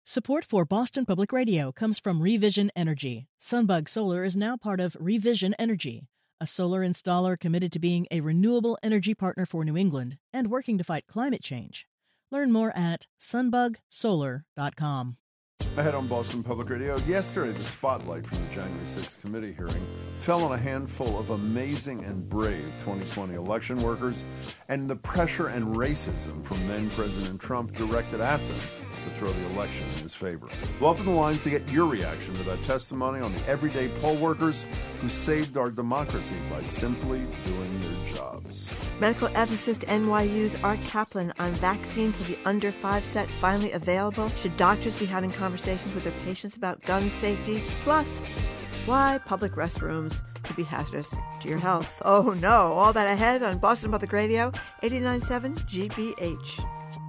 Support for Boston Public Radio comes from Revision Energy. Sunbug Solar is now part of Revision Energy, a solar installer committed to being a renewable energy partner for New England and working to fight climate change. Learn more at sunbugsolar.com. Ahead on Boston Public Radio, yesterday the spotlight from the January 6th committee hearing fell on a handful of amazing and brave 2020 election workers and the pressure and racism from then President Trump directed at them to throw the election in his favor. We'll open the lines to get your reaction to that testimony on the everyday poll workers who saved our democracy by simply doing their jobs. Medical ethicist NYU's Art Kaplan on vaccine for the under 5 set finally available. Should doctors be having conversations with their patients about gun safety? Plus, why public restrooms could be hazardous to your health. Oh no, all that ahead on Boston Public Radio, 89.7 GBH.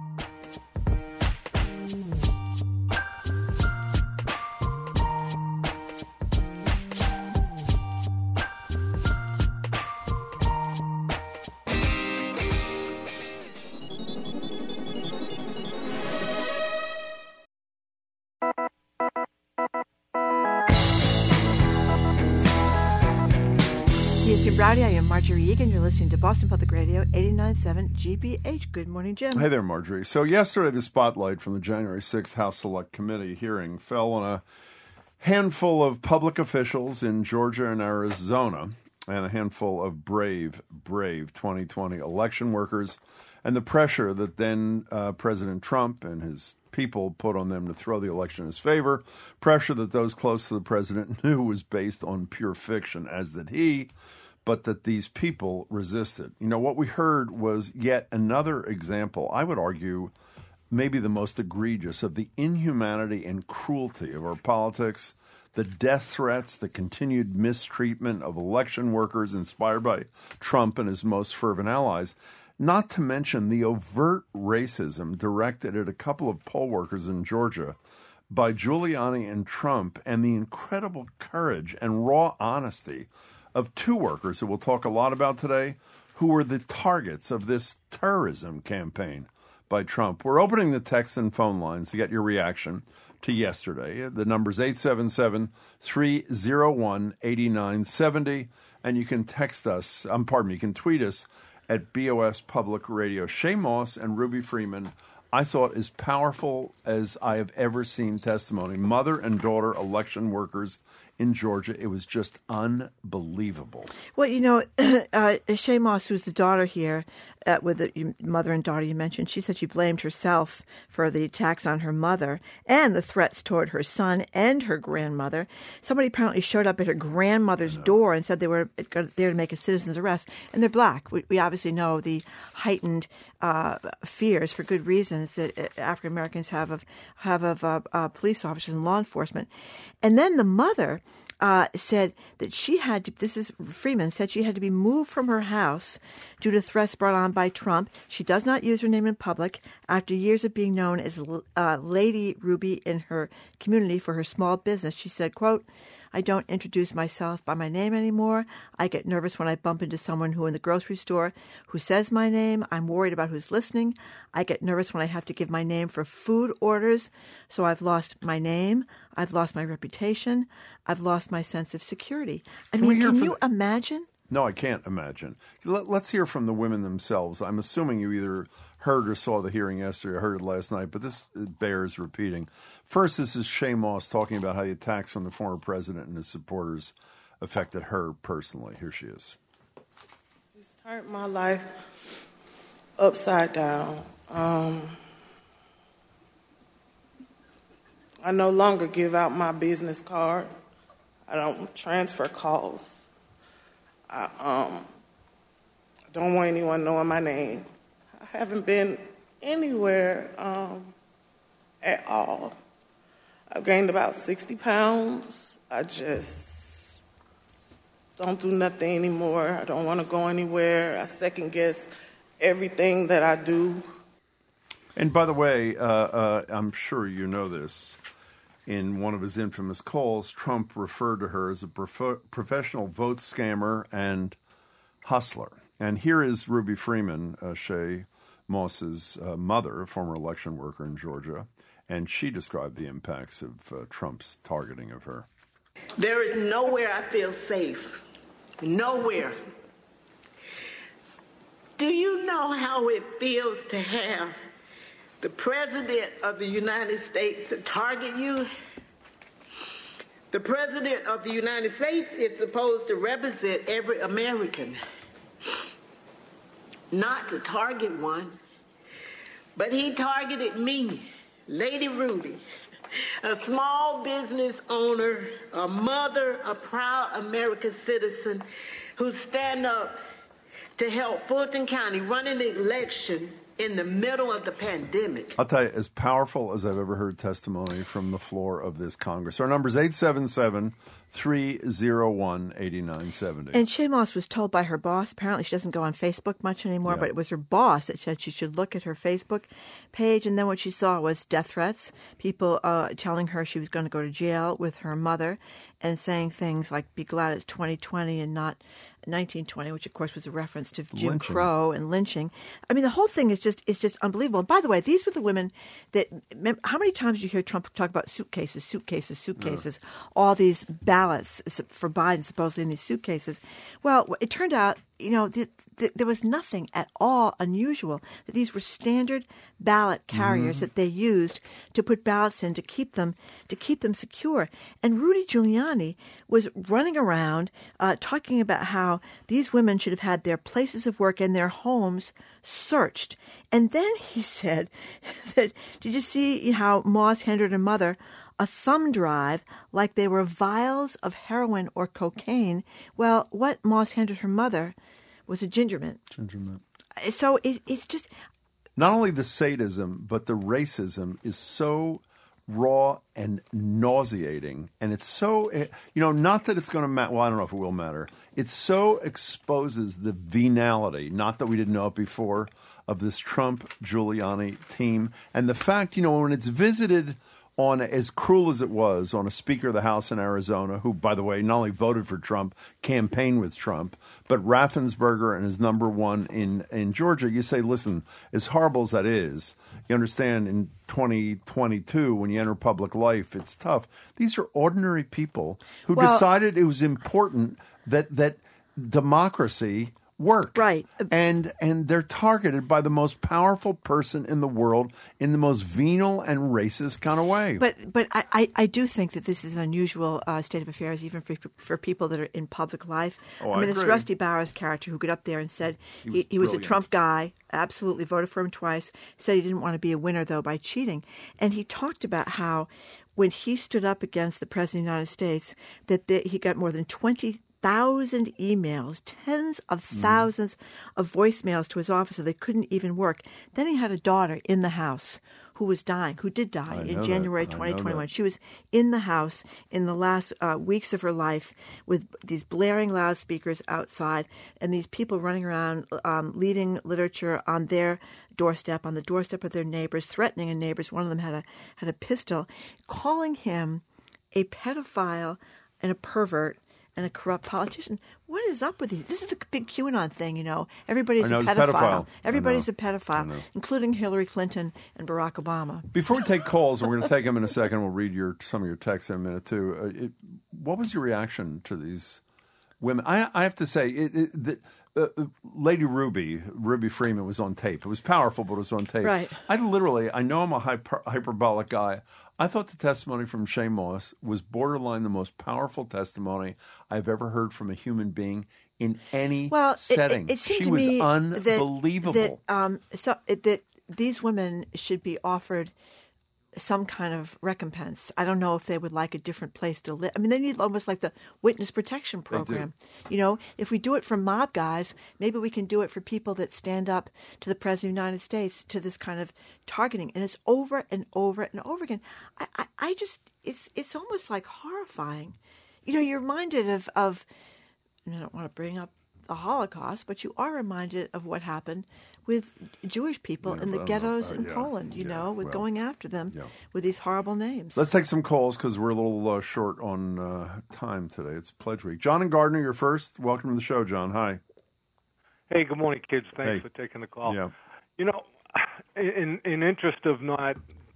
Rowdy, I am Marjorie Egan. You're listening to Boston Public Radio, 89.7 GBH. Good morning, Jim. Hey there, Marjorie. So yesterday, the spotlight from the January 6th House Select Committee hearing fell on a handful of public officials in Georgia and Arizona and a handful of brave 2020 election workers and the pressure that then President Trump and his people put on them to throw the election in his favor, pressure that those close to the president knew was based on pure fiction, as did he, but that these people resisted. You know, what we heard was yet another example, I would argue, maybe the most egregious of the inhumanity and cruelty of our politics, the death threats, the continued mistreatment of election workers inspired by Trump and his most fervent allies, not to mention the overt racism directed at a couple of poll workers in Georgia by Giuliani and Trump, and the incredible courage and raw honesty of two workers that we'll talk a lot about today who were the targets of this terrorism campaign by Trump. We're opening the text and phone lines to get your reaction to yesterday. The number's 877-301-8970, and you can text us, you can tweet us at BOS Public Radio. Shay Moss and Ruby Freeman, I thought, as powerful as I have ever seen testimony. Mother and daughter election workers in Georgia. It was just unbelievable. Well, you know, Shay Moss, who's the daughter here, with the mother and daughter you mentioned, she said she blamed herself for the attacks on her mother and the threats toward her son and her grandmother. Somebody apparently showed up at her grandmother's door and said they were there to make a citizen's arrest, and they're black. We obviously know the heightened fears, for good reasons, that African Americans have of police officers and law enforcement. And then the mother said that she had to, this is Freeman, said she had to be moved from her house due to threats brought on by Trump. She does not use her name in public after years of being known as Lady Ruby in her community for her small business. She said, quote, "I don't introduce myself by my name anymore. I get nervous when I bump into someone who in the grocery store who says my name. I'm worried about who's listening. I get nervous when I have to give my name for food orders. So I've lost my name. I've lost my reputation. I've lost my sense of security." I mean, can you imagine? No, I can't imagine. Let's hear from the women themselves. I'm assuming you either heard or saw the hearing yesterday or heard it last night, but this bears repeating. First, this is Shay Moss talking about how the attacks from the former president and his supporters affected her personally. Here she is. It's turned my life upside down. I no longer give out my business card. I don't transfer calls. I don't want anyone knowing my name. I haven't been anywhere at all. I've gained about 60 pounds. I just don't do nothing anymore. I don't want to go anywhere. I second guess everything that I do. And by the way, I'm sure you know this. In one of his infamous calls, Trump referred to her as a professional vote scammer and hustler. And here is Ruby Freeman, Shay Moss's mother, a former election worker in Georgia, and she described the impacts of Trump's targeting of her. There is nowhere I feel safe. Nowhere. Do you know how it feels to have the President of the United States to target you? The President of the United States is supposed to represent every American, not to target one. But he targeted me, Lady Ruby, a small business owner, a mother, a proud American citizen who stand up to help Fulton County run an election in the middle of the pandemic. I'll tell you, as powerful as I've ever heard testimony from the floor of this Congress. Our number is 877-301-8970. And Shaye Moss was told by her boss, apparently she doesn't go on Facebook much anymore, but it was her boss that said she should look at her Facebook page. And then what she saw was death threats, people telling her she was going to go to jail with her mother and saying things like, be glad it's 2020 and not 1920, which of course was a reference to Jim Crow and lynching. I mean, the whole thing is just unbelievable. And by the way, these were the women that. How many times do you hear Trump talk about suitcases? All these ballots for Biden supposedly in these suitcases. Well, it turned out, there was nothing at all unusual. That these were standard ballot carriers that they used to put ballots in to keep them secure. And Rudy Giuliani was running around talking about how these women should have had their places of work and their homes searched. And then he said that, did you see how Moss handed her mother a thumb drive like they were vials of heroin or cocaine? Well, what Moss handed her mother was a ginger mint. So it's just... Not only the sadism, but the racism is so raw and nauseating. And it's so, not that it's going to matter. Well, I don't know if it will matter. It so exposes the venality, not that we didn't know it before, of this Trump-Giuliani team. And the fact, when it's visited on, as cruel as it was, on a Speaker of the House in Arizona, who, by the way, not only voted for Trump, campaigned with Trump, but Raffensperger and his number one in Georgia, you say, listen, as horrible as that is, you understand in 2022, when you enter public life, it's tough. These are ordinary people who decided it was important that democracy work. Right. And they're targeted by the most powerful person in the world in the most venal and racist kind of way. But I do think that this is an unusual state of affairs, even for people that are in public life. I mean, this Rusty Bowers character who got up there and said he was a Trump guy, absolutely voted for him twice, said he didn't want to be a winner, though, by cheating. And he talked about how when he stood up against the President of the United States, that he got more than 20,000 emails, tens of thousands of voicemails to his office, so they couldn't even work. Then he had a daughter in the house who did die in January 2021. She was in the house in the last weeks of her life with these blaring loudspeakers outside and these people running around leaving literature on their doorstep, on the doorstep of their neighbors, threatening a neighbors. One of them had a pistol, calling him a pedophile and a pervert and a corrupt politician. What is up with these? This is the big QAnon thing, Everybody's a pedophile. Everybody's a pedophile, including Hillary Clinton and Barack Obama. Before we take calls, and we're going to take them in a second, we'll read some of your texts in a minute, too. What was your reaction to these women? I have to say, Lady Ruby Freeman was on tape. It was powerful, but it was on tape. Right. I know I'm a hyperbolic guy. I thought the testimony from Shaye Moss was borderline the most powerful testimony I've ever heard from a human being in any setting. It seemed she to was me unbelievable. That these women should be offered some kind of recompense. I don't know if they would like a different place to live. I mean, they need almost like the witness protection program. If we do it for mob guys, maybe we can do it for people that stand up to the President of the United States, to this kind of targeting. And it's over and over and over again. I just, it's almost like horrifying. You're reminded of, and I don't want to bring up the Holocaust, but you are reminded of what happened with Jewish people in the ghettos in Poland, going after them with these horrible names. Let's take some calls because we're a little short on time today. It's Pledge Week. John and Gardner, you're first. Welcome to the show, John. Hi. Hey, good morning, kids. Thanks for taking the call. Yeah. In interest of not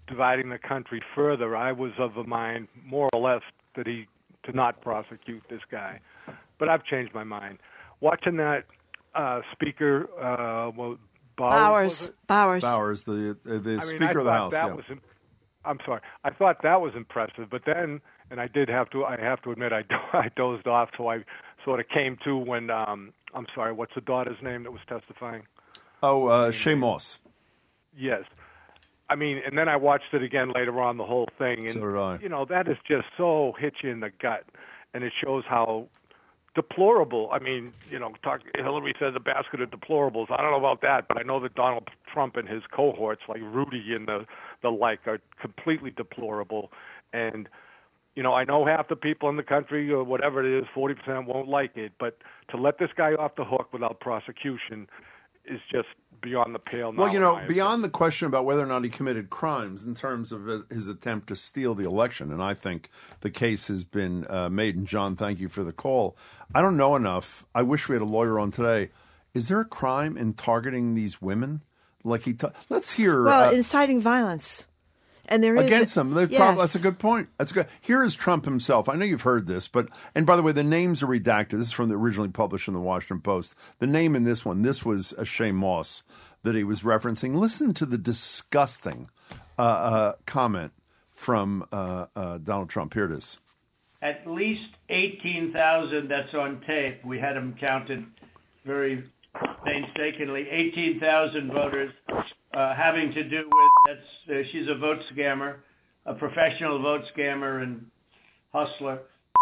dividing the country further, I was of the mind, more or less, to not prosecute this guy. But I've changed my mind. Watching that speaker, Bowers, the Speaker of the House. I'm sorry. I thought that was impressive, but then, and I have to admit, I dozed off, so I sort of came to when, I'm sorry, what's the daughter's name that was testifying? Shaye Moss. Yes. I mean, and then I watched it again later on, the whole thing, and, so did I. You know, that is just so hit you in the gut, and it shows how deplorable. I mean, you know, Hillary says a basket of deplorables. I don't know about that, but I know that Donald Trump and his cohorts, like Rudy and the like, are completely deplorable. And, you know, I know half the people in the country, or whatever it is, 40% won't like it, but to let this guy off the hook without prosecution is just beyond the pale. Well, you know, beyond the question about whether or not he committed crimes in terms of his attempt to steal the election, and I think the case has been made, and John, thank you for the call. I don't know enough. I wish we had a lawyer on today. Is there a crime in targeting these women? Like let's hear. Well, inciting violence. And there is against them. Yes. That's a good point. That's good. Here is Trump himself. I know you've heard this, and by the way, the names are redacted. This is from the originally published in the Washington Post. The name in this one, this was Shaye Moss that he was referencing. Listen to the disgusting comment from Donald Trump. Here it is. At least 18,000, that's on tape. We had them counted very painstakingly. 18,000 voters having to do with, she's a vote scammer, a professional vote scammer and hustler.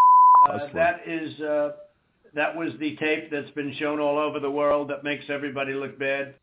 That was the tape that's been shown all over the world that makes everybody look bad.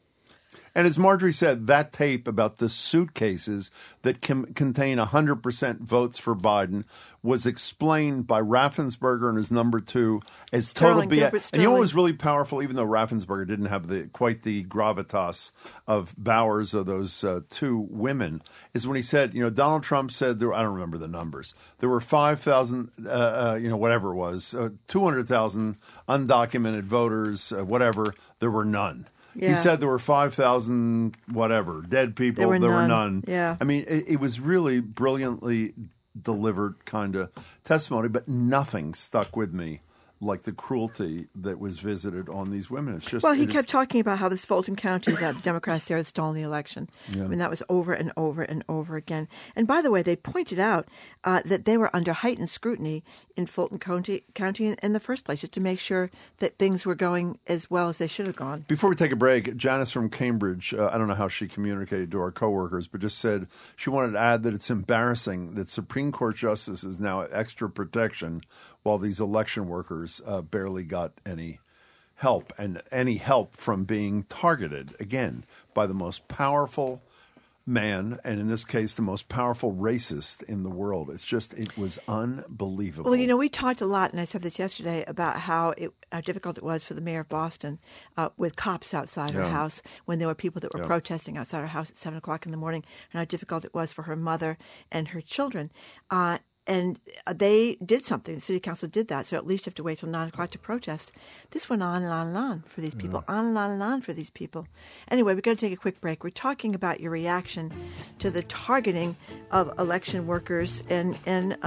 And as Marjorie said, that tape about the suitcases that contain 100% votes for Biden was explained by Raffensperger and his number two as total BS. And you know what was really powerful, even though Raffensperger didn't have quite the gravitas of Bowers or those two women, is when he said, you know, Donald Trump said, I don't remember the numbers, there were 5,000, whatever it was, 200,000 undocumented voters, whatever, there were none. Yeah. He said there were 5,000 whatever dead people. There were none. Yeah. I mean, it was really brilliantly delivered kind of testimony, but nothing stuck with me like the cruelty that was visited on these women. It's just he kept talking about how this Fulton County, that the Democrats there had stolen the election. Yeah. I mean, that was over and over and over again. And by the way, they pointed out that they were under heightened scrutiny in Fulton County in the first place, just to make sure that things were going as well as they should have gone. Before we take a break, Janice from Cambridge, I don't know how she communicated to our coworkers, but just said she wanted to add that it's embarrassing that Supreme Court justices now have extra protection while these election workers barely got any help, and any help from being targeted, again, by the most powerful man, and in this case, the most powerful racist in the world. It was unbelievable. Well, you know, we talked a lot, and I said this yesterday, about how difficult it was for the mayor of Boston with cops outside her house when there were people that were protesting outside her house at 7 o'clock in the morning, and how difficult it was for her mother and her children. And they did something. The city council did that. So at least you have to wait till 9 o'clock to protest. This went on and on and on for these people, on and on and on for these people. Anyway, we're going to take a quick break. We're talking about your reaction to the targeting of election workers and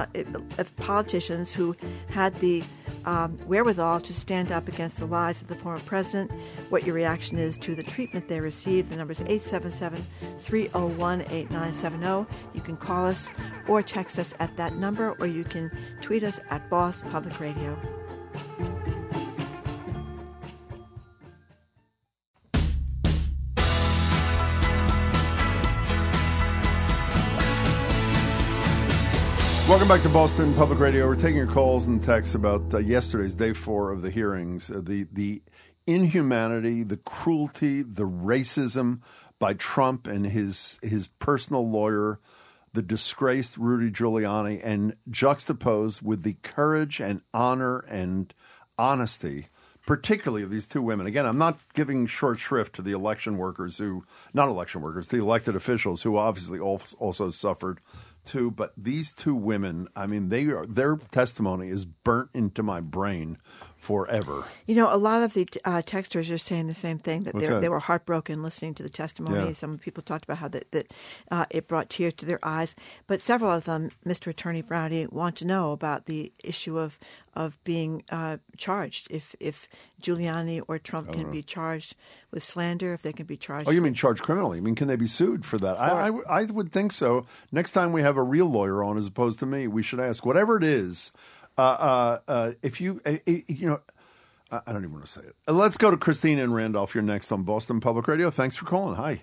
of politicians who had the wherewithal to stand up against the lies of the former president, what your reaction is to the treatment they received. The number is 877-301-8970. You can call us or text us at that number, or you can tweet us at Boss Public Radio. Welcome back to Boston Public Radio. We're taking your calls and texts about yesterday's day 4 of the hearings, the inhumanity, the cruelty, the racism by Trump and his personal lawyer, the disgraced Rudy Giuliani, and juxtaposed with the courage and honor and honesty, particularly of these two women. Again, I'm not giving short shrift to the the elected officials who obviously also suffered too. But these two women, I mean, their testimony is burnt into my brain forever. You know, a lot of the texters are saying the same thing, that What's that? they were heartbroken listening to the testimony. Yeah. Some people talked about how that it brought tears to their eyes. But several of them, Mr. Attorney Browdy, want to know about the issue of being charged. If Giuliani or Trump can be charged with slander, if they can be charged. Oh, you mean charged criminally? I mean, can they be sued for that? I would think so. Next time we have a real lawyer on as opposed to me, we should ask, whatever it is, if you know, I don't even want to say it. Let's go to Christina in Randolph. You're next on Boston Public Radio. Thanks for calling. Hi.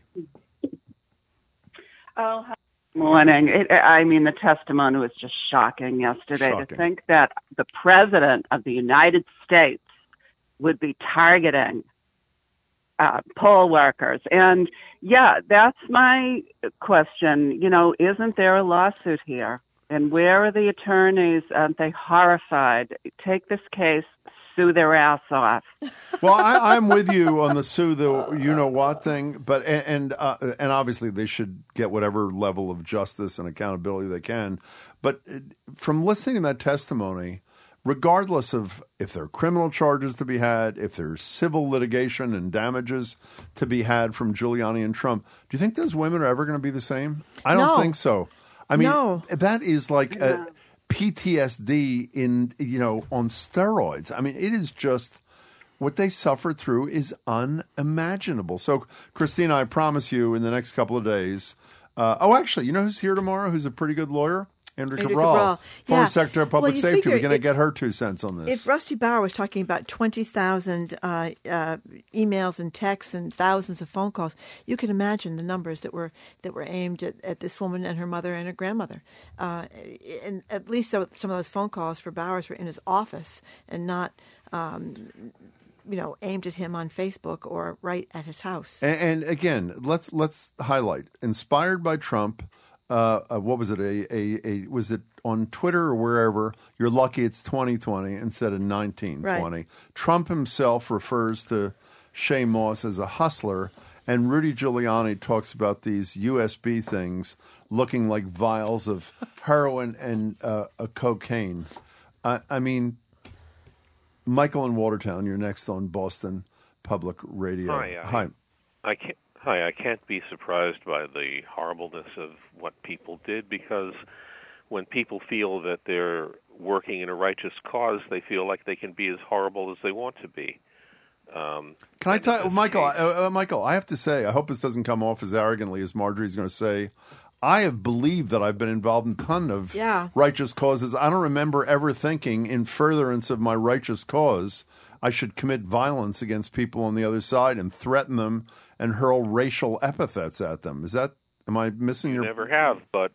Oh, hi. Morning. The testimony was just shocking yesterday. Shocking. To think that the president of the United States would be targeting poll workers. And, yeah, that's my question. You know, isn't there a lawsuit here? And where are the attorneys? Aren't they horrified? Take this case, sue their ass off. Well, I'm with you on the sue the you-know-what thing, but and obviously they should get whatever level of justice and accountability they can. But from listening to that testimony, regardless of if there are criminal charges to be had, if there's civil litigation and damages to be had from Giuliani and Trump, do you think those women are ever going to be the same? I don't think so. I mean, that is like PTSD on steroids. I mean, it is just what they suffered through is unimaginable. So, Christina, I promise you in the next couple of days. Actually, you know who's here tomorrow? Who's a pretty good lawyer? Andrew Cabral, former Secretary of Public Safety. We're going to get her 2 cents on this. If Rusty Bauer was talking about 20,000 emails and texts and thousands of phone calls, you can imagine the numbers that were aimed at this woman and her mother and her grandmother. And at least some of those phone calls for Bowers were in his office and not aimed at him on Facebook or right at his house. And again, let's highlight, inspired by Trump. What was it? Was it on Twitter or wherever? You're lucky it's 2020 instead of 1920. Right. Trump himself refers to Shaye Moss as a hustler, and Rudy Giuliani talks about these USB things looking like vials of heroin and cocaine. I mean, Michael in Watertown, you're next on Boston Public Radio. Hi. I can't be surprised by the horribleness of what people did, because when people feel that they're working in a righteous cause, they feel like they can be as horrible as they want to be. Can I tell you, Michael, I have to say, I hope this doesn't come off as arrogantly as Marjorie's going to say, I have believed that I've been involved in a ton of righteous causes. I don't remember ever thinking in furtherance of my righteous cause, I should commit violence against people on the other side and threaten them and hurl racial epithets at them. Am I missing your... Never have, but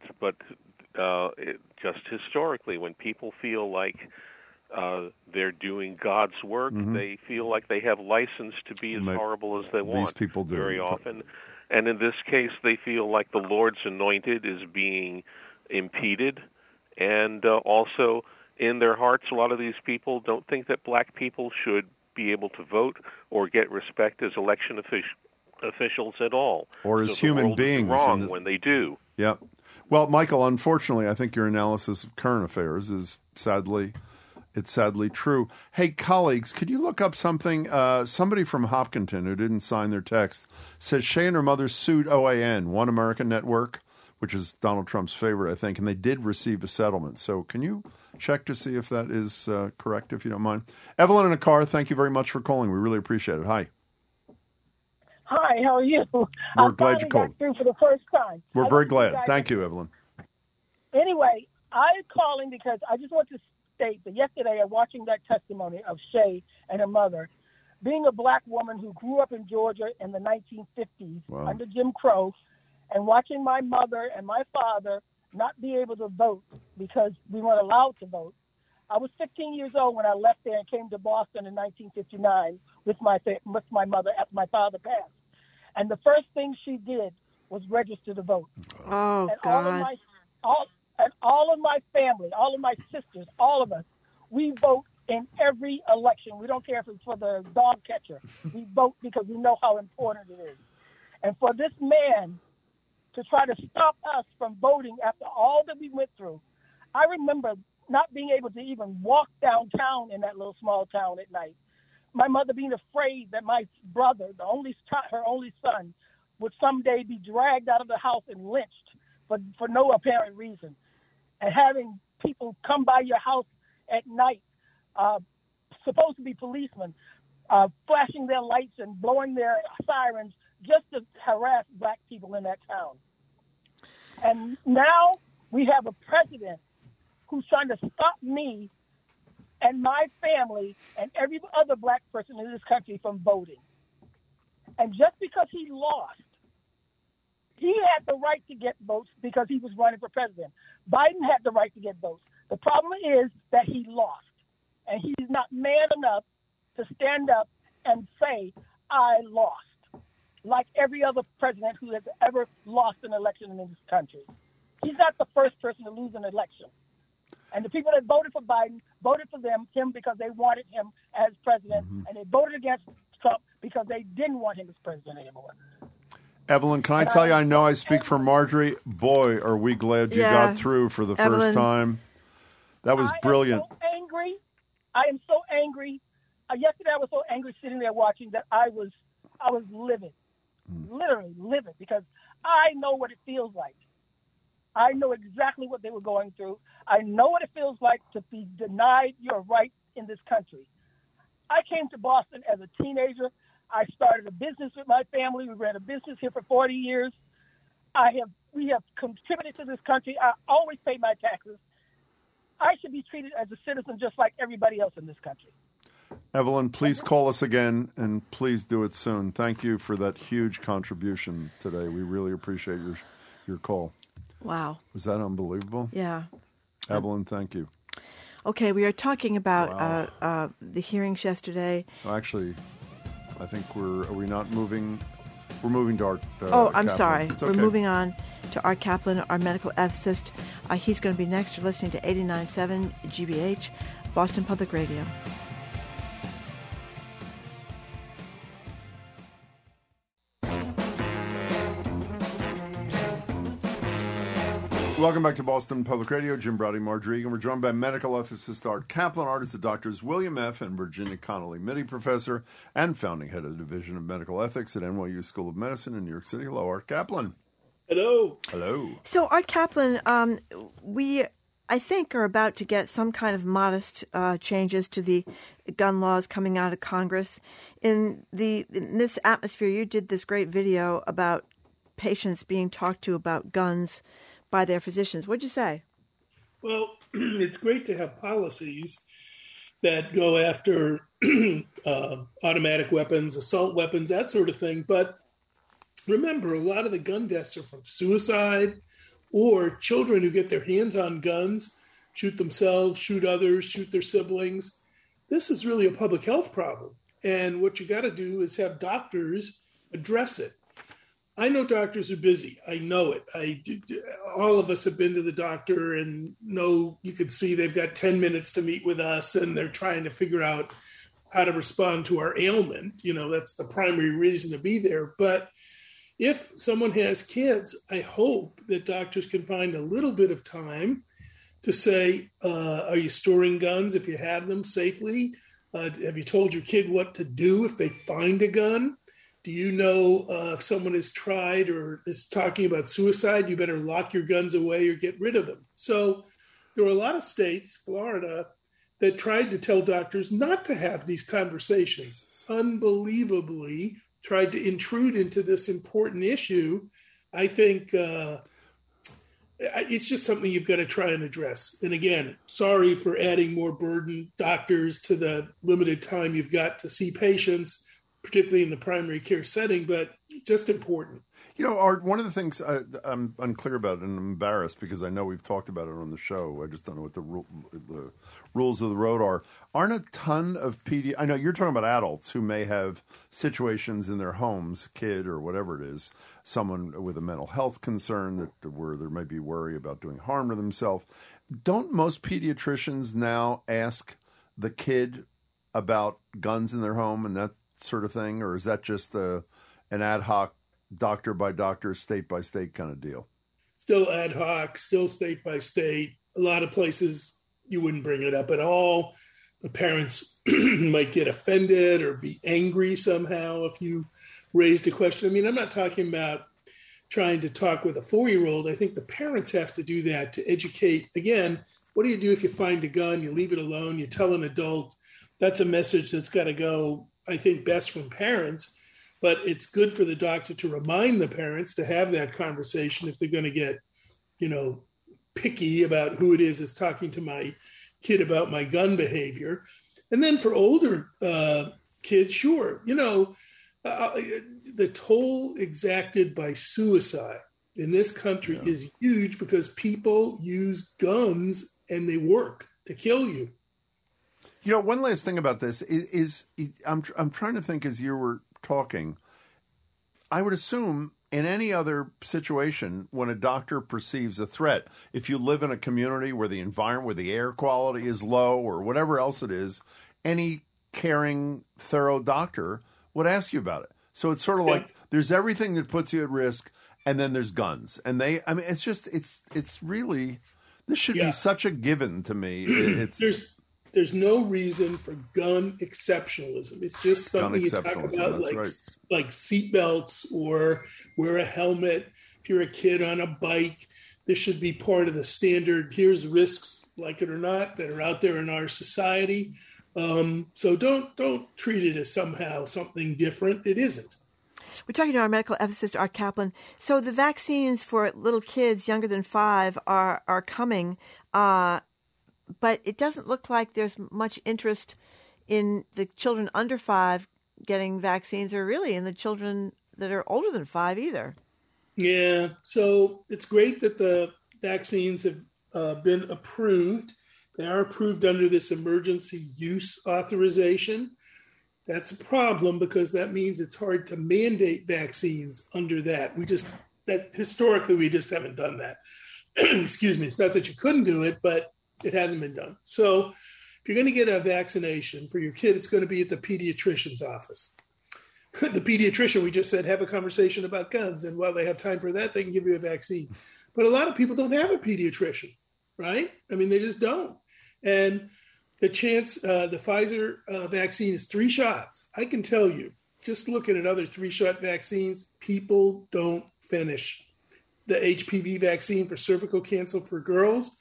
just historically, when people feel like they're doing God's work, they feel like they have license to be as horrible as they want. These people do. Very often. And in this case, they feel like the Lord's anointed is being impeded. And also, in their hearts, a lot of these people don't think that black people should be able to vote or get respect as election officials at all. Or as human beings. Wrong when they do. Yeah. Well, Michael, unfortunately, I think your analysis of current affairs is sadly true. Hey, colleagues, could you look up something? Somebody from Hopkinton who didn't sign their text says Shaye and her mother sued OAN, One American Network, which is Donald Trump's favorite, I think, and they did receive a settlement. So can you check to see if that is correct, if you don't mind? Evelyn in a car, thank you very much for calling. We really appreciate it. Hi. Hi, how are you? We're glad you called. Through for the first time. We're very glad. Thank you, Evelyn. Anyway, I'm calling because I just want to state that yesterday, watching that testimony of Shaye and her mother, being a black woman who grew up in Georgia in the 1950s under Jim Crow, and watching my mother and my father not be able to vote because we weren't allowed to vote. I was 15 years old when I left there and came to Boston in 1959 with my mother after my father passed. And the first thing she did was register to vote. Oh, and God. All of my family, all of my sisters, all of us, we vote in every election. We don't care if it's for the dog catcher. We vote because we know how important it is. And for this man to try to stop us from voting after all that we went through, I remember not being able to even walk downtown in that little small town at night. My mother being afraid that my brother, her only son, would someday be dragged out of the house and lynched for no apparent reason. And having people come by your house at night, supposed to be policemen, flashing their lights and blowing their sirens just to harass black people in that town. And now we have a president who's trying to stop me and my family and every other black person in this country from voting. And just because he lost, he had the right to get votes because he was running for president. Biden had the right to get votes. The problem is that he lost. And he's not man enough to stand up and say, I lost, like every other president who has ever lost an election in this country. He's not the first person to lose an election. And the people that voted for Biden voted for him because they wanted him as president, and they voted against Trump because they didn't want him as president anymore. Evelyn, can I tell you, I know I speak for Marjorie. Boy, are we glad you got through for the first time. That was brilliant. I am so angry. Yesterday I was so angry sitting there watching that I was livid, literally livid, because I know what it feels like. I know exactly what they were going through. I know what it feels like to be denied your right in this country. I came to Boston as a teenager. I started a business with my family. We ran a business here for 40 years. We have contributed to this country. I always pay my taxes. I should be treated as a citizen just like everybody else in this country. Evelyn, please call us again, and please do it soon. Thank you for that huge contribution today. We really appreciate your call. Wow. Was that unbelievable? Yeah. Evelyn, thank you. Okay, we are talking about the hearings yesterday. Well, actually, I think are we not moving? We're moving to Art I'm Kaplan. sorry. It's We're okay. moving on to Art Kaplan, our medical ethicist. He's going to be next. You're listening to 89.7 GBH, Boston Public Radio. Welcome back to Boston Public Radio. Jim Browdy, Marjorie, and we're joined by medical ethicist Art Kaplan. Art is the doctors William F. and Virginia Connolly Mitty Professor and founding head of the Division of Medical Ethics at NYU School of Medicine in New York City. Hello, Art Kaplan. Hello. Hello. So, Art Kaplan, we, I think, are about to get some kind of modest changes to the gun laws coming out of Congress. In this atmosphere, you did this great video about patients being talked to about guns by their physicians. What'd you say? Well, it's great to have policies that go after automatic weapons, assault weapons, that sort of thing. But remember, a lot of the gun deaths are from suicide or children who get their hands on guns, shoot themselves, shoot others, shoot their siblings. This is really a public health problem. And what you got to do is have doctors address it. I know doctors are busy. I know it. All of us have been to the doctor and know you could see they've got 10 minutes to meet with us and they're trying to figure out how to respond to our ailment. You know, that's the primary reason to be there. But if someone has kids, I hope that doctors can find a little bit of time to say, are you storing guns if you have them safely? Have you told your kid what to do if they find a gun? Do you know if someone has tried or is talking about suicide, you better lock your guns away or get rid of them. So there were a lot of states, Florida, that tried to tell doctors not to have these conversations. Unbelievably tried to intrude into this important issue. I think it's just something you've got to try and address. And again, sorry for adding more burden, doctors, to the limited time you've got to see patients, particularly in the primary care setting, but just important. You know, Art, one of the things I'm unclear about, and I'm embarrassed because I know we've talked about it on the show. I just don't know what the rules of the road are. Aren't a ton of I know you're talking about adults who may have situations in their homes, kid or whatever it is, someone with a mental health concern where there may be worry about doing harm to themselves. Don't most pediatricians now ask the kid about guns in their home and that sort of thing, or is that just an ad hoc, doctor by doctor, state by state kind of deal? Still ad hoc, still state by state. A lot of places you wouldn't bring it up at all. The parents might get offended or be angry somehow if you raised a question. I mean, I'm not talking about trying to talk with a 4-year-old. I think the parents have to do that to educate. Again, what do you do if you find a gun? You leave it alone. You tell an adult. That's a message that's got to go, I think, best from parents. But it's good for the doctor to remind the parents to have that conversation if they're going to get, picky about who it is that's talking to my kid about my gun behavior. And then for older kids, sure, the toll exacted by suicide in this country is huge because people use guns and they work to kill you. One last thing about this is I'm trying to think as you were talking. I would assume in any other situation, when a doctor perceives a threat, if you live in a community where the environment, where the air quality is low or whatever else it is, any caring, thorough doctor would ask you about it. So it's sort of like there's everything that puts you at risk, and then there's guns. And it's really, this should be such a given to me. There's no reason for gun exceptionalism. It's just something you talk about, like seat belts or wear a helmet. If you're a kid on a bike, this should be part of the standard. Here's risks, like it or not, that are out there in our society. So don't treat it as somehow something different. It isn't. We're talking to our medical ethicist, Art Kaplan. So the vaccines for little kids younger than 5 are coming. But it doesn't look like there's much interest in the children under 5 getting vaccines, or really in the children that are older than 5 either. Yeah, so it's great that the vaccines have been approved. They are approved under this emergency use authorization. That's a problem because that means it's hard to mandate vaccines under that. Historically, we just haven't done that. Excuse me. It's not that you couldn't do it, but it hasn't been done. So if you're going to get a vaccination for your kid, it's going to be at the pediatrician's office. The pediatrician, we just said, have a conversation about guns. And while they have time for that, they can give you a vaccine. But a lot of people don't have a pediatrician, right? I mean, they just don't. And the chance, the Pfizer vaccine is 3 shots. I can tell you, just looking at other 3-shot vaccines, people don't finish. The HPV vaccine for cervical cancer for girls,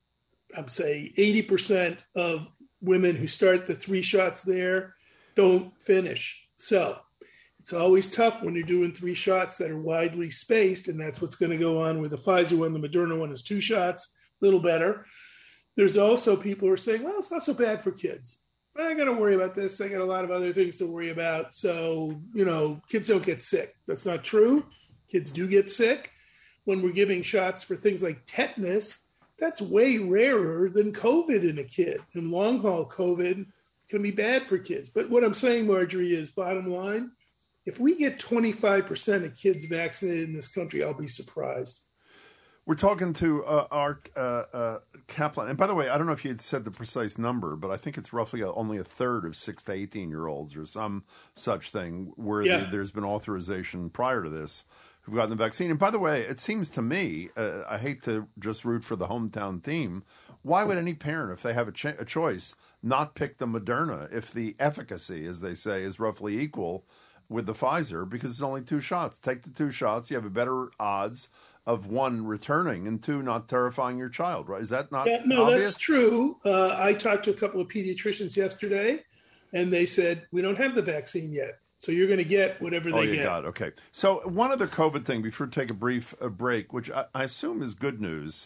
I'd say 80% of women who start the 3 shots there don't finish. So it's always tough when you're doing 3 shots that are widely spaced, and that's what's going to go on with the Pfizer one. The Moderna one is 2 shots, a little better. There's also people who are saying, well, it's not so bad for kids. I ain't going to worry about this. I got a lot of other things to worry about. So, kids don't get sick. That's not true. Kids do get sick. When we're giving shots for things like tetanus, that's way rarer than COVID in a kid. And long haul COVID can be bad for kids. But what I'm saying, Marjorie, is bottom line, if we get 25% of kids vaccinated in this country, I'll be surprised. We're talking to Art Kaplan. And by the way, I don't know if you had said the precise number, but I think it's roughly only a third of 6 to 18-year-olds or some such thing where there's been authorization prior to this who've gotten the vaccine. And by the way, it seems to me, I hate to just root for the hometown team, why would any parent, if they have a choice, not pick the Moderna if the efficacy, as they say, is roughly equal with the Pfizer? Because it's only 2 shots. Take the 2 shots. You have a better odds of 1, returning, and 2, not terrifying your child, right? Is that not obvious? That's true. I talked to a couple of pediatricians yesterday, and they said, we don't have the vaccine yet. So you're going to get whatever they get. Got it. Okay. So one other COVID thing before we take a brief break, which I assume is good news.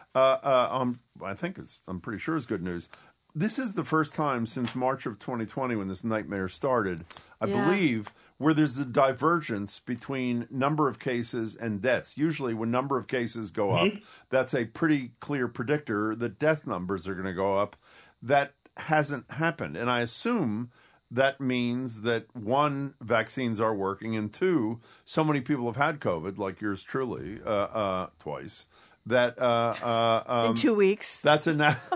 I'm pretty sure is good news. This is the first time since March of 2020 when this nightmare started, I believe, where there's a divergence between number of cases and deaths. Usually when number of cases go up, that's a pretty clear predictor that death numbers are going to go up. That hasn't happened. And I assume that means that 1, vaccines are working, and 2, so many people have had COVID, like yours truly, twice, that in 2 weeks. That's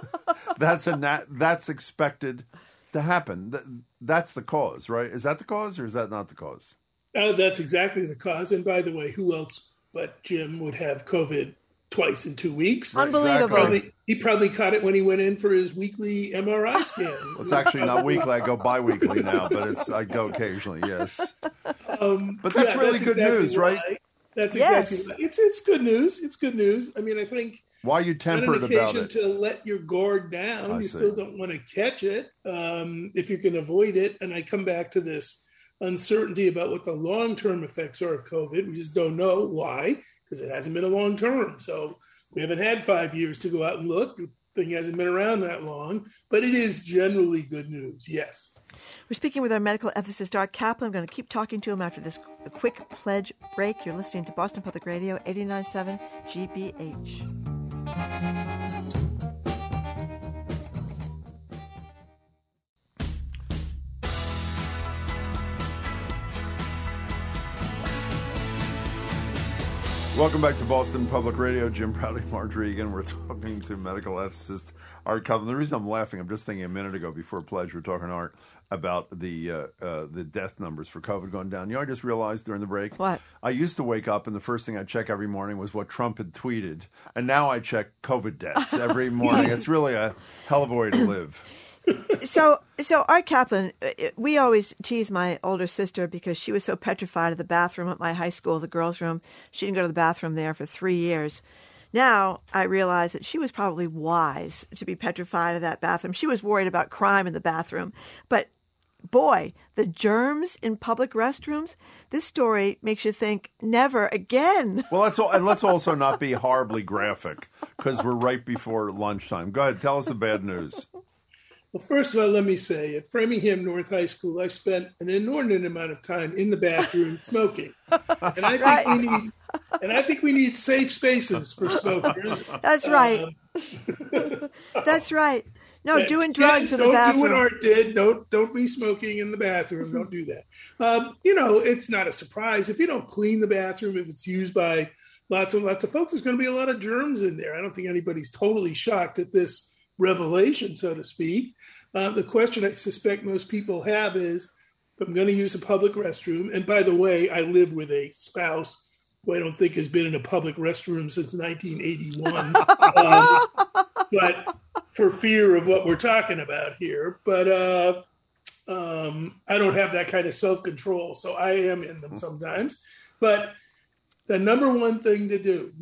expected to happen. That's the cause, right? Is that the cause, or is that not the cause? That's exactly the cause. And by the way, who else but Jim would have COVID twice in 2 weeks. Unbelievable. He probably caught it when he went in for his weekly MRI scan. It's actually not weekly. I go bi-weekly now, but I go occasionally, yes. But that's really good news, right? That's exactly right. It's good news. It's good news. I mean, I think why are you tempered about it? To let your guard down. You still don't want to catch it if you can avoid it. And I come back to this uncertainty about what the long-term effects are of COVID. We just don't know why, because it hasn't been a long term. So we haven't had 5 years to go out and look. The thing hasn't been around that long, but it is generally good news, yes. We're speaking with our medical ethicist, Art Caplan. I'm going to keep talking to him after this quick pledge break. You're listening to Boston Public Radio, 89.7 GBH. Welcome back to Boston Public Radio. Jim Prouty, Marjorie Egan. We're talking to medical ethicist Art Caplan. The reason I'm laughing, I'm just thinking a minute ago before Pledge, we were talking to Art about the death numbers for COVID going down. You know, I just realized during the break. What? I used to wake up and the first thing I check every morning was what Trump had tweeted, and now I check COVID deaths every morning. It's really a hell of a way to live. So Art Caplan, we always tease my older sister because she was so petrified of the bathroom at my high school, the girls' room. She didn't go to the bathroom there for 3 years. Now I realize that she was probably wise to be petrified of that bathroom. She was worried about crime in the bathroom. But boy, the germs in public restrooms, this story makes you think never again. Well, let's also not be horribly graphic because we're right before lunchtime. Go ahead, tell us the bad news. Well, first of all, let me say, at Framingham North High School, I spent an inordinate amount of time in the bathroom smoking, and I think we need safe spaces for smokers. That's right. That's right. No, doing drugs in the bathroom. Don't do what Art did. Don't be smoking in the bathroom. Don't do that. It's not a surprise if you don't clean the bathroom. If it's used by lots of folks, there's going to be a lot of germs in there. I don't think anybody's totally shocked at this revelation, so to speak. The question I suspect most people have is, if I'm going to use a public restroom, and by the way, I live with a spouse who I don't think has been in a public restroom since 1981, but for fear of what we're talking about here. But I don't have that kind of self-control, so I am in them sometimes. But the number one thing to do,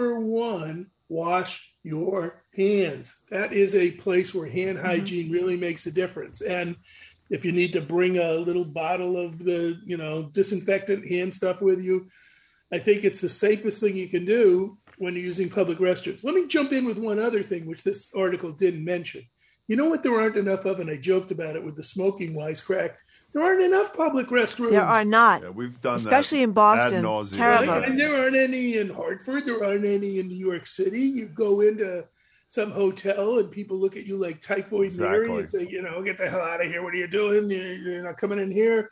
wash your hands. That is a place where hand hygiene really makes a difference. And if you need to bring a little bottle of the, disinfectant hand stuff with you, I think it's the safest thing you can do when you're using public restrooms. Let me jump in with one other thing, which this article didn't mention. You know what there aren't enough of, and I joked about it with the smoking wisecrack. There aren't enough public restrooms. There are not. Yeah, we've done especially that in Boston. ad nauseam. Terrible. And there aren't any in Hartford. There aren't any in New York City. You go into some hotel and people look at you like Typhoid Mary and say, get the hell out of here. What are you doing? You're not coming in here.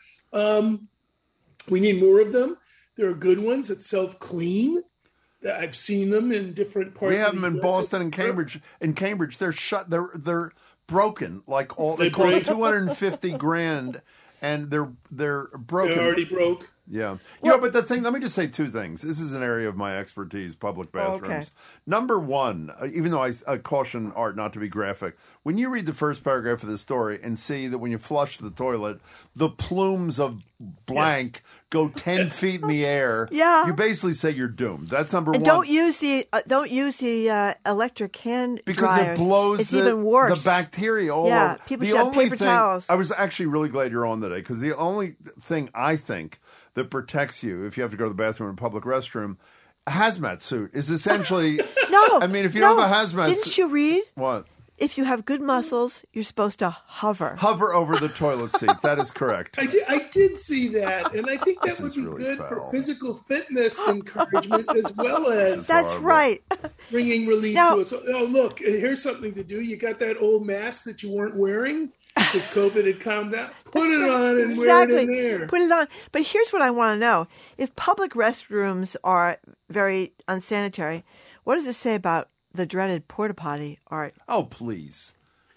We need more of them. There are good ones that self-clean. I've seen them in different parts. We have of them in US Boston and Cambridge. In Cambridge, they're shut. They're broken. Like all they cost $250,000. And they're broken. They're already broke. Yeah. But the thing, let me just say two things. This is an area of my expertise, public bathrooms. Okay. Number one, even though I caution Art not to be graphic, when you read the first paragraph of the story and see that when you flush the toilet, the plumes of blank go 10 feet in the air, you basically say you're doomed. That's number one. Don't use the electric hand because dryers. It blows it's even worse. The bacteria all over. People should have paper towels. I was actually really glad you're on today because the only thing I think that protects you if you have to go to the bathroom in a public restroom, a hazmat suit is essentially... No. I mean, if you don't have a hazmat suit... Didn't you read? What? If you have good muscles, you're supposed to hover. Hover over the toilet seat. That is correct. I did see that, and I think that would be really good for physical fitness encouragement as well as... That's right. Bringing relief to us. Oh, look, here's something to do. You got that old mask that you weren't wearing because COVID had calmed down? Put it on and wear it in there. Put it on. But here's what I want to know. If public restrooms are very unsanitary, what does it say about the dreaded porta potty, Art? Oh, please.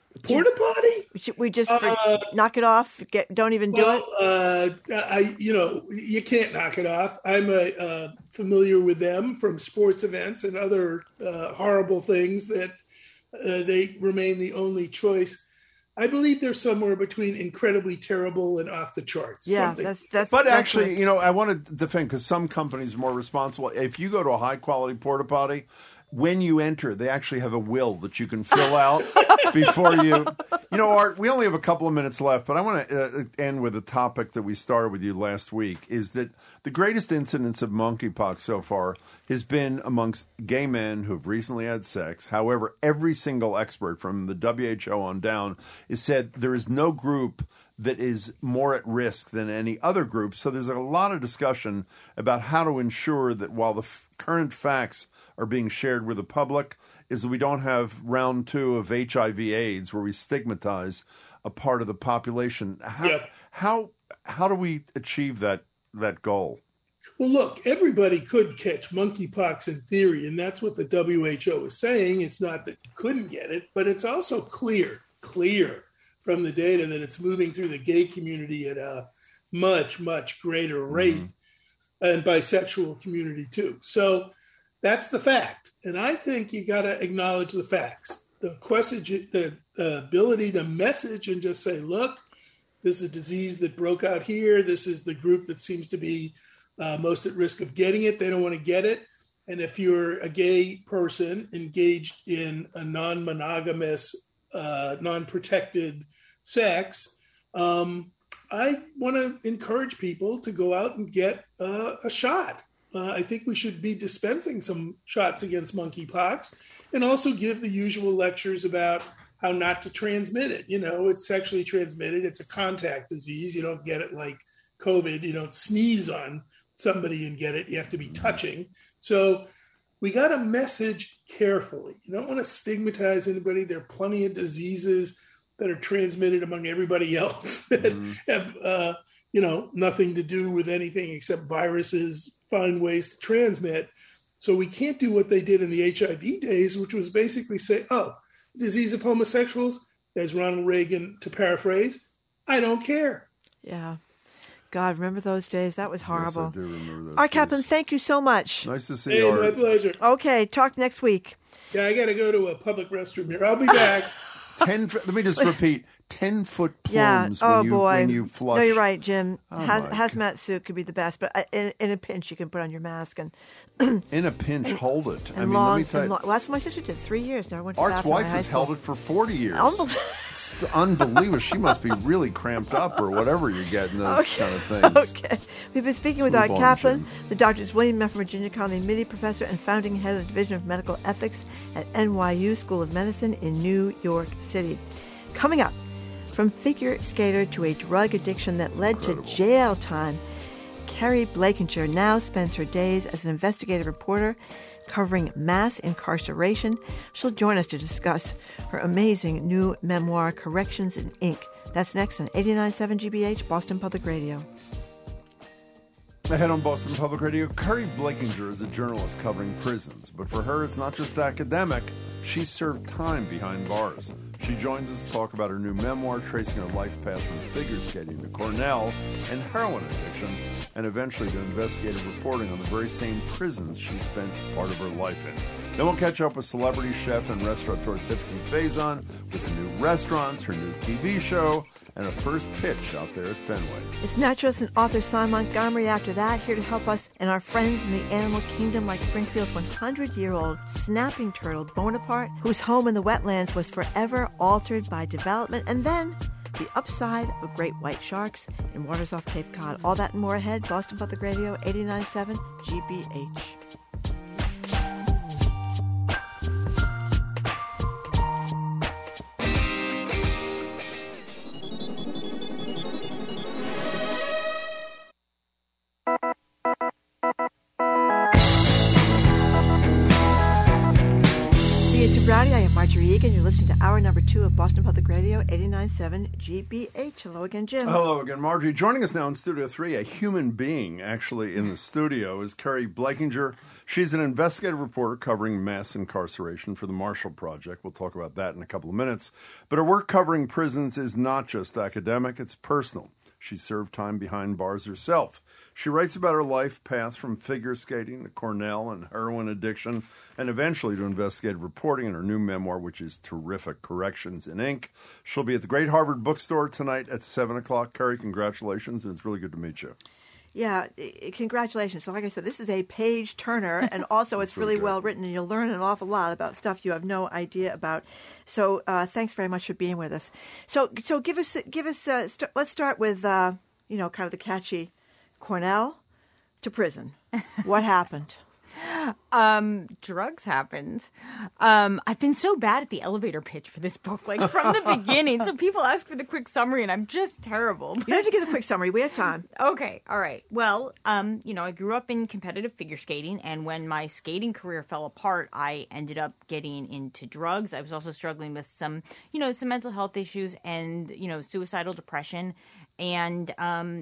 Porta potty? Should we just knock it off? Don't even do it? You can't knock it off. I'm familiar with them from sports events and other horrible things that they remain the only choice. I believe they're somewhere between incredibly terrible and off the charts. Yeah, that's. But actually, I want to defend because some companies are more responsible. If you go to a high quality porta potty, when you enter, they actually have a will that you can fill out before you. Art, we only have a couple of minutes left, but I want to end with a topic that we started with you last week, is that the greatest incidence of monkeypox so far has been amongst gay men who have recently had sex. However, every single expert from the WHO on down has said there is no group that is more at risk than any other group. So there's a lot of discussion about how to ensure that while the current facts are being shared with the public, is that we don't have round 2 of HIV/AIDS where we stigmatize a part of the population. How do we achieve that goal? Well, look, everybody could catch monkeypox in theory, and that's what the WHO is saying. It's not that you couldn't get it, but it's also clear from the data that it's moving through the gay community at a much, much greater rate, and bisexual community too. So that's the fact. And I think you got to acknowledge the facts. The question, the ability to message and just say, look, this is a disease that broke out here. This is the group that seems to be most at risk of getting it. They don't want to get it. And if you're a gay person engaged in a non-monogamous, non-protected sex, I want to encourage people to go out and get a shot. I think we should be dispensing some shots against monkeypox and also give the usual lectures about how not to transmit it. It's sexually transmitted. It's a contact disease. You don't get it like COVID. You don't sneeze on somebody and get it. You have to be touching. So we got to message carefully. You don't want to stigmatize anybody. There are plenty of diseases that are transmitted among everybody else that have, nothing to do with anything except viruses find ways to transmit. So we can't do what they did in the HIV days, which was basically say, disease of homosexuals, as Ronald Reagan, to paraphrase, I don't care. Yeah. God, remember those days? That was horrible. Yes, I do remember those Art Kaplan, thank you so much. Nice to see you, Art. My pleasure. Okay, talk next week. Yeah, I got to go to a public restroom here. I'll be back. Let me just repeat, 10-foot plumes when you flush. No, you're right, Jim. Oh, hazmat suit could be the best, but in a pinch, you can put on your mask. And in a pinch, hold it. Let me tell you. Well, that's what my sister did. 3 years. Now I went to Art's wife has held it for 40 years. It's unbelievable. She must be really cramped up or whatever you get in those kind of things. Okay. We've been speaking with Art Kaplan. The doctor is William F. Virginia Connolly Mitty Professor and founding head of the Division of Medical Ethics at NYU School of Medicine in New York City. Coming up, from figure skater to a drug addiction that led to jail time, Carrie Blakinger now spends her days as an investigative reporter covering mass incarceration. She'll join us to discuss her amazing new memoir, Corrections in Ink. That's next on 89.7 GBH, Boston Public Radio. Ahead on Boston Public Radio, Carrie Blakinger is a journalist covering prisons, but for her, it's not just academic. She served time behind bars. She joins us to talk about her new memoir, tracing her life path from figure skating to Cornell and heroin addiction, and eventually to investigative reporting on the very same prisons she spent part of her life in. Then we'll catch up with celebrity chef and restaurateur Tiffany Faison with her new restaurants, her new TV show, and a first pitch out there at Fenway. It's naturalist and author Cy Montgomery after that, here to help us and our friends in the animal kingdom like Springfield's 100-year-old snapping turtle Bonaparte, whose home in the wetlands was forever altered by development, and then the upside of great white sharks in waters off Cape Cod. All that and more ahead. Boston Public Radio, 89.7 GBH. I'm Marjorie Egan. You're listening to hour number 2 of Boston Public Radio, 89.7 GBH. Hello again, Jim. Hello again, Marjorie. Joining us now in Studio 3, a human being actually in the studio, is Carrie Blakinger. She's an investigative reporter covering mass incarceration for the Marshall Project. We'll talk about that in a couple of minutes. But her work covering prisons is not just academic, it's personal. She served time behind bars herself. She writes about her life path from figure skating to Cornell and heroin addiction, and eventually to investigative reporting in her new memoir, which is terrific, Corrections in Ink. She'll be at the Great Harvard Bookstore tonight at 7 o'clock. Carrie, congratulations, and it's really good to meet you. Yeah, congratulations. So like I said, this is a page turner, and also it's really well written, and you'll learn an awful lot about stuff you have no idea about. So thanks very much for being with us. So give us. Let's start with kind of the catchy Cornell to prison. What happened? Drugs happened. I've been so bad at the elevator pitch for this book, like from the beginning. So people ask for the quick summary, and I'm just terrible. You have to give the quick summary. We have time. Okay. All right. Well, I grew up in competitive figure skating, and when my skating career fell apart, I ended up getting into drugs. I was also struggling with some mental health issues and, suicidal depression. And,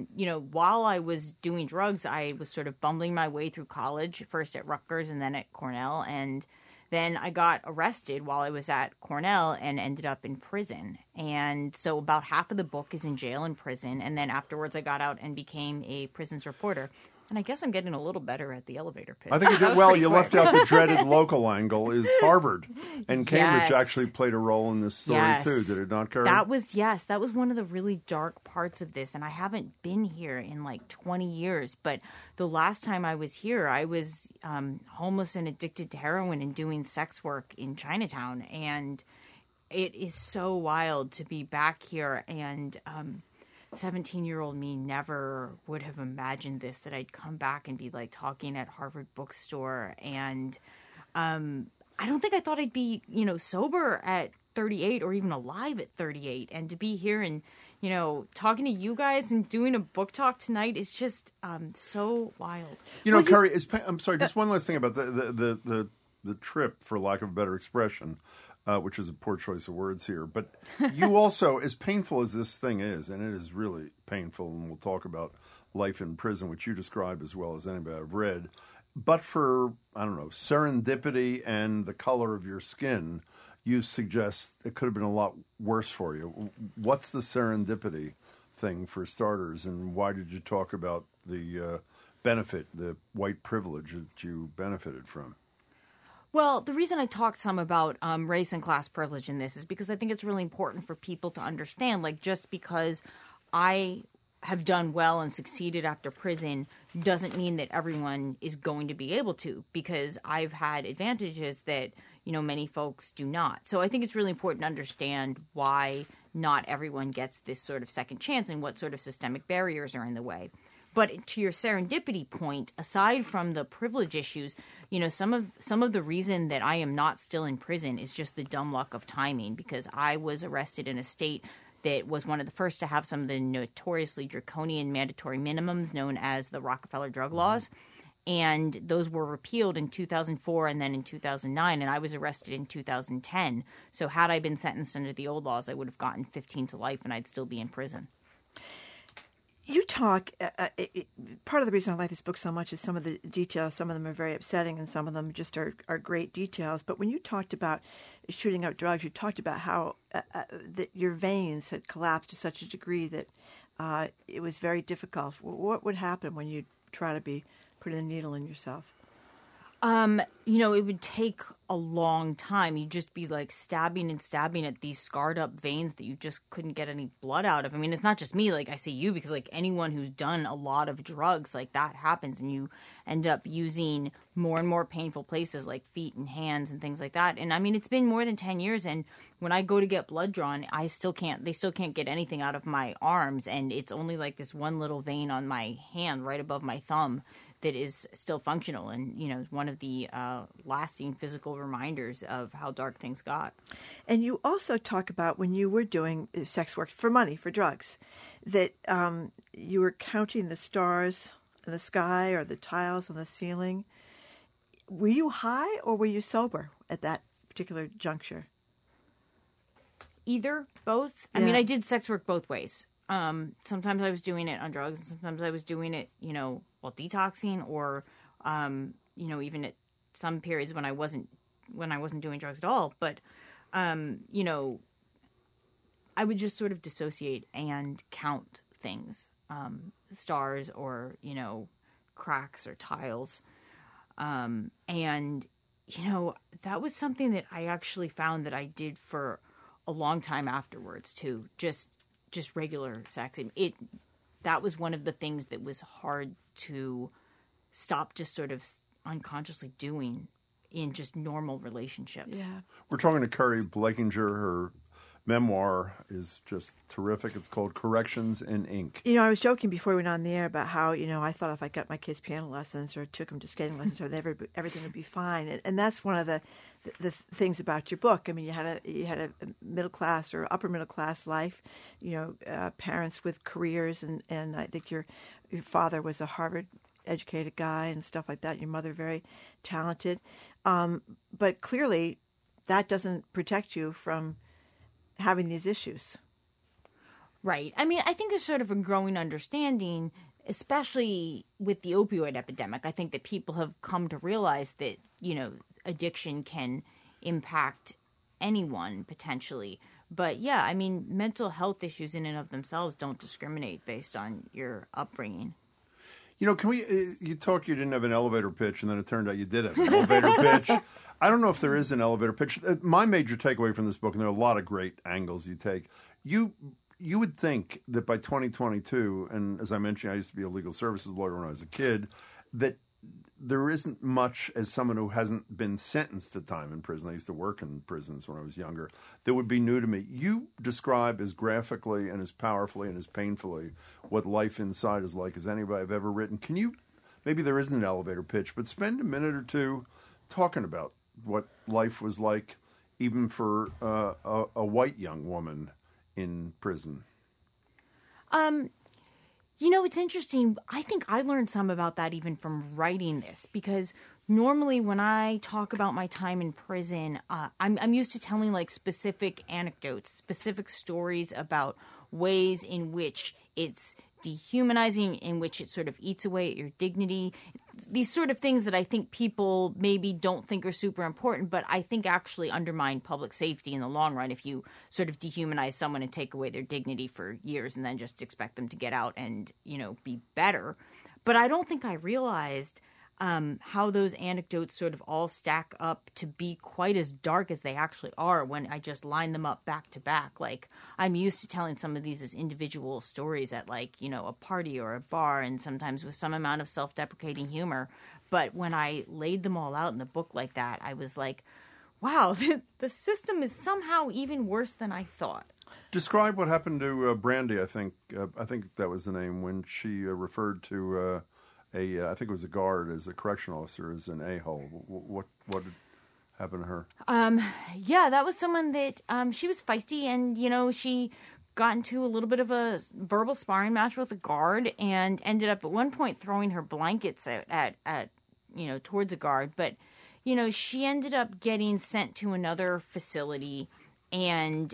while I was doing drugs, I was sort of bumbling my way through college, first at Rutgers and then at Cornell. And then I got arrested while I was at Cornell and ended up in prison. And so about half of the book is in jail and prison. And then afterwards I got out and became a prisons reporter. And I guess I'm getting a little better at the elevator pitch. I think you did well. You left out the dreaded local angle is Harvard. And Cambridge actually played a role in this story, too. Did it not, Carrie? That was one of the really dark parts of this. And I haven't been here in like 20 years. But the last time I was here, I was homeless and addicted to heroin and doing sex work in Chinatown. And it is so wild to be back here. And 17-year-old me never would have imagined this, that I'd come back and be like talking at Harvard Bookstore. And I don't think I thought I'd be, sober at 38 or even alive at 38. And to be here and, talking to you guys and doing a book talk tonight is just so wild. Carrie, I'm sorry, just one last thing about the trip, for lack of a better expression. Which is a poor choice of words here. But you also, as painful as this thing is, and it is really painful, and we'll talk about life in prison, which you describe as well as anybody I've read, but for, serendipity and the color of your skin, you suggest it could have been a lot worse for you. What's the serendipity thing, for starters, and why did you talk about the benefit, the white privilege that you benefited from? Well, the reason I talked some about race and class privilege in this is because I think it's really important for people to understand, like, just because I have done well and succeeded after prison doesn't mean that everyone is going to be able to, because I've had advantages that, many folks do not. So I think it's really important to understand why not everyone gets this sort of second chance and what sort of systemic barriers are in the way. But to your serendipity point, aside from the privilege issues, some of the reason that I am not still in prison is just the dumb luck of timing, because I was arrested in a state that was one of the first to have some of the notoriously draconian mandatory minimums known as the Rockefeller drug laws. And those were repealed in 2004 and then in 2009, and I was arrested in 2010. So had I been sentenced under the old laws, I would have gotten 15 to life and I'd still be in prison. You talk, part of the reason I like this book so much is some of the details. Some of them are very upsetting and some of them just are great details. But when you talked about shooting up drugs, you talked about how that your veins had collapsed to such a degree that it was very difficult. What would happen when you try to be putting a needle in yourself? It would take a long time. You'd just be like stabbing and stabbing at these scarred up veins that you just couldn't get any blood out of. I mean, it's not just me, like I say you, because like anyone who's done a lot of drugs, like that happens and you end up using more and more painful places like feet and hands and things like that. And I mean, it's been more than 10 years. And when I go to get blood drawn, they still can't get anything out of my arms. And it's only like this one little vein on my hand right above my thumb that is still functional, and one of the lasting physical reminders of how dark things got. And you also talk about when you were doing sex work for money, for drugs, that you were counting the stars in the sky or the tiles on the ceiling. Were you high or were you sober at that particular juncture? Either, both. I Yeah. mean, I did sex work both ways. Sometimes I was doing it on drugs, and sometimes I was doing it, while detoxing, or, even at some periods when I wasn't doing drugs at all. But, I would just sort of dissociate and count things, stars or, cracks or tiles. And, that was something that I actually found that I did for a long time afterwards too. Just regular sex. That was one of the things that was hard to stop just sort of unconsciously doing in just normal relationships. Yeah. We're talking to Kari Blakinger. Her memoir is just terrific. It's called Corrections in Ink. I was joking before we went on the air about how, I thought if I got my kids piano lessons or took them to skating lessons, or everything would be fine. And that's one of the things about your book. I mean, you had a middle class or upper middle class life, parents with careers, and I think your father was a Harvard educated guy and stuff like that. Your mother very talented, but clearly that doesn't protect you from having these issues. Right. I mean, I think there's sort of a growing understanding, especially with the opioid epidemic. I think that people have come to realize that, addiction can impact anyone potentially. But yeah, I mean, mental health issues in and of themselves don't discriminate based on your upbringing. Can we, you didn't have an elevator pitch, and then it turned out you did have an elevator pitch. I don't know if there is an elevator pitch. My major takeaway from this book, and there are a lot of great angles you take, you would think that by 2022, and as I mentioned, I used to be a legal services lawyer when I was a kid, that there isn't much, as someone who hasn't been sentenced to time in prison, I used to work in prisons when I was younger, that would be new to me. You describe as graphically and as powerfully and as painfully what life inside is like as anybody I've ever written. Can you, maybe there isn't an elevator pitch, but spend a minute or two talking about what life was like even for a white young woman in prison? It's interesting. I think I learned some about that even from writing this, because normally when I talk about my time in prison, I'm used to telling like specific anecdotes, specific stories about ways in which it's dehumanizing, in which it sort of eats away at your dignity. These sort of things that I think people maybe don't think are super important, but I think actually undermine public safety in the long run if you sort of dehumanize someone and take away their dignity for years and then just expect them to get out and, be better. But I don't think I realized how those anecdotes sort of all stack up to be quite as dark as they actually are when I just line them up back to back. Like, I'm used to telling some of these as individual stories at a party or a bar, and sometimes with some amount of self-deprecating humor. But when I laid them all out in the book like that, I was like, wow, the system is somehow even worse than I thought. Describe what happened to Brandy, I think that was the name, when she referred to I think it was a guard, as a correctional officer, as an a-hole. What happened to her? Yeah, that was someone that she was feisty, and she got into a little bit of a verbal sparring match with a guard, and ended up at one point throwing her blankets at towards a guard. But she ended up getting sent to another facility, and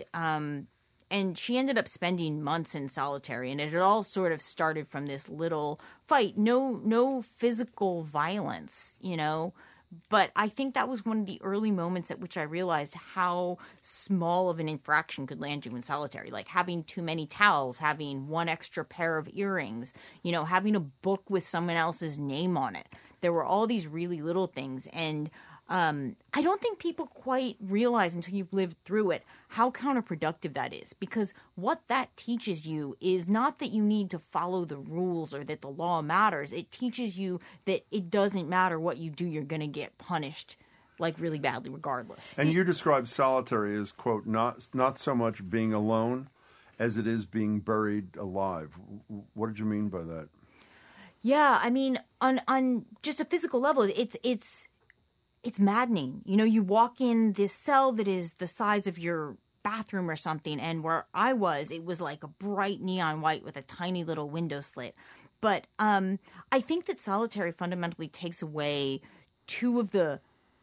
she ended up spending months in solitary, and it had all sort of started from this little fight. No physical violence, but I think that was one of the early moments at which I realized how small of an infraction could land you in solitary. Like having too many towels, having one extra pair of earrings, having a book with someone else's name on it. There were all these really little things, and I don't think people quite realize until you've lived through it how counterproductive that is, because what that teaches you is not that you need to follow the rules or that the law matters. It teaches you that it doesn't matter what you do, you're going to get punished like really badly regardless. And you describe solitary as, quote, not so much being alone as it is being buried alive. What did you mean by that? Yeah, I mean, on just a physical level, it's maddening. You walk in this cell that is the size of your bathroom or something, and where I was, it was like a bright neon white with a tiny little window slit. But I think that solitary fundamentally takes away two of the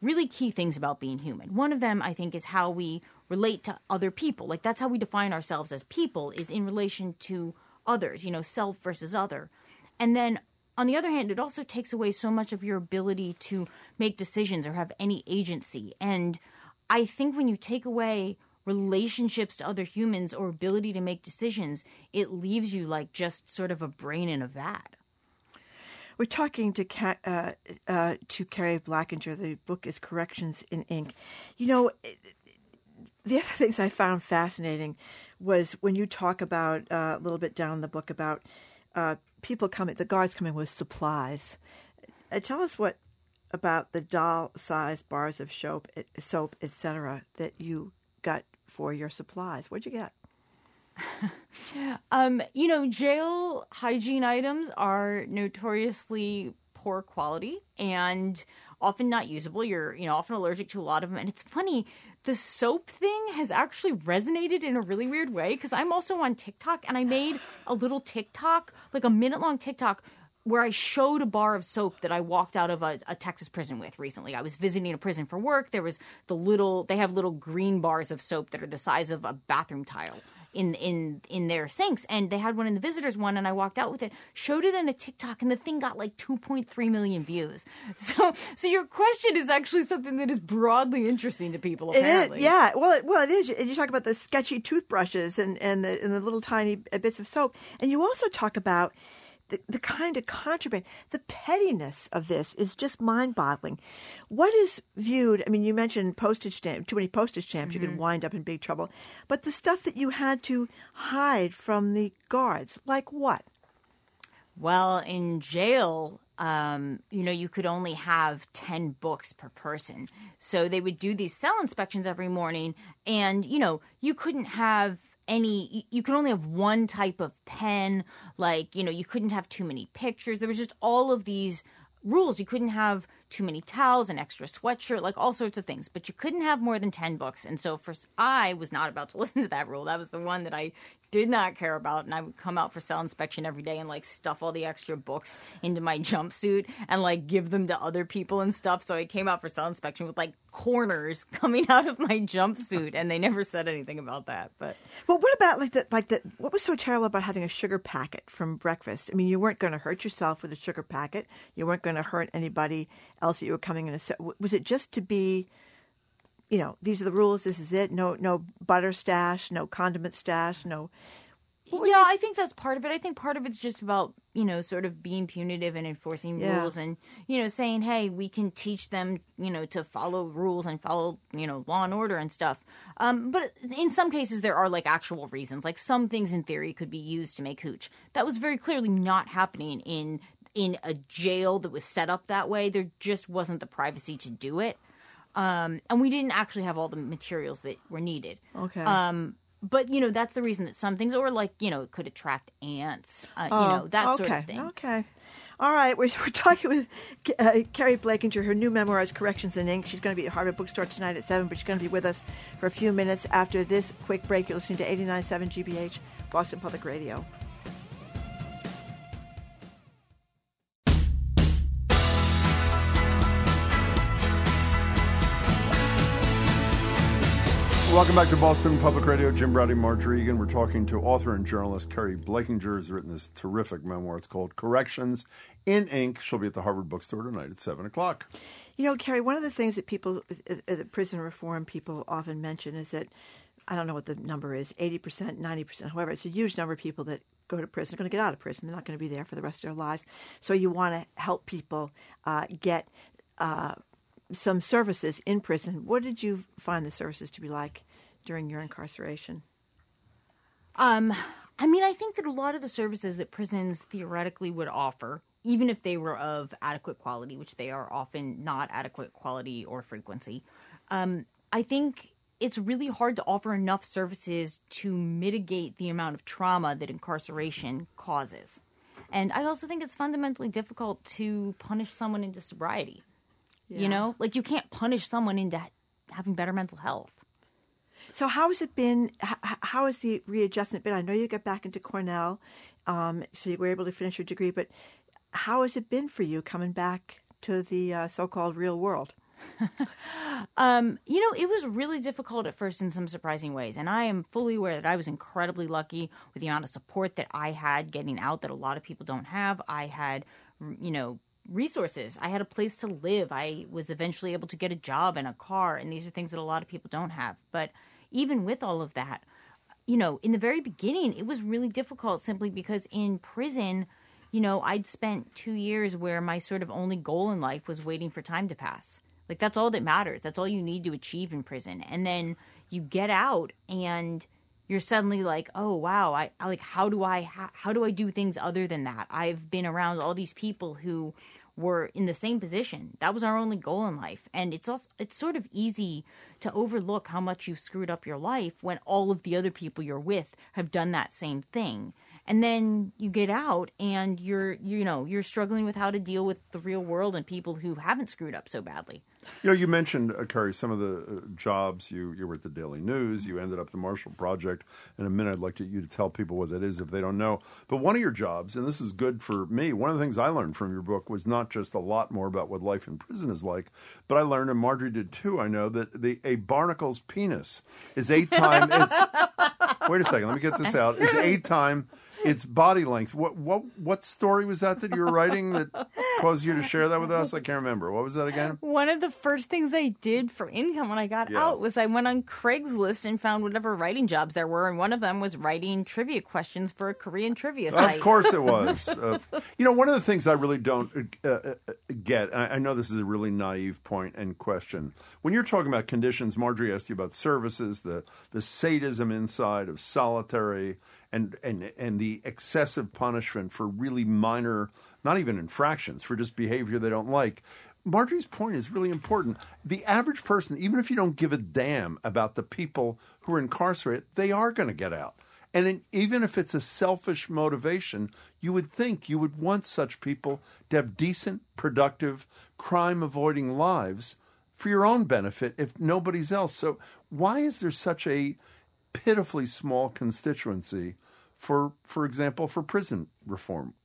really key things about being human. One of them, I think, is how we relate to other people. Like, that's how we define ourselves as people, is in relation to others, self versus other. And then on the other hand, it also takes away so much of your ability to make decisions or have any agency. And I think when you take away relationships to other humans or ability to make decisions, it leaves you like just sort of a brain in a vat. We're talking to Carrie Blackinger. The book is Corrections in Ink. The other things I found fascinating was when you talk about a little bit down the book about people coming, the guards coming with supplies. Tell us what about the doll-sized bars of soap, etc., that you got for your supplies. What'd you get? Jail hygiene items are notoriously poor quality and often not usable. You're, often allergic to a lot of them. And it's funny, the soap thing has actually resonated in a really weird way because I'm also on TikTok, and I made a little TikTok, like a minute-long TikTok, where I showed a bar of soap that I walked out of a Texas prison with recently. I was visiting a prison for work. There was they have little green bars of soap that are the size of a bathroom tile in their sinks. And they had one in the visitors one, and I walked out with it, showed it in a TikTok, and the thing got like 2.3 million views. So your question is actually something that is broadly interesting to people, apparently. Yeah. Well, it is. You talk about the sketchy toothbrushes and the little tiny bits of soap. And you also talk about the kind of contraband, the pettiness of this is just mind-boggling. What is viewed, you mentioned postage stamp, too many postage stamps, you could wind up in big trouble. But the stuff that you had to hide from the guards, like what? Well, in jail, you could only have 10 books per person. So they would do these cell inspections every morning, and, you couldn't have you could only have one type of pen, you couldn't have too many pictures. There was just all of these rules. You couldn't have too many towels, an extra sweatshirt, like all sorts of things. But you couldn't have more than 10 books. And so I was not about to listen to that rule. That was the one that I did not care about. And I would come out for cell inspection every day and stuff all the extra books into my jumpsuit and give them to other people and stuff. So I came out for cell inspection with corners coming out of my jumpsuit, and they never said anything about that. But what about what was so terrible about having a sugar packet from breakfast? You weren't going to hurt yourself with a sugar packet. You weren't going to hurt anybody else that you were coming in. Was it just to be, these are the rules, this is it, no butter stash, no condiment stash, no... Yeah, I think that's part of it. I think part of it's just about, sort of being punitive and enforcing rules and, saying, hey, we can teach them, to follow rules and follow, law and order and stuff. But in some cases, there are actual reasons. Some things in theory could be used to make hooch. That was very clearly not happening in a jail that was set up that way. There just wasn't the privacy to do it. And we didn't actually have all the materials that were needed. Okay. But, that's the reason that some things, or it could attract ants, that sort of thing. Okay. All right. We're talking with Carrie Blackinger. Her new memoir is Corrections in Ink. She's going to be at Harvard Bookstore tonight at 7, but she's going to be with us for a few minutes after this quick break. You're listening to 89.7 GBH, Boston Public Radio. Welcome back to Boston Public Radio. Jim Braude, Marjorie Egan. We're talking to author and journalist Carrie Blackinger, who's written this terrific memoir. It's called Corrections in Ink. She'll be at the Harvard Bookstore tonight at 7 o'clock. Carrie, one of the things that the prison reform people often mention is that, I don't know what the number is, 80%, 90%, however, it's a huge number of people that go to prison are going to get out of prison. They're not going to be there for the rest of their lives. So you want to help people get some services in prison. What did you find the services to be like during your incarceration? I think that a lot of the services that prisons theoretically would offer, even if they were of adequate quality, which they are often not adequate quality or frequency, I think it's really hard to offer enough services to mitigate the amount of trauma that incarceration causes. And I also think it's fundamentally difficult to punish someone into sobriety. Yeah. You can't punish someone into having better mental health. So how has it been? How has the readjustment been? I know you got back into Cornell, so you were able to finish your degree, but how has it been for you coming back to the so-called real world? It was really difficult at first in some surprising ways. And I am fully aware that I was incredibly lucky with the amount of support that I had getting out that a lot of people don't have. I had, resources. I had a place to live. I was eventually able to get a job and a car. And these are things that a lot of people don't have. But even with all of that, in the very beginning, it was really difficult simply because in prison, I'd spent 2 years where my sort of only goal in life was waiting for time to pass. Like, that's all that matters. That's all you need to achieve in prison. And then you get out and you're suddenly like, oh, wow, how do I do things other than that? I've been around all these people who were in the same position. That was our only goal in life. And it's sort of easy to overlook how much you've screwed up your life when all of the other people you're with have done that same thing. And then you get out and you're struggling with how to deal with the real world and people who haven't screwed up so badly. You mentioned, Carrie, some of the jobs. You were at the Daily News. You ended up at the Marshall Project. In a minute, I'd like you to tell people what that is if they don't know. But one of your jobs, and this is good for me, one of the things I learned from your book was not just a lot more about what life in prison is like, but I learned, and Marjorie did too, I know, that a barnacle's penis is 8 times wait a second, let me get this out, is 8 times its body length. What story was that you were writing that caused you to share that with us? I can't remember. What was that again? One of the first things I did for income when I got out was I went on Craigslist and found whatever writing jobs there were, and one of them was writing trivia questions for a Korean trivia site. Of course it was. One of the things I really don't get, I know this is a really naive point and question. When you're talking about conditions, Marjorie asked you about services, the sadism inside of solitary, and the excessive punishment for really minor, not even infractions, for just behavior they don't like. Marjorie's point is really important. The average person, even if you don't give a damn about the people who are incarcerated, they are going to get out. And even if it's a selfish motivation, you would think you would want such people to have decent, productive, crime-avoiding lives for your own benefit, if nobody's else. So why is there such a pitifully small constituency for example, for prison reform?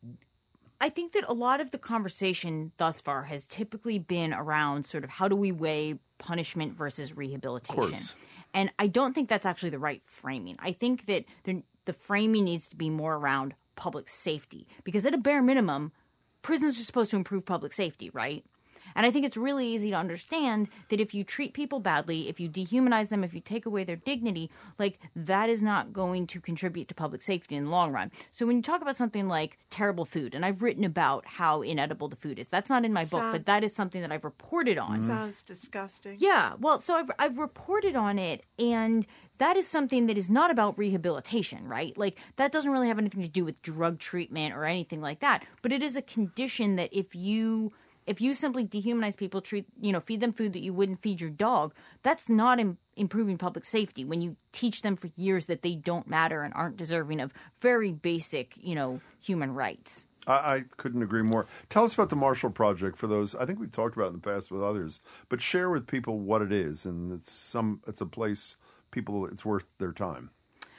I think that a lot of the conversation thus far has typically been around sort of how do we weigh punishment versus rehabilitation. Of course. And I don't think that's actually the right framing. I think that the framing needs to be more around public safety, because at a bare minimum, prisons are supposed to improve public safety, right? And I think it's really easy to understand that if you treat people badly, if you dehumanize them, if you take away their dignity, like, that is not going to contribute to public safety in the long run. So when you talk about something like terrible food, and I've written about how inedible the food is, that's not in my book, but that is something that I've reported on. Sounds disgusting. Yeah, well, so I've reported on it, and that is something that is not about rehabilitation, right? Like, that doesn't really have anything to do with drug treatment or anything like that, but it is a condition that if you simply dehumanize people, feed them food that you wouldn't feed your dog, that's not improving public safety when you teach them for years that they don't matter and aren't deserving of very basic, human rights. I couldn't agree more. Tell us about the Marshall Project for those. I think we've talked about it in the past with others, but share with people what it is, and it's a place it's worth their time.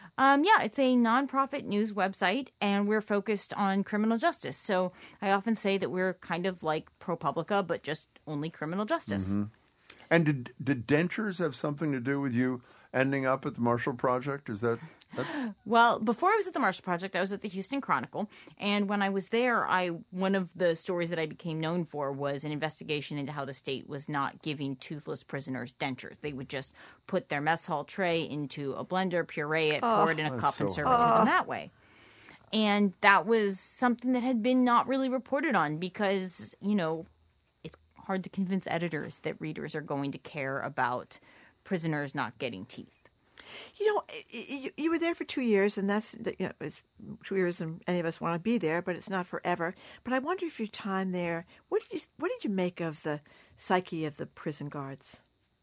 It's a nonprofit news website, and we're focused on criminal justice. So I often say that we're kind of like ProPublica, but just only criminal justice. Mm-hmm. And did dentures have something to do with you ending up at the Marshall Project? Well, before I was at the Marshall Project, I was at the Houston Chronicle. And when I was there, one of the stories that I became known for was an investigation into how the state was not giving toothless prisoners dentures. They would just put their mess hall tray into a blender, puree it, pour it in a cup, and serve it to them that way. And that was something that had been not really reported on because, it's hard to convince editors that readers are going to care about prisoners not getting teeth. You were there for 2 years, and it's 2 years, and any of us want to be there, but it's not forever. But I wonder if your time there, what did you make of the psyche of the prison guards?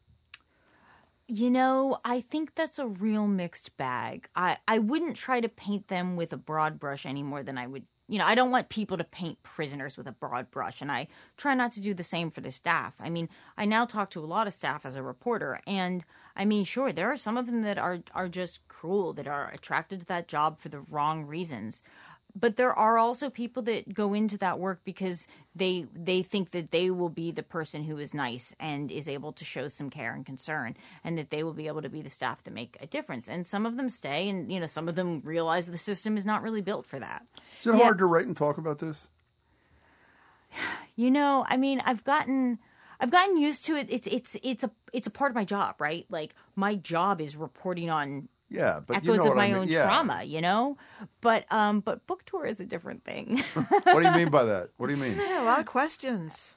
I think that's a real mixed bag. I wouldn't try to paint them with a broad brush any more than I would. I don't want people to paint prisoners with a broad brush, and I try not to do the same for the staff. I mean, I now talk to a lot of staff as a reporter, and I mean, sure, there are some of them that are just cruel, that are attracted to that job for the wrong reasons. But there are also people that go into that work because they think that they will be the person who is nice and is able to show some care and concern, and that they will be able to be the staff that make a difference. And some of them stay, and some of them realize the system is not really built for that. Is it hard to write and talk about this? I've gotten used to it. It's a part of my job, right? Like, my job is reporting on but echoes of my own trauma, But book tour is a different thing. What do you mean by that? What do you mean? Yeah, a lot of questions.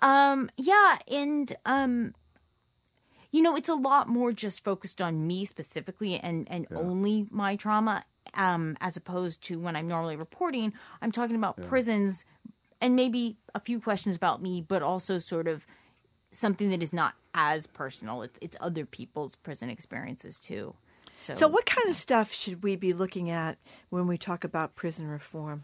It's a lot more just focused on me specifically and only my trauma, as opposed to when I'm normally reporting, I'm talking about prisons and maybe a few questions about me, but also sort of something that is not as personal. It's other people's prison experiences too. So what kind of stuff should we be looking at when we talk about prison reform?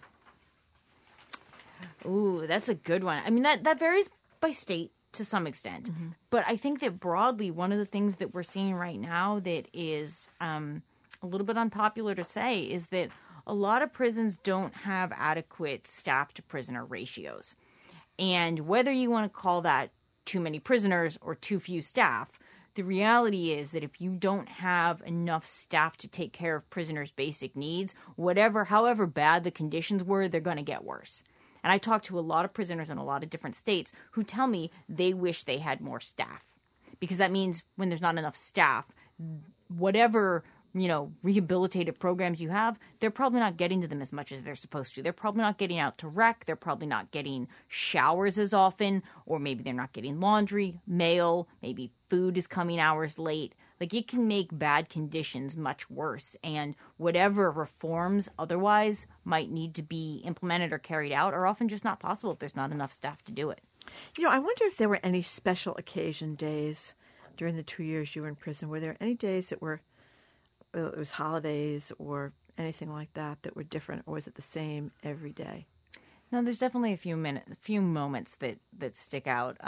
Ooh, that's a good one. I mean, that varies by state to some extent. Mm-hmm. But I think that broadly, one of the things that we're seeing right now that is a little bit unpopular to say is that a lot of prisons don't have adequate staff to prisoner ratios. And whether you want to call that too many prisoners or too few staff, the reality is that if you don't have enough staff to take care of prisoners' basic needs, however bad the conditions were, they're going to get worse. And I talk to a lot of prisoners in a lot of different states who tell me they wish they had more staff. Because that means when there's not enough staff, whatever rehabilitative programs you have, they're probably not getting to them as much as they're supposed to. They're probably not getting out to rec. They're probably not getting showers as often, or maybe they're not getting laundry, mail, maybe food is coming hours late. Like, it can make bad conditions much worse. And whatever reforms otherwise might need to be implemented or carried out are often just not possible if there's not enough staff to do it. I wonder if there were any special occasion days during the 2 years you were in prison. Were there any days that were it was holidays or anything like that were different, or was it the same every day? No, there's definitely a few moments that stick out.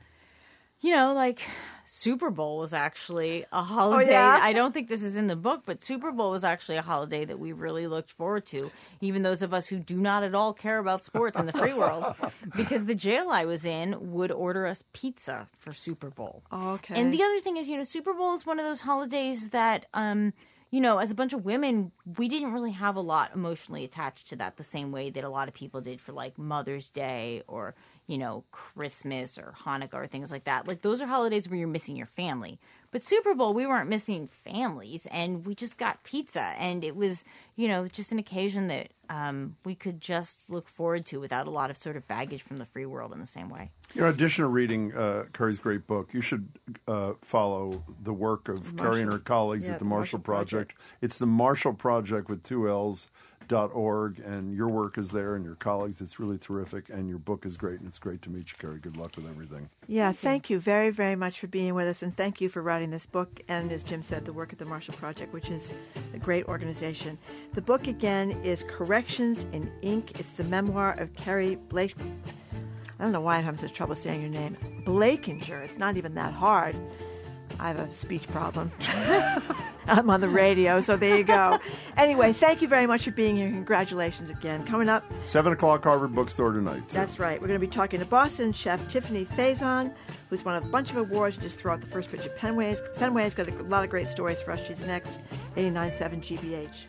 Like Super Bowl was actually a holiday. Oh, yeah? I don't think this is in the book, but Super Bowl was actually a holiday that we really looked forward to, even those of us who do not at all care about sports in the free world, because the jail I was in would order us pizza for Super Bowl. Oh, okay. And the other thing is, Super Bowl is one of those holidays that, as a bunch of women, we didn't really have a lot emotionally attached to that the same way that a lot of people did for, like, Mother's Day or, Christmas or Hanukkah or things like that. Like, those are holidays where you're missing your family. But Super Bowl, we weren't missing families, and we just got pizza. And it was, just an occasion that we could just look forward to without a lot of sort of baggage from the free world in the same way. In addition to reading Carrie's great book, you should follow the work of Carrie and her colleagues at the Marshall Project. It's the Marshall Project with 2 L's.org, and your work is there and your colleagues. It's really terrific, and your book is great, and it's great to meet you, Carrie. Good luck with everything. Yeah, thank you very, very much for being with us, and thank you for writing this book and, as Jim said, the work at the Marshall Project, which is a great organization. The book, again, is Corrections in Ink. It's the memoir of Carrie Blake. I don't know why I'm having such trouble saying your name. Blakinger. It's not even that hard. I have a speech problem. I'm on the radio, so there you go. Anyway, thank you very much for being here. Congratulations again. Coming up, 7 o'clock Harvard Bookstore tonight. Too. That's right. We're going to be talking to Boston chef Tiffany Faison, who's won a bunch of awards just throughout the first pitch at Fenway's. Fenway's got a lot of great stories for us. She's next, 89.7 GBH.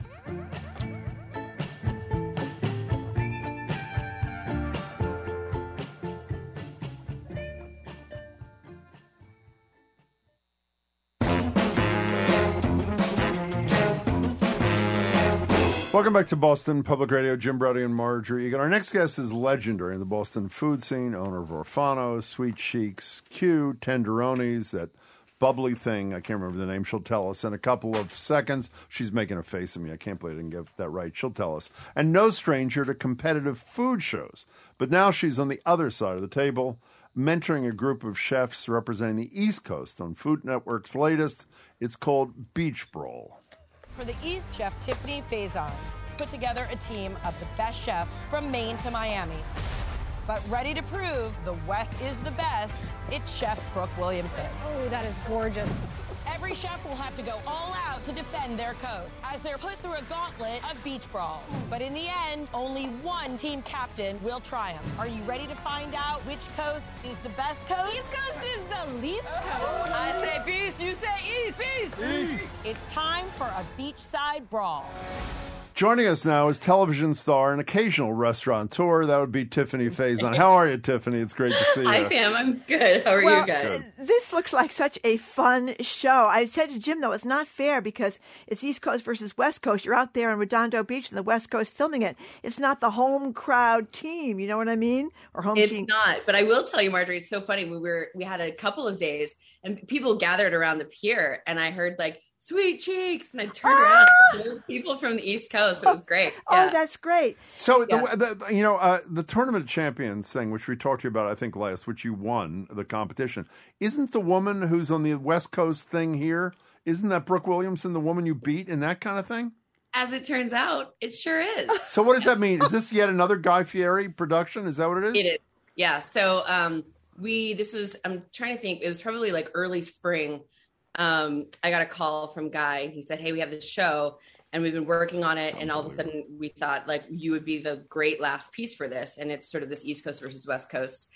Welcome back to Boston Public Radio. Jim Brody and Marjorie Egan. Our next guest is legendary in the Boston food scene, owner of Orfano's, Sweet Cheeks, Q, Tenderonis, that bubbly thing. I can't remember the name. She'll tell us in a couple of seconds. She's making a face at me. I can't believe I didn't get that right. She'll tell us. And no stranger to competitive food shows. But now she's on the other side of the table, mentoring a group of chefs representing the East Coast on Food Network's latest. It's called Beach Brawl. For the East, Chef Tiffany Faison put together a team of the best chefs from Maine to Miami. But ready to prove the West is the best, it's Chef Brooke Williamson. Oh, that is gorgeous. Every chef will have to go all out to defend their coast as they're put through a gauntlet of beach brawl. But in the end, only one team captain will triumph. Are you ready to find out which coast is the best coast? East Coast is the least coast. I say beast, you say east. Beast. It's time for a beachside brawl. Joining us now is television star and occasional restaurateur. That would be Tiffany Faison. How are you, Tiffany? It's great to see you. Hi, Pam. I'm good. How are you guys? This looks like such a fun show. I said to Jim, though, it's not fair because it's East Coast versus West Coast. You're out there in Redondo Beach on the West Coast filming it. It's not the home crowd team. You know what I mean? Or home team. It's not. But I will tell you, Marjorie, it's so funny. We had a couple of days and people gathered around the pier and I heard like, sweet cheeks, and I turned around. There were people from the East Coast. It was great. Yeah. Oh, that's great. So the Tournament of Champions thing, which we talked to you about, I think last, which you won the competition, isn't the woman who's on the West Coast thing here? Isn't that Brooke Williamson, the woman you beat, in that kind of thing? As it turns out, it sure is. So what does that mean? Is this yet another Guy Fieri production? Is that what it is? It is. Yeah. So I'm trying to think. It was probably like early spring. I got a call from Guy. He said, hey, we have this show and we've been working on it. And all of a sudden we thought like you would be the great last piece for this. And it's sort of this East Coast versus West Coast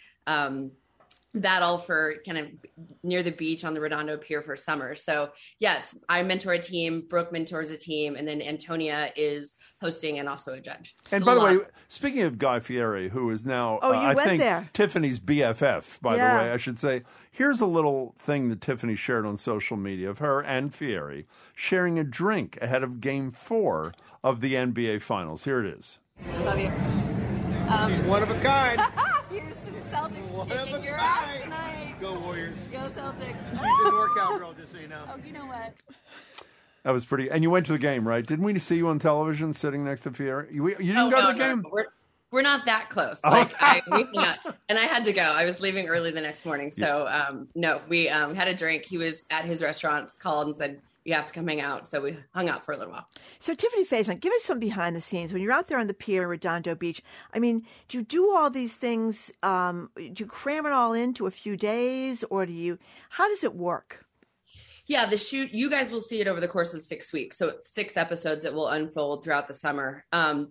battle for kind of near the beach on the Redondo Pier for summer. So yeah, I mentor a team, Brooke mentors a team, and then Antonia is hosting and also a judge. And by the way, speaking of Guy Fieri, who is now, I think, Tiffany's BFF, by the way, I should say, here's a little thing that Tiffany shared on social media of her and Fieri sharing a drink ahead of Game 4 of the NBA Finals. Here it is. Love you. She's one of a kind. Here's to the Celtics kicking your ass tonight. Go Warriors. Go Celtics. She's a NorCal girl, just so you know. Oh, you know what? That was pretty. And you went to the game, right? Didn't we see you on television sitting next to Fieri? You didn't go to the game? We're not that close. Oh. And I had to go. I was leaving early the next morning. So, no, we had a drink. He was at his restaurant, called and said, you have to come hang out. So we hung out for a little while. So Tiffany Faison, give us some behind the scenes. When you're out there on the pier in Redondo Beach, I mean, do you do all these things? Do you cram it all into a few days or how does it work? Yeah, the shoot, you guys will see it over the course of 6 weeks. So it's 6 episodes that will unfold throughout the summer.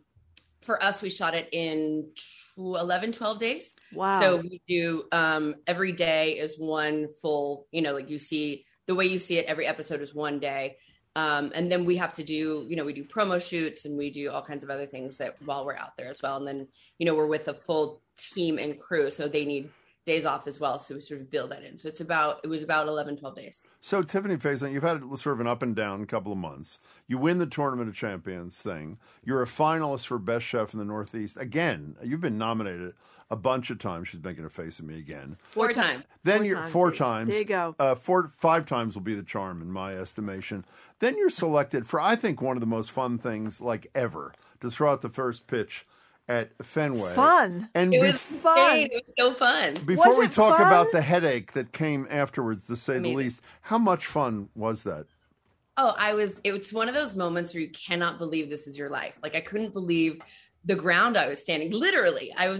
For us, we shot it in 11, 12 days. Wow. So we do every day is one full, like you see, the way you see it, every episode is one day. And then we have to do, we do promo shoots and we do all kinds of other things that while we're out there as well. And then, we're with a full team and crew, so they need days off as well. So we sort of build that in. So it was about 11, 12 days. So Tiffany Faison, you've had sort of an up and down couple of months. You win the Tournament of Champions thing. You're a finalist for Best Chef in the Northeast. Again, you've been nominated a bunch of times. She's making a face at me again. 4 times. Then you're 4 times. There you go. 5 times will be the charm in my estimation. Then you're selected for, I think, one of the most fun things like ever, to throw out the first pitch at Fenway. Fun. And it was fun. It was so fun. Before we talk about the headache that came afterwards, to say the least, how much fun was that? Oh, it's one of those moments where you cannot believe this is your life. Like I couldn't believe the ground I was standing. Literally, I'm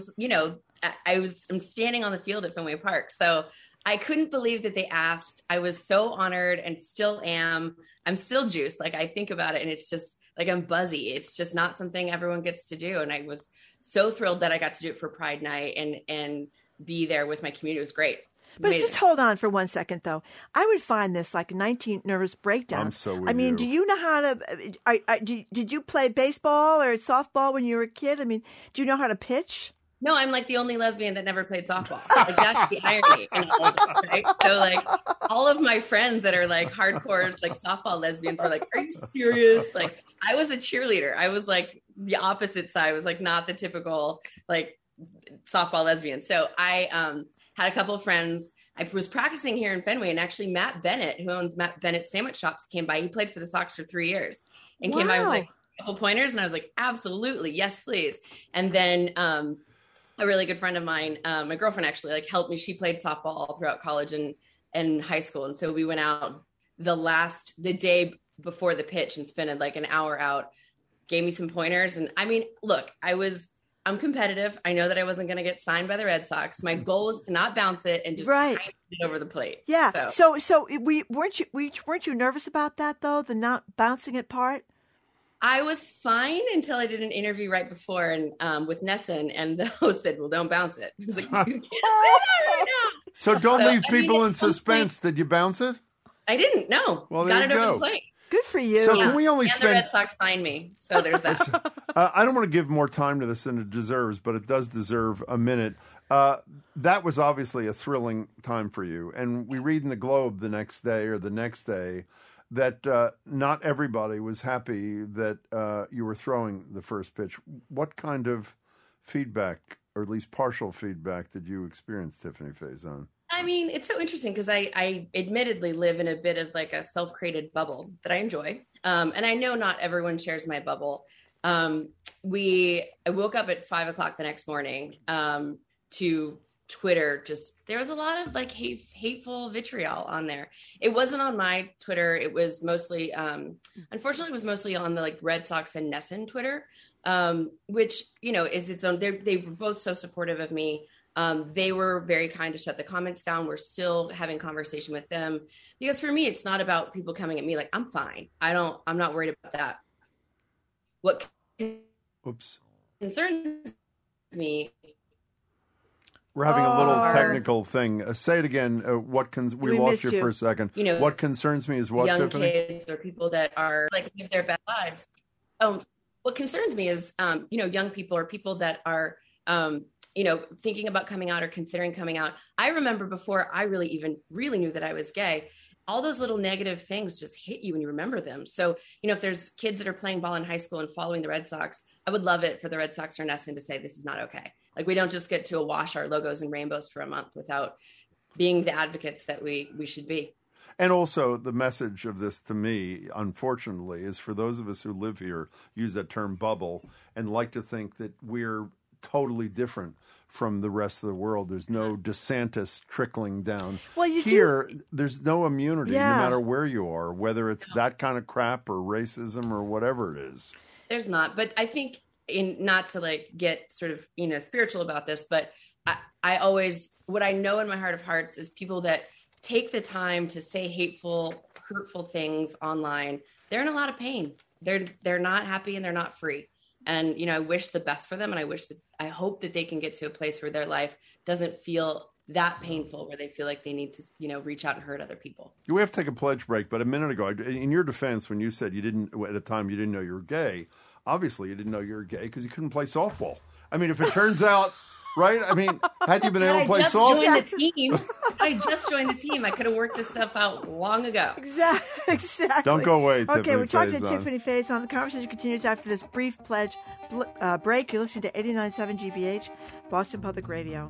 standing on the field at Fenway Park. So I couldn't believe that they asked. I was so honored and still am. I'm still juiced. Like I think about it and it's just like I'm buzzy. It's just not something everyone gets to do. And I was so thrilled that I got to do it for Pride Night and be there with my community. It was great. But just hold on for 1 second, though. I would find this like 19 nervous breakdowns. I'm so with I mean, you. do you know how to? Did you play baseball or softball when you were a kid? I mean, do you know how to pitch? No, I'm like the only lesbian that never played softball. Like that's the irony in all of this, right? So like all of my friends that are like hardcore like softball lesbians were like, "Are you serious?" Like I was a cheerleader. I was like the opposite side. I was like not the typical like softball lesbian. So I had a couple of friends. I was practicing here in Fenway, and actually Matt Bennett, who owns Matt Bennett Sandwich Shops, came by. He played for the Sox for 3 years and came by and was like, a couple pointers. And I was like, absolutely. Yes, please. And then a really good friend of mine, my girlfriend actually like helped me. She played softball all throughout college and high school. And so we went out the day before the pitch and spent like an hour out, gave me some pointers. And I mean, look, I I'm competitive. I know that I wasn't going to get signed by the Red Sox. My goal was to not bounce it and just kind of get it over the plate. Yeah. So weren't you nervous about that though? The not bouncing it part? I was fine until I did an interview right before and with Nesson, and the host said, "Well, don't bounce it." I was like, "You can't say that right now." So don't leave people in suspense. Did you bounce it? I didn't. No. Well, got there it you over go. the plate. Good for you. So can we only and spend? the Red Sox signed me, so there's that. I don't want to give more time to this than it deserves, but it does deserve a minute. That was obviously a thrilling time for you, and we read in the Globe the next day that not everybody was happy that you were throwing the first pitch. What kind of feedback, or at least partial feedback, did you experience, Tiffany Faison? I mean, it's so interesting because I admittedly live in a bit of like a self-created bubble that I enjoy. And I know not everyone shares my bubble. I woke up at 5:00 the next morning to Twitter. There was a lot of like hateful vitriol on there. It wasn't on my Twitter. It was mostly, unfortunately, it was mostly on the like Red Sox and Nesson Twitter, which, is its own. They were both so supportive of me. They were very kind to shut the comments down. We're still having conversation with them because for me, it's not about people coming at me like, I'm fine. I'm not worried about that. What concerns me. We're having a little technical thing. Say it again. We lost you for a second. What concerns me is what, young Tiffany? kids or people that are like live their best lives. What concerns me is, young people or people that are, thinking about coming out or considering coming out. I remember before I really knew that I was gay, all those little negative things just hit you when you remember them. So, if there's kids that are playing ball in high school and following the Red Sox, I would love it for the Red Sox or Nesson to say, this is not okay. Like, we don't just get to awash our logos in rainbows for a month without being the advocates that we should be. And also the message of this to me, unfortunately, is for those of us who live here, use that term bubble, and like to think that we're totally different from the rest of the world. There's no DeSantis trickling down. Well, there's no immunity, no matter where you are, whether it's that kind of crap or racism or whatever it is. There's not. But I think, not to like get sort of, spiritual about this, but I always, what I know in my heart of hearts is people that take the time to say hateful, hurtful things online, they're in a lot of pain. They're not happy and they're not free. And, I wish the best for them. And I hope that they can get to a place where their life doesn't feel that painful, where they feel like they need to, reach out and hurt other people. We have to take a pledge break, but a minute ago, in your defense, when you said at a time you didn't know you were gay, obviously you didn't know you were gay because you couldn't play softball. I mean, if it turns out, right? I mean, had you been able to play softball? I just joined the team. I could have worked this stuff out long ago. Exactly. Don't go away, Tiffany. Okay, we're talking to Faison. Tiffany Faison. The conversation continues after this brief pledge break. You're listening to 89.7 GBH, Boston Public Radio.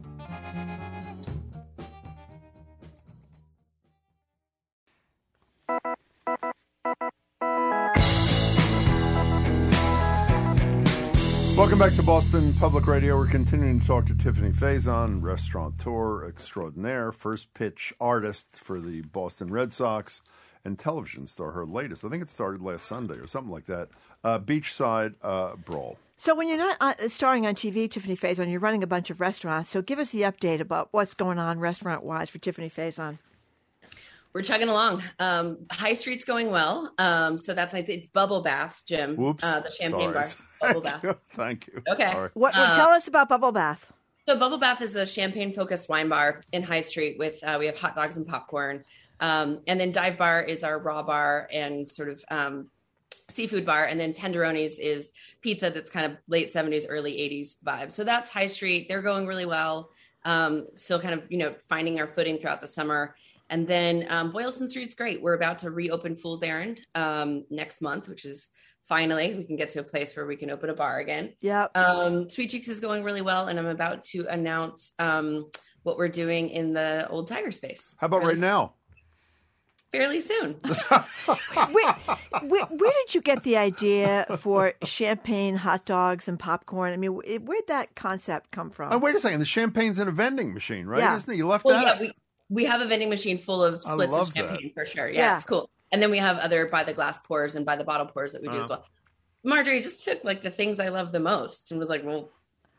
Welcome back to Boston Public Radio. We're continuing to talk to Tiffany Faison, restaurateur extraordinaire, first pitch artist for the Boston Red Sox, and television star. Her latest, I think it started last Sunday or something like that, Beachside Brawl. So when you're not starring on TV, Tiffany Faison, you're running a bunch of restaurants. So give us the update about what's going on restaurant-wise for Tiffany Faison. We're chugging along. High Street's going well. So that's nice. It's Bubble Bath, Jim. Whoops. The champagne bar. Bubble Bath. Thank you. Okay. Sorry. Tell us about Bubble Bath. So Bubble Bath is a champagne-focused wine bar in High Street with, we have hot dogs and popcorn. And then Dive Bar is our raw bar and sort of seafood bar. And then Tenderoni's is pizza that's kind of late 70s, early 80s vibe. So that's High Street. They're going really well. Still kind of, finding our footing throughout the summer. And then Boylston Street's great. We're about to reopen Fool's Errand next month, which is finally we can get to a place where we can open a bar again. Yep. Sweet Cheeks is going really well, and I'm about to announce what we're doing in the Old Tiger space. How about right now? Fairly soon. Where did you get the idea for champagne, hot dogs, and popcorn? I mean, where'd that concept come from? Oh, wait a second. The champagne's in a vending machine, right? Yeah. Isn't it? You left well, that? Yeah, we have a vending machine full of splits of champagne for sure. Yeah, it's cool. And then we have other by the glass pours and by the bottle pours that we do as well. Marjorie just took like the things I love the most and was like, well,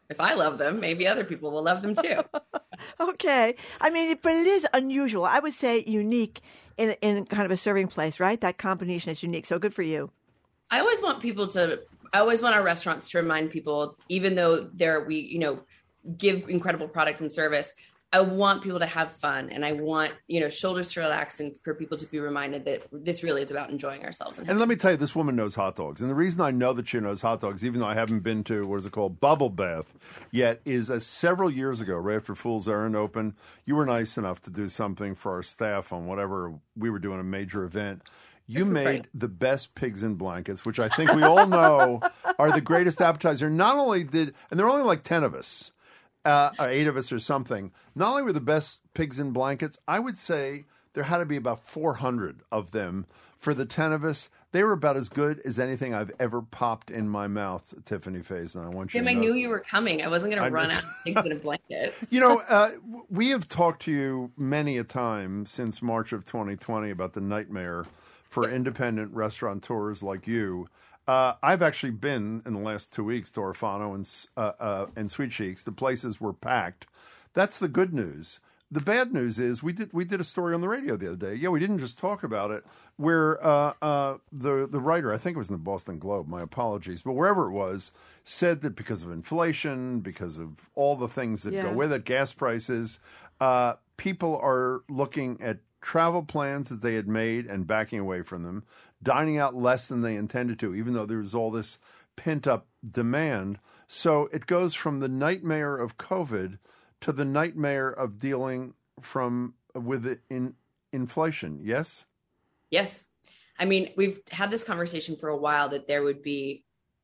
if I love them, maybe other people will love them too. Okay. I mean, but it is unusual. I would say unique in kind of a serving place, right? That combination is unique. So good for you. I always want our restaurants to remind people, even though we give incredible product and service, I want people to have fun, and I want, shoulders to relax, and for people to be reminded that this really is about enjoying ourselves. And let me tell you, this woman knows hot dogs. And the reason I know that she knows hot dogs, even though I haven't been to, what is it called, Bubble Bath yet, is several years ago, right after Fool's Errand opened, you were nice enough to do something for our staff on whatever, we were doing a major event. You made the best pigs in blankets, which I think we all know are the greatest appetizer. Not only and there are only like 10 of us. Or 8 of us or something. Not only were the best pigs in blankets, I would say there had to be about 400 of them for the 10 of us. They were about as good as anything I've ever popped in my mouth, Tiffany Faison. I want you to know. I knew you were coming. I wasn't going to run out of pigs in a blanket. We have talked to you many a time since March of 2020 about the nightmare for independent restaurateurs like you. I've actually been in the last 2 weeks to Orfano and Sweet Cheeks. The places were packed. That's the good news. The bad news is we did a story on the radio the other day. Yeah, we didn't just talk about it. Where the writer, I think it was in the Boston Globe, my apologies, but wherever it was, said that because of inflation, because of all the things that go with it, gas prices, people are looking at travel plans that they had made and backing away from them, dining out less than they intended to, even though there's all this pent-up demand. So it goes from the nightmare of COVID to the nightmare of dealing with inflation, yes? Yes. I mean, we've had this conversation for a while that there would be,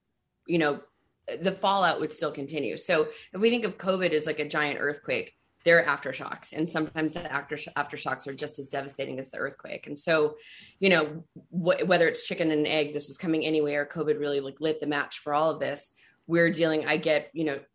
the fallout would still continue. So if we think of COVID as like a giant earthquake, there are aftershocks, and sometimes the aftershocks are just as devastating as the earthquake. And so, whether it's chicken and egg, this was coming anyway, or COVID really lit the match for all of this. I get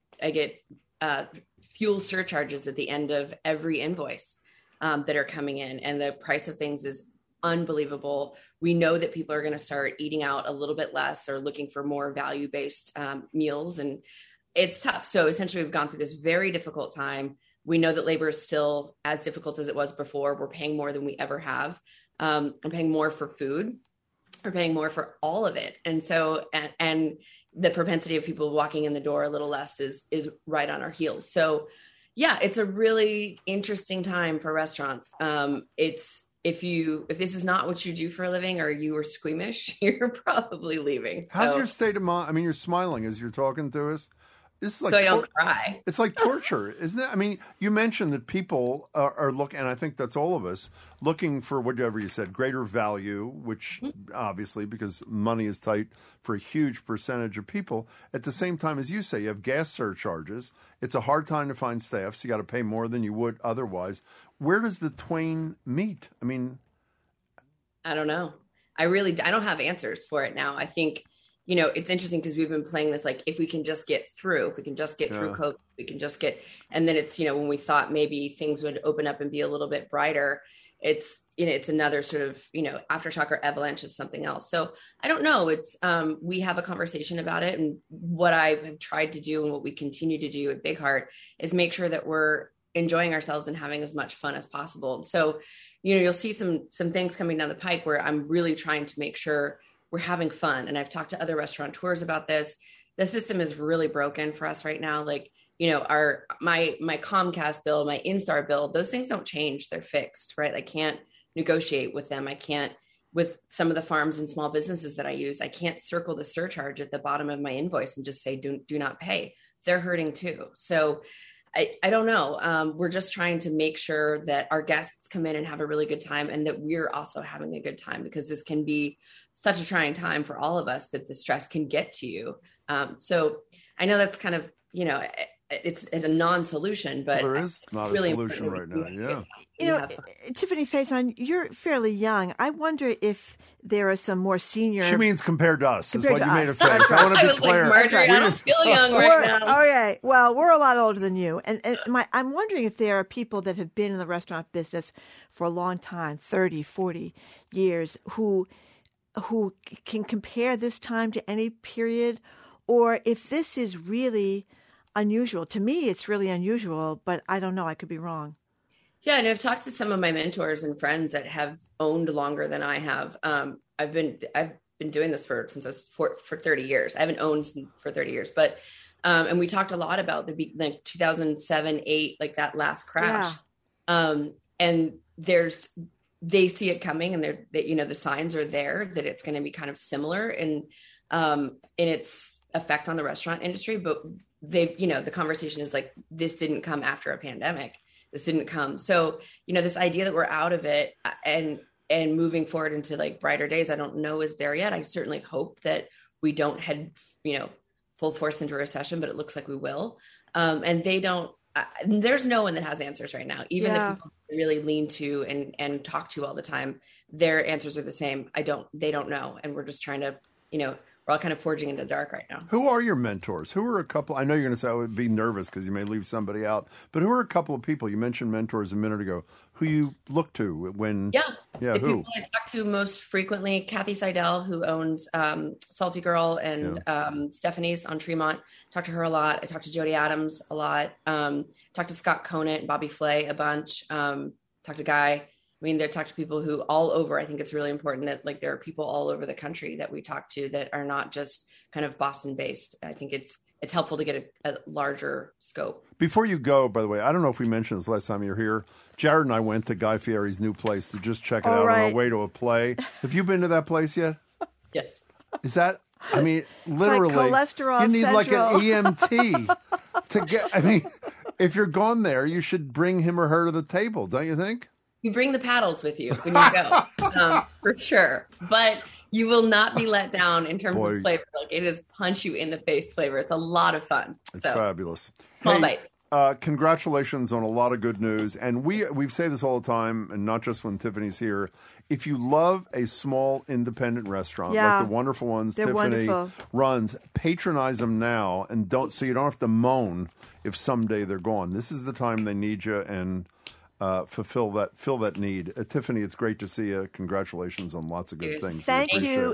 fuel surcharges at the end of every invoice that are coming in, and the price of things is unbelievable. We know that people are going to start eating out a little bit less or looking for more value-based meals, and it's tough. So essentially, we've gone through this very difficult time. We know that labor is still as difficult as it was before. We're paying more than we ever have. We're paying more for food. We're paying more for all of it. And so, and the propensity of people walking in the door a little less is right on our heels. So yeah, it's a really interesting time for restaurants. If this is not what you do for a living, or you are squeamish, you're probably leaving. How's your state of mind? I mean, you're smiling as you're talking to us. This is so I don't cry. It's like torture, isn't it? I mean, you mentioned that people are looking, and I think that's all of us, looking for whatever you said, greater value, which obviously, because money is tight for a huge percentage of people. At the same time, as you say, you have gas surcharges. It's a hard time to find staff, so you got to pay more than you would otherwise. Where does the twain meet? I mean, I don't know. I don't have answers for it now. I think, it's interesting because we've been playing this, like, if we can just get through COVID, we can just get, and then it's, when we thought maybe things would open up and be a little bit brighter, it's, it's another sort of, aftershock or avalanche of something else. So I don't know. It's, we have a conversation about it. And what I've tried to do and what we continue to do at Big Heart is make sure that we're enjoying ourselves and having as much fun as possible. So, you'll see some things coming down the pike where I'm really trying to make sure we're having fun. And I've talked to other restaurateurs about this. The system is really broken for us right now. Like, my Comcast bill, my Instar bill, those things don't change. They're fixed, right? I can't negotiate with them. I can't, with some of the farms and small businesses that I use, I can't circle the surcharge at the bottom of my invoice and just say, do not pay. They're hurting too. So I don't know. We're just trying to make sure that our guests come in and have a really good time, and that we're also having a good time, because this can be such a trying time for all of us, that the stress can get to you. So I know that's kind of, it's a non-solution, but there is not really a solution right now. Yeah. Tiffany Faison, you're fairly young. I wonder if there are some more senior. She means compared to us. Compared is what you made a face. I want to be clear. Like, Marjorie, I don't feel young right now. Okay. Well, we're a lot older than you. And I'm wondering if there are people that have been in the restaurant business for a long time, 30, 40 years, who can compare this time to any period, or if this is really unusual. To me, it's really unusual, but I don't know. I could be wrong. Yeah, and I've talked to some of my mentors and friends that have owned longer than I have. I've been doing this since I was for 30 years. I haven't owned for 30 years, but and we talked a lot about the 2007, 8, like that last crash. Yeah. And they see it coming, and the signs are there that it's going to be kind of similar in its effect on the restaurant industry. But the conversation is like, this didn't come after a pandemic. This didn't come. So, this idea that we're out of it and moving forward into like brighter days, I don't know is there yet. I certainly hope that we don't head, full force into a recession, but it looks like we will. And there's no one that has answers right now. Even the people who really lean to and talk to all the time, their answers are the same. They don't know. And we're just trying to, we're all kind of forging into the dark right now. Who are your mentors? Who are a couple? I know you're going to say I would be nervous because you may leave somebody out, but who are a couple of people? You mentioned mentors a minute ago. Who you look to when? Yeah. Who? People I talk to most frequently, Kathy Seidel, who owns Salty Girl and Stephanie's on Tremont. Talk to her a lot. I talk to Jody Adams a lot. Talk to Scott Conant and Bobby Flay a bunch. Talk to Guy. They talk to people who all over. I think it's really important that like there are people all over the country that we talk to that are not just kind of Boston based. I think it's helpful to get a larger scope. Before you go, by the way, I don't know if we mentioned this last time you were here. Jared and I went to Guy Fieri's new place to just check it out on our way to a play. Have you been to that place yet? Yes. Is that? Literally, like cholesterol you need central. like an EMT to get. If you're gone there, you should bring him or her to the table, don't you think? You bring the paddles with you when you go, for sure. But you will not be let down in terms of flavor. Like it is punch you in the face flavor. It's a lot of fun. It's fabulous. Small bites. Congratulations on a lot of good news. And we say this all the time, and not just when Tiffany's here. If you love a small independent restaurant, like the wonderful ones Tiffany runs, patronize them now, and so you don't have to moan if someday they're gone. This is the time they need you, and fill that need. Tiffany, it's great to see you. Congratulations on lots of good things. Thank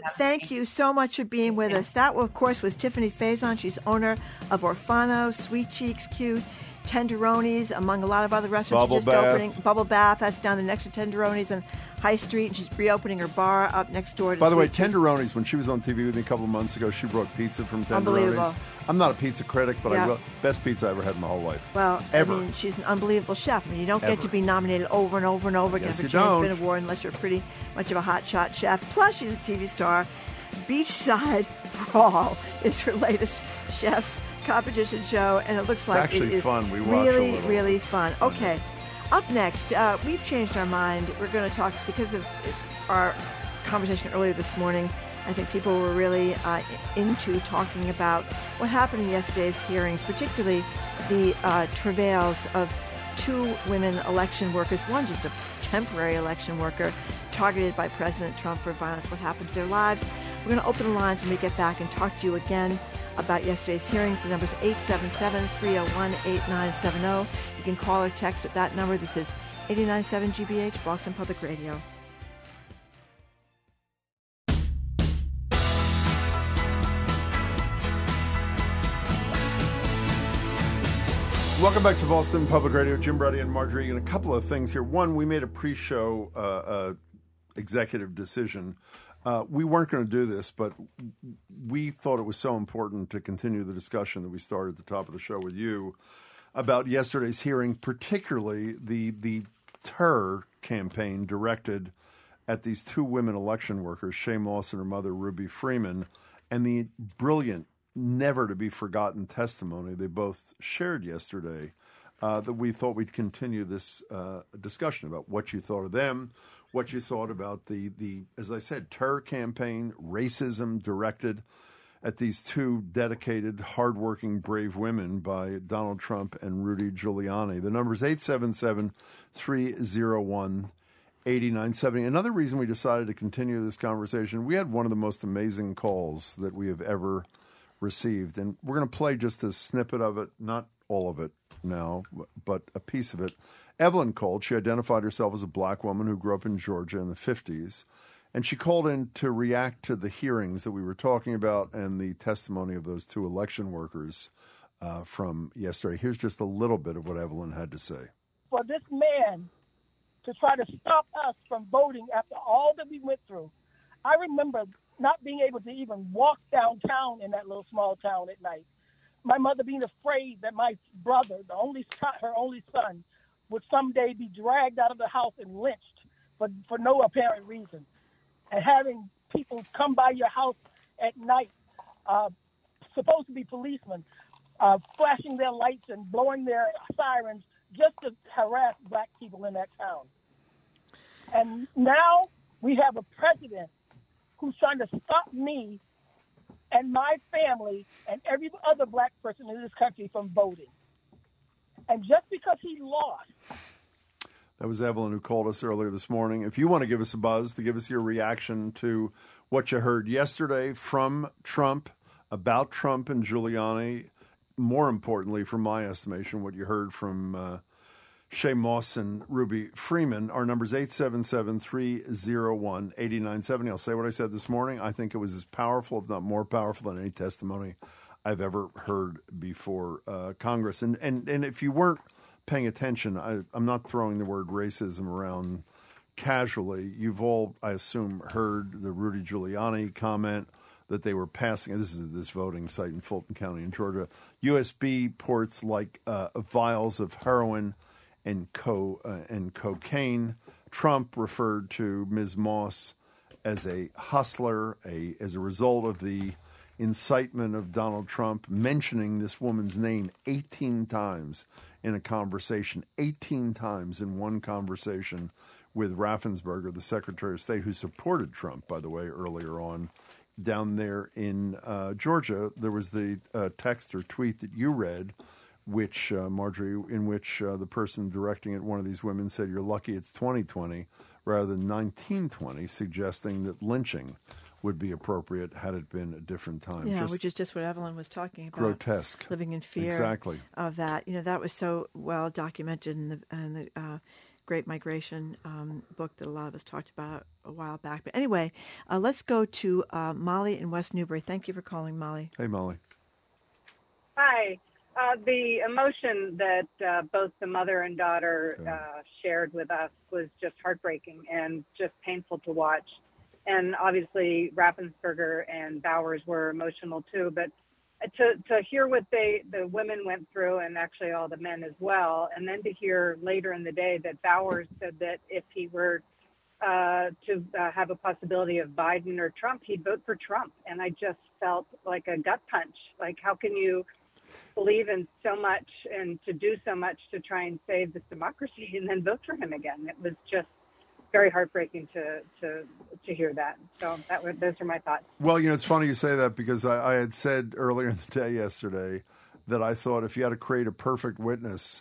you so much for being with us. That, of course, was Tiffany Faison. She's owner of Orfano, Sweet Cheeks, Cute, Tenderoni's, among a lot of other restaurants. Opening Bubble Bath. That's down the next to Tenderoni's on High Street, and she's reopening her bar up next door to By the way, Tenderoni's, when she was on TV with me a couple of months ago, she brought pizza from Tenderoni's. Unbelievable. I'm not a pizza critic, but best pizza I ever had in my whole life. Well, ever. She's an unbelievable chef. You don't get to be nominated over and over and over again for James Beard Award unless you're pretty much of a hotshot chef. Plus, she's a TV star. Beachside Brawl is her latest chef competition show, and it looks like it is fun. We watch really, really fun. Okay, up next, we've changed our mind. We're going to talk, because of our conversation earlier this morning, I think people were really into talking about what happened in yesterday's hearings, particularly the travails of 2 women election workers, one just a temporary election worker, targeted by President Trump for violence. What happened to their lives? We're going to open the lines when we get back and talk to you again about yesterday's hearings. The number is 877-301-8970. You can call or text at that number. This is 89.7 GBH, Boston Public Radio. Welcome back to Boston Public Radio. Jim Brady and Marjorie. And a couple of things here. One, we made a pre-show executive decision. We weren't going to do this, but we thought it was so important to continue the discussion that we started at the top of the show with you about yesterday's hearing, particularly the terror campaign directed at these 2 women election workers, Shay Moss and her mother, Ruby Freeman, and the brilliant, never-to-be-forgotten testimony they both shared yesterday, that we thought we'd continue this discussion about what you thought of them, what you thought about the as I said, terror campaign, racism directed at these 2 dedicated, hardworking, brave women by Donald Trump and Rudy Giuliani. The number is 877-301-8970. Another reason we decided to continue this conversation, we had one of the most amazing calls that we have ever received, and we're going to play just a snippet of it, not all of it now, but a piece of it. Evelyn called. She identified herself as a black woman who grew up in Georgia in the 50s, and she called in to react to the hearings that we were talking about and the testimony of those 2 election workers from yesterday. Here's just a little bit of what Evelyn had to say. For this man to try to stop us from voting after all that we went through, I remember not being able to even walk downtown in that little small town at night. My mother being afraid that my brother, her only son, would someday be dragged out of the house and lynched for no apparent reason. And having people come by your house at night, supposed to be policemen, flashing their lights and blowing their sirens just to harass black people in that town. And now we have a president who's trying to stop me and my family and every other black person in this country from voting. And just because he lost. That was Evelyn who called us earlier this morning. If you want to give us a buzz, to give us your reaction to what you heard yesterday from Trump, about Trump and Giuliani, more importantly, from my estimation, what you heard from Shaye Moss and Ruby Freeman. Our number is 877-301-8970. I'll say what I said this morning. I think it was as powerful, if not more powerful, than any testimony I've ever heard before Congress. And if you weren't paying attention, I'm not throwing the word racism around casually. You've all, I assume, heard the Rudy Giuliani comment that they were passing, and this is this voting site in Fulton County in Georgia, USB ports like vials of heroin and cocaine. Trump referred to Ms. Moss as a hustler, as a result of the incitement of Donald Trump, mentioning this woman's name 18 times in a conversation, 18 times in one conversation with Raffensperger, the Secretary of State, who supported Trump, by the way, earlier on down there in Georgia. There was the text or tweet that you read, which, Marjorie, in which the person directing it, one of these women, said, "You're lucky it's 2020 rather than 1920, suggesting that lynching would be appropriate had it been a different time. Yeah, which is just what Evelyn was talking about. Grotesque. Living in fear exactly. of that. That was so well documented in the Great Migration book that a lot of us talked about a while back. But anyway, let's go to Molly in West Newbury. Thank you for calling, Molly. Hey, Molly. Hi. The emotion that both the mother and daughter shared with us was just heartbreaking and just painful to watch. And obviously, Raffensperger and Bowers were emotional too. But to hear what the women went through, and actually all the men as well, and then to hear later in the day that Bowers said that if he were to have a possibility of Biden or Trump, he'd vote for Trump. And I just felt like a gut punch. Like, how can you believe in so much and to do so much to try and save this democracy and then vote for him again? It was just very heartbreaking to hear that. So those are my thoughts. Well, it's funny you say that, because I had said earlier in the day yesterday that I thought if you had to create a perfect witness,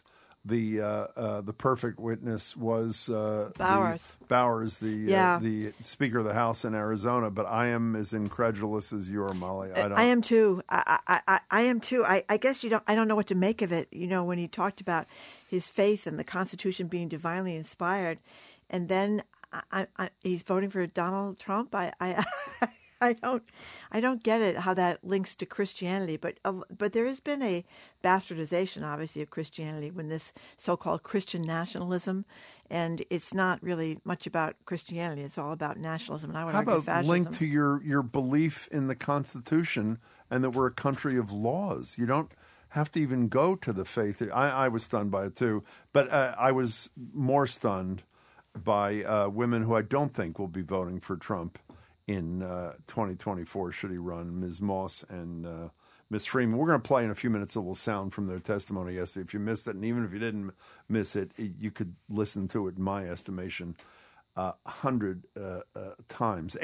the perfect witness was Bowers. The Speaker of the House in Arizona. But I am as incredulous as you are, Molly. I am too. I am too. I guess I don't know what to make of it. When he talked about his faith and the Constitution being divinely inspired, and then he's voting for Donald Trump. I don't get it, how that links to Christianity, but there has been a bastardization, obviously, of Christianity when this so-called Christian nationalism, and it's not really much about Christianity. It's all about nationalism, and I would argue fascism. How about linked to your belief in the Constitution and that we're a country of laws? You don't have to even go to the faith. I was stunned by it too, but I was more stunned by women who I don't think will be voting for Trump in 2024, should he run, Ms. Moss and Ms. Freeman. We're going to play in a few minutes a little sound from their testimony yesterday. If you missed it, and even if you didn't miss it, you could listen to it, in my estimation, 100 times.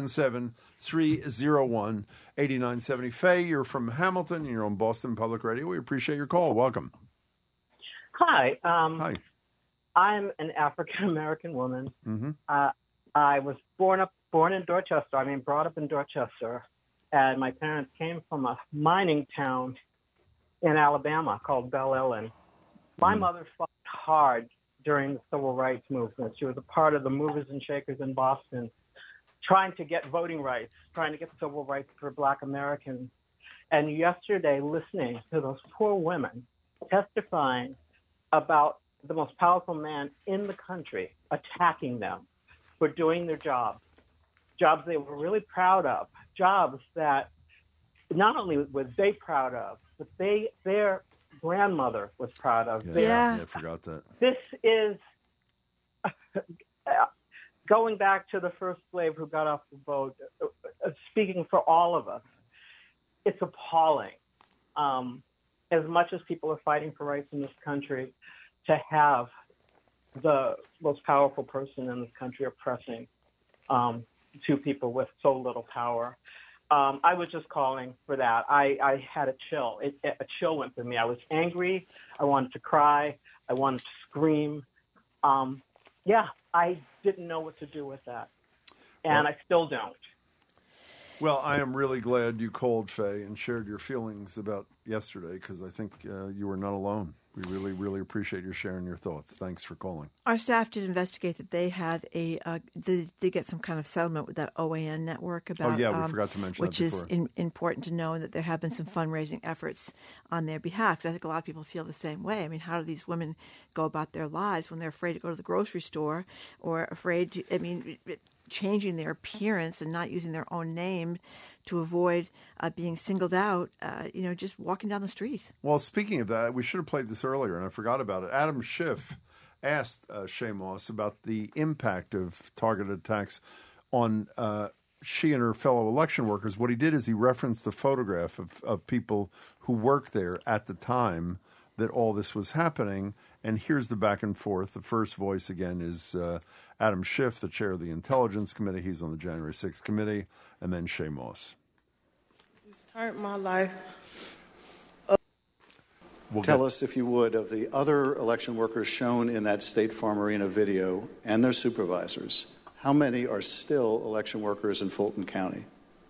877-301-8970. Faye, you're from Hamilton, and you're on Boston Public Radio. We appreciate your call. Welcome. Hi. Hi. I'm an African-American woman. Mm-hmm. I was brought up in Dorchester. Brought up in Dorchester. And my parents came from a mining town in Alabama called Belle Ellen. My mother fought hard during the civil rights movement. She was a part of the movers and shakers in Boston, trying to get voting rights, trying to get civil rights for Black Americans. And yesterday, listening to those poor women testifying about the most powerful man in the country attacking them for doing their jobs they were really proud of, jobs that not only were they proud of, but their grandmother was proud of. Yeah, I forgot that. This is going back to the first slave who got off the boat, speaking for all of us. It's appalling. As much as people are fighting for rights in this country, to have the most powerful person in this country oppressing two people with so little power. I was just calling for that. I had a chill. A chill went through me. I was angry. I wanted to cry. I wanted to scream. I didn't know what to do with that. And I still don't. Well, I am really glad you called, Faye, and shared your feelings about yesterday, because I think you were not alone. We really, really appreciate you sharing your thoughts. Thanks for calling. Our staff did investigate that they had they did get some kind of settlement with that OAN network about. Oh yeah, we forgot to mention which that before. is important to know, that there have been some fundraising efforts on their behalf. 'Cause I think a lot of people feel the same way. I mean, how do these women go about their lives when they're afraid to go to the grocery store, or afraid to? I mean, changing their appearance and not using their own name to avoid being singled out, just walking down the street. Well, speaking of that, we should have played this earlier, and I forgot about it. Adam Schiff asked Shaye Moss about the impact of targeted attacks on she and her fellow election workers. What he did is he referenced the photograph of people who worked there at the time that all this was happening. And here's the back and forth. The first voice, again, is Adam Schiff, the chair of the Intelligence Committee. He's on the January 6th committee. And then Shaye Moss. It's turned my life. Tell us, if you would, of the other election workers shown in that State Farm Arena video and their supervisors. How many are still election workers in Fulton County?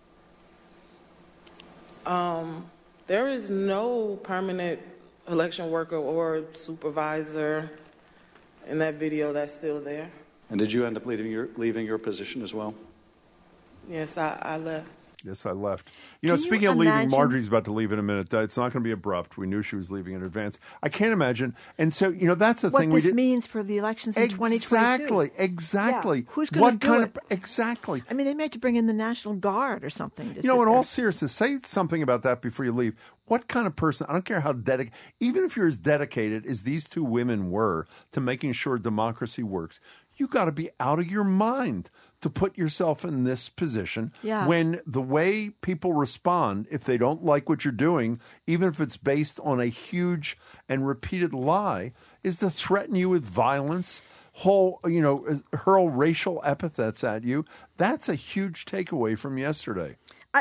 There is no permanent election worker or supervisor in that video that's still there. And did you end up leaving your position as well? Yes, I left. Yes, I left. you Speaking of leaving, imagine- Marjorie's about to leave in a minute. It's not going to be abrupt. We knew she was leaving in advance. I can't imagine. And so, that's the what thing. What this means for the elections in 2022. Exactly. Yeah. Who's going to do it? Exactly. I mean, they may have to bring in the National Guard or something. In all seriousness, say something about that before you leave. What kind of person, I don't care how dedicated, even if you're as dedicated as these two women were to making sure democracy works, you got to be out of your mind to put yourself in this position when the way people respond, if they don't like what you're doing, even if it's based on a huge and repeated lie, is to threaten you with violence, hurl racial epithets at you. That's a huge takeaway from yesterday.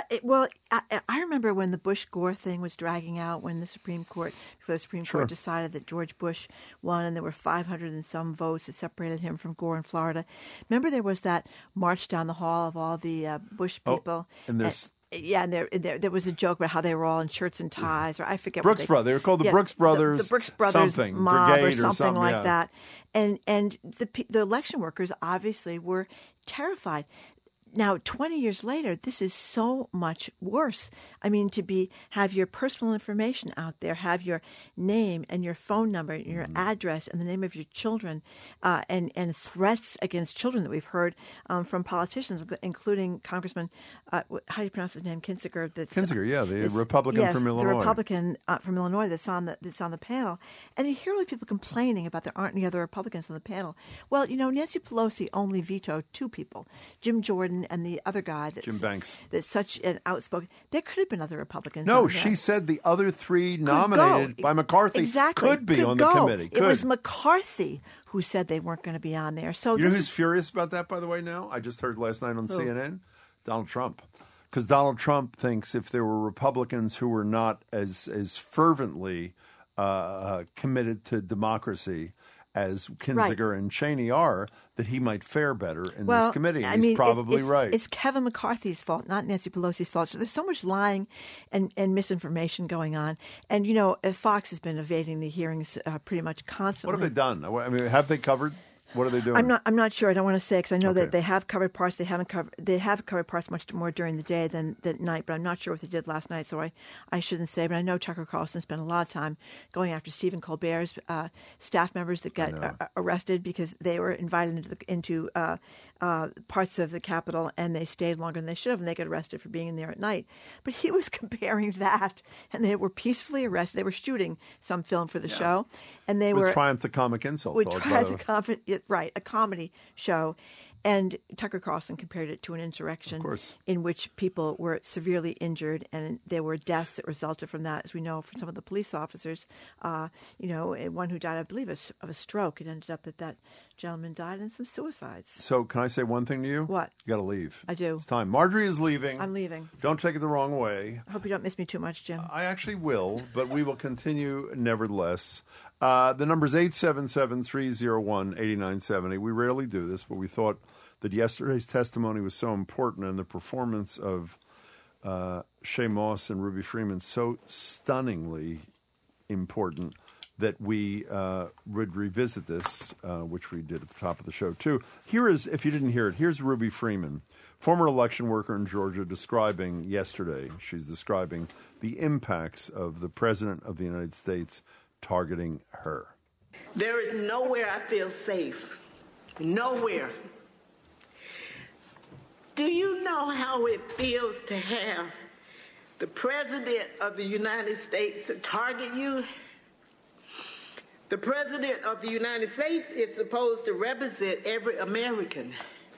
I remember when the Bush-Gore thing was dragging out, when the Supreme Court decided that George Bush won, and there were 500 and some votes that separated him from Gore in Florida. Remember there was that march down the hall of all the Bush people? And there's... and there was a joke about how they were all in shirts and ties, or I forget Brooks Brothers. They were called the Brooks Brothers. The Brooks Brothers mob Brigade or something like that. And the election workers obviously were terrified. Now, 20 years later, this is so much worse. I mean, have your personal information out there, have your name and your phone number, and your address, and the name of your children, and threats against children that we've heard from politicians, including Congressman, how do you pronounce his name, Kinzinger? Kinzinger, the Republican from Illinois. The Republican from Illinois that's on the panel. And you hear all the people complaining about there aren't any other Republicans on the panel. Well, Nancy Pelosi only vetoed two people, Jim Jordan and the other guy, Jim Banks. That's such an outspoken. There could have been other Republicans. No, she said the other three nominated by McCarthy could be on the committee. It was McCarthy who said they weren't going to be on there. So you know who's furious about that, by the way? Now, I just heard last night on CNN, Donald Trump, because Donald Trump thinks if there were Republicans who were not as fervently committed to democracy as Kinzinger and Cheney are, that he might fare better in this committee. And he's probably right. It's Kevin McCarthy's fault, not Nancy Pelosi's fault. So there's so much lying and misinformation going on. And, Fox has been evading the hearings pretty much constantly. What have they done? I mean, have they covered What are they doing? I'm not sure. I don't want to say because I know Okay. that they have covered parts. They have covered parts much more during the day than at night. But I'm not sure what they did last night, so I shouldn't say. But I know Tucker Carlson spent a lot of time going after Stephen Colbert's staff members that got arrested because they were invited into parts of the Capitol and they stayed longer than they should have, and they got arrested for being in there at night. But he was comparing that, and they were peacefully arrested. They were shooting some film for the show, and they were Triumph the Comic Insult. We Dog, tried by the to way. right, a comedy show. And Tucker Carlson compared it to an insurrection Of course. in which people were severely injured, and there were deaths that resulted from that, as we know from some of the police officers. One who died, I believe, of a stroke. It ended up that gentleman died, and some suicides. So can I say one thing to you? What? You got to leave. I do. It's time. Marjorie is leaving. I'm leaving. Don't take it the wrong way. I hope you don't miss me too much, Jim. I actually will, but we will continue nevertheless. The number is 877-301-8970. We rarely do this, but we thought that yesterday's testimony was so important and the performance of Shaye Moss and Ruby Freeman so stunningly important that we would revisit this, which we did at the top of the show, too. Here is, if you didn't hear it, here's Ruby Freeman, former election worker in Georgia, describing yesterday. She's describing the impacts of the President of the United States targeting her. There is nowhere I feel safe. Nowhere. Do you know how it feels to have the President of the United States to target you? The President of the United States is supposed to represent every American,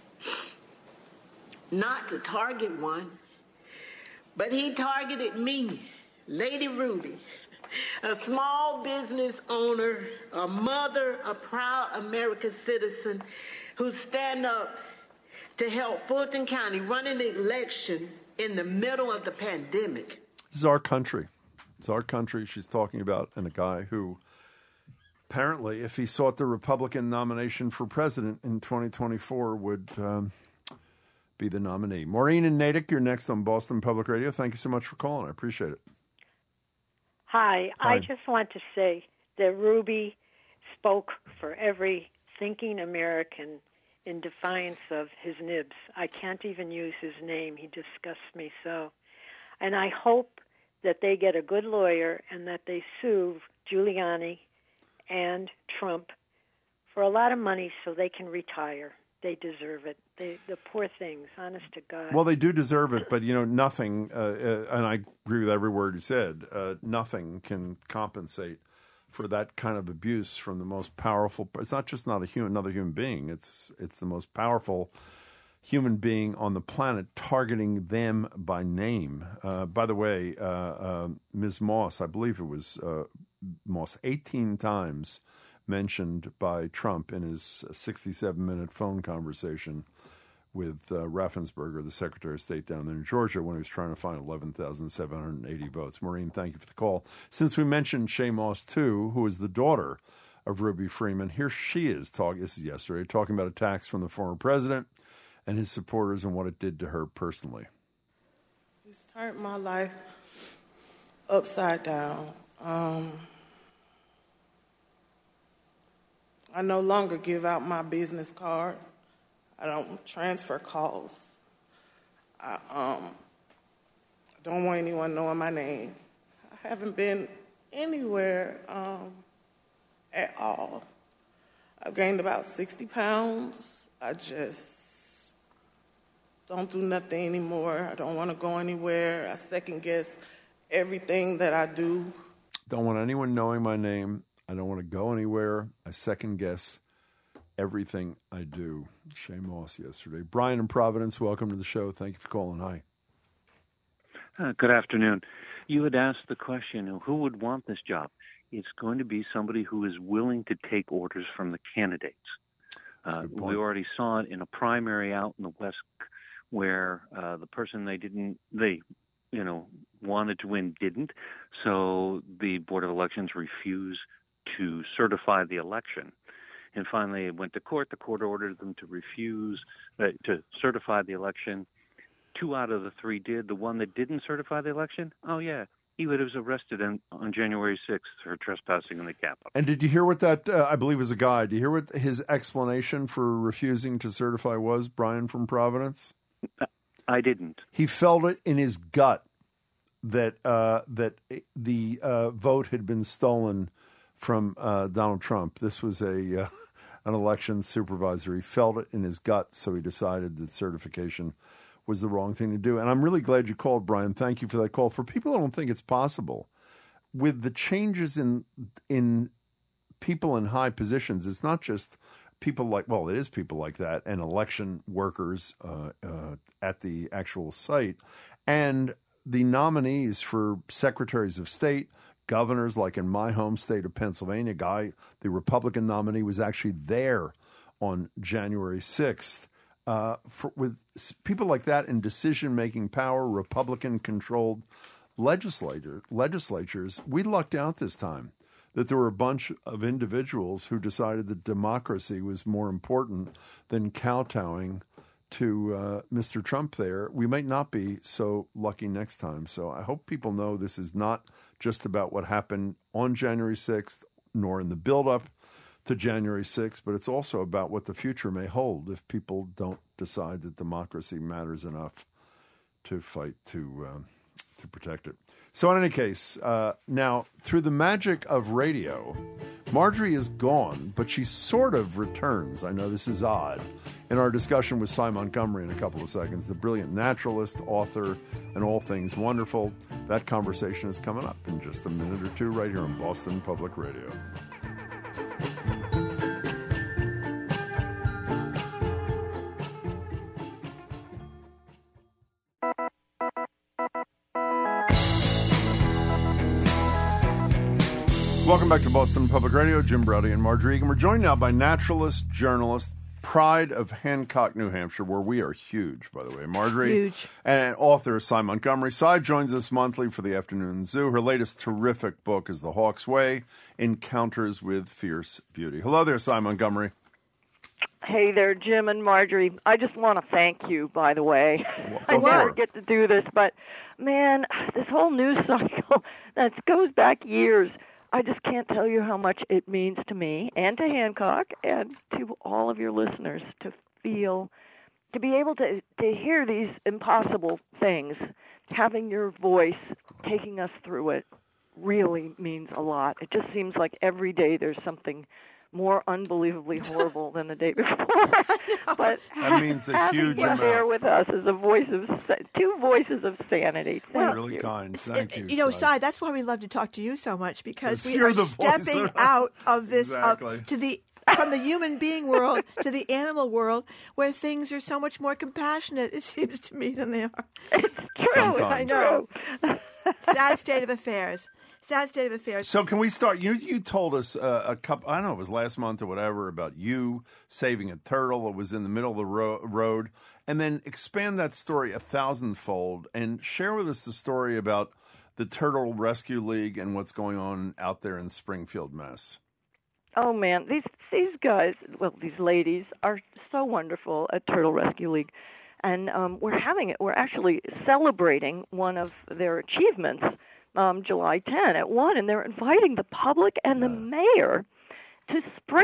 not to target one. But he targeted me, Lady Ruby, a small business owner, a mother, a proud American citizen who stand up to help Fulton County run an election in the middle of the pandemic. This is our country. It's our country she's talking about, and a guy who apparently, if he sought the Republican nomination for president in 2024, would be the nominee. Maureen and Natick, you're next on Boston Public Radio. Thank you so much for calling. I appreciate it. Hi. Hi. I just want to say that Ruby spoke for every thinking American in defiance of his nibs. I can't even use his name. He disgusts me so. And I hope that they get a good lawyer and that they sue Giuliani and Trump for a lot of money so they can retire. They deserve it. The poor things, honest to God. Well, they do deserve it, but, nothing, and I agree with every word you said, nothing can compensate for that kind of abuse from the most powerful. It's not just another human being. It's the most powerful human being on the planet targeting them by name. By the way, Ms. Moss, I believe it was Moss, 18 times mentioned by Trump in his 67-minute phone conversation with Raffensperger, the Secretary of State down there in Georgia, when he was trying to find 11,780 votes. Maureen, thank you for the call. Since we mentioned Shaye Moss, too, who is the daughter of Ruby Freeman, here she is talking, this is yesterday, talking about attacks from the former president and his supporters and what it did to her personally. It's turned my life upside down. I no longer give out my business card. I don't transfer calls. I don't want anyone knowing my name. I haven't been anywhere at all. I've gained about 60 pounds. I just don't do nothing anymore. I don't want to go anywhere. I second guess everything that I do. Don't want anyone knowing my name. I don't want to go anywhere. I second guess everything I do. Shaye Moss yesterday. Brian in Providence, welcome to the show. Thank you for calling. Hi. Good afternoon. You had asked the question, who would want this job? It's going to be somebody who is willing to take orders from the candidates. We already saw it in a primary out in the West where the person they wanted to win didn't. So the Board of Elections refused to certify the election. And finally, it went to court. The court ordered them to refuse to certify the election. 2 out of the 3 did. The one that didn't certify the election, oh, yeah, he was arrested on January 6th for trespassing in the Capitol. And did you hear what that, I believe was a guy, did you hear what his explanation for refusing to certify was, Brian from Providence? I didn't. He felt it in his gut that the vote had been stolen from Donald Trump. This was an election supervisor. He felt it in his gut, so he decided that certification was the wrong thing to do. And I'm really glad you called, Brian. Thank you for that call. For people who don't think it's possible, with the changes in people in high positions, it's not just people like, well, it is people like that and election workers at the actual site, and the nominees for secretaries of state, governors, like in my home state of Pennsylvania, the Republican nominee was actually there on January 6th. With people like that in decision-making power, Republican-controlled legislatures, we lucked out this time that there were a bunch of individuals who decided that democracy was more important than kowtowing to Mr. Trump there. We might not be so lucky next time. So I hope people know this is not just about what happened on January 6th, nor in the buildup to January 6th, but it's also about what the future may hold if people don't decide that democracy matters enough to fight to protect it. So in any case, now, through the magic of radio, Marjorie is gone, but she sort of returns. I know this is odd. In our discussion with Cy Montgomery in a couple of seconds, the brilliant naturalist, author, and all things wonderful, that conversation is coming up in just a minute or two right here on Boston Public Radio. Welcome back to Boston Public Radio. Jim Braude and Marjorie Egan. We're joined now by naturalist, journalist, pride of Hancock, New Hampshire, where we are huge, by the way. Marjorie. Huge. And author Cy Montgomery. Cy joins us monthly for the Afternoon Zoo. Her latest terrific book is The Hawk's Way, Encounters with Fierce Beauty. Hello there, Cy Montgomery. Hey there, Jim and Marjorie. I just want to thank you, by the way. I never get to do this, but, man, this whole news cycle, that goes back years. I just can't tell you how much it means to me and to Hancock and to all of your listeners to feel, to be able to hear these impossible things. Having your voice taking us through it really means a lot. It just seems like every day there's something more unbelievably horrible than the day before. But that means a huge amount. There with us is two voices of sanity. Well, really kind. Thank you. You know, Cy, that's why we love to talk to you so much, because we you're are stepping out of this exactly. From the human being world to the animal world, where things are so much more compassionate, it seems to me, than they are. It's true. Sometimes. I know. Sad state of affairs. Sad state of affairs. So can we start? You told us a couple, I don't know, it was last month or whatever, about you saving a turtle that was in the middle of the road, and then expand that story 1,000-fold and share with us the story about the Turtle Rescue League and what's going on out there in Springfield, Mass. Oh, man, these guys, well, these ladies are so wonderful at Turtle Rescue League. And we're actually celebrating one of their achievements July 10 at 1, and they're inviting the public and the mayor to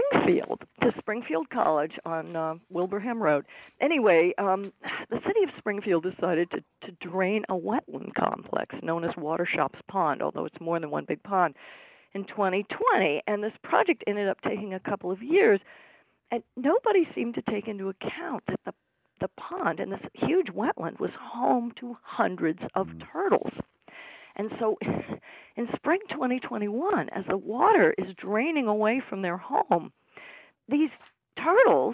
Springfield College on Wilbraham Road. Anyway, the city of Springfield decided to drain a wetland complex known as Water Shops Pond, although it's more than one big pond, in 2020. And this project ended up taking a couple of years, and nobody seemed to take into account that the pond and this huge wetland was home to hundreds of turtles. And so in spring 2021, as the water is draining away from their home, these turtles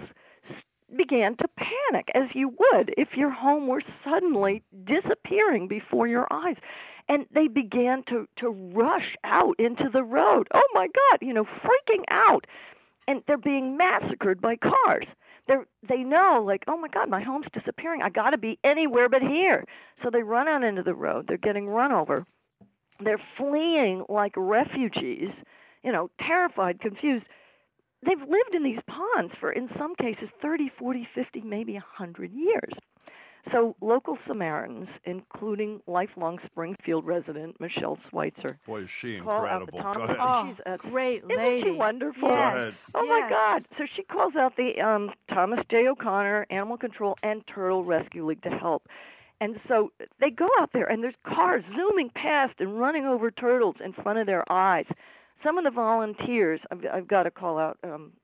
began to panic, as you would if your home were suddenly disappearing before your eyes. And they began to rush out into the road. Oh, my God, freaking out. And they're being massacred by cars. They know, like, oh, my God, my home's disappearing. I got to be anywhere but here. So they run out into the road. They're getting run over. They're fleeing like refugees, terrified, confused. They've lived in these ponds for, in some cases, 30, 40, 50, maybe 100 years. So local Samaritans, including lifelong Springfield resident Michelle Schweitzer, Boy, is she call out incredible. the Thomas. Go ahead. Oh, She's a great Isn't lady. she wonderful? Yes. Oh my yes. God! So she calls out the Thomas J. O'Connor Animal Control and Turtle Rescue League to help. And so they go out there, and there's cars zooming past and running over turtles in front of their eyes. Some of the volunteers, I've got to call out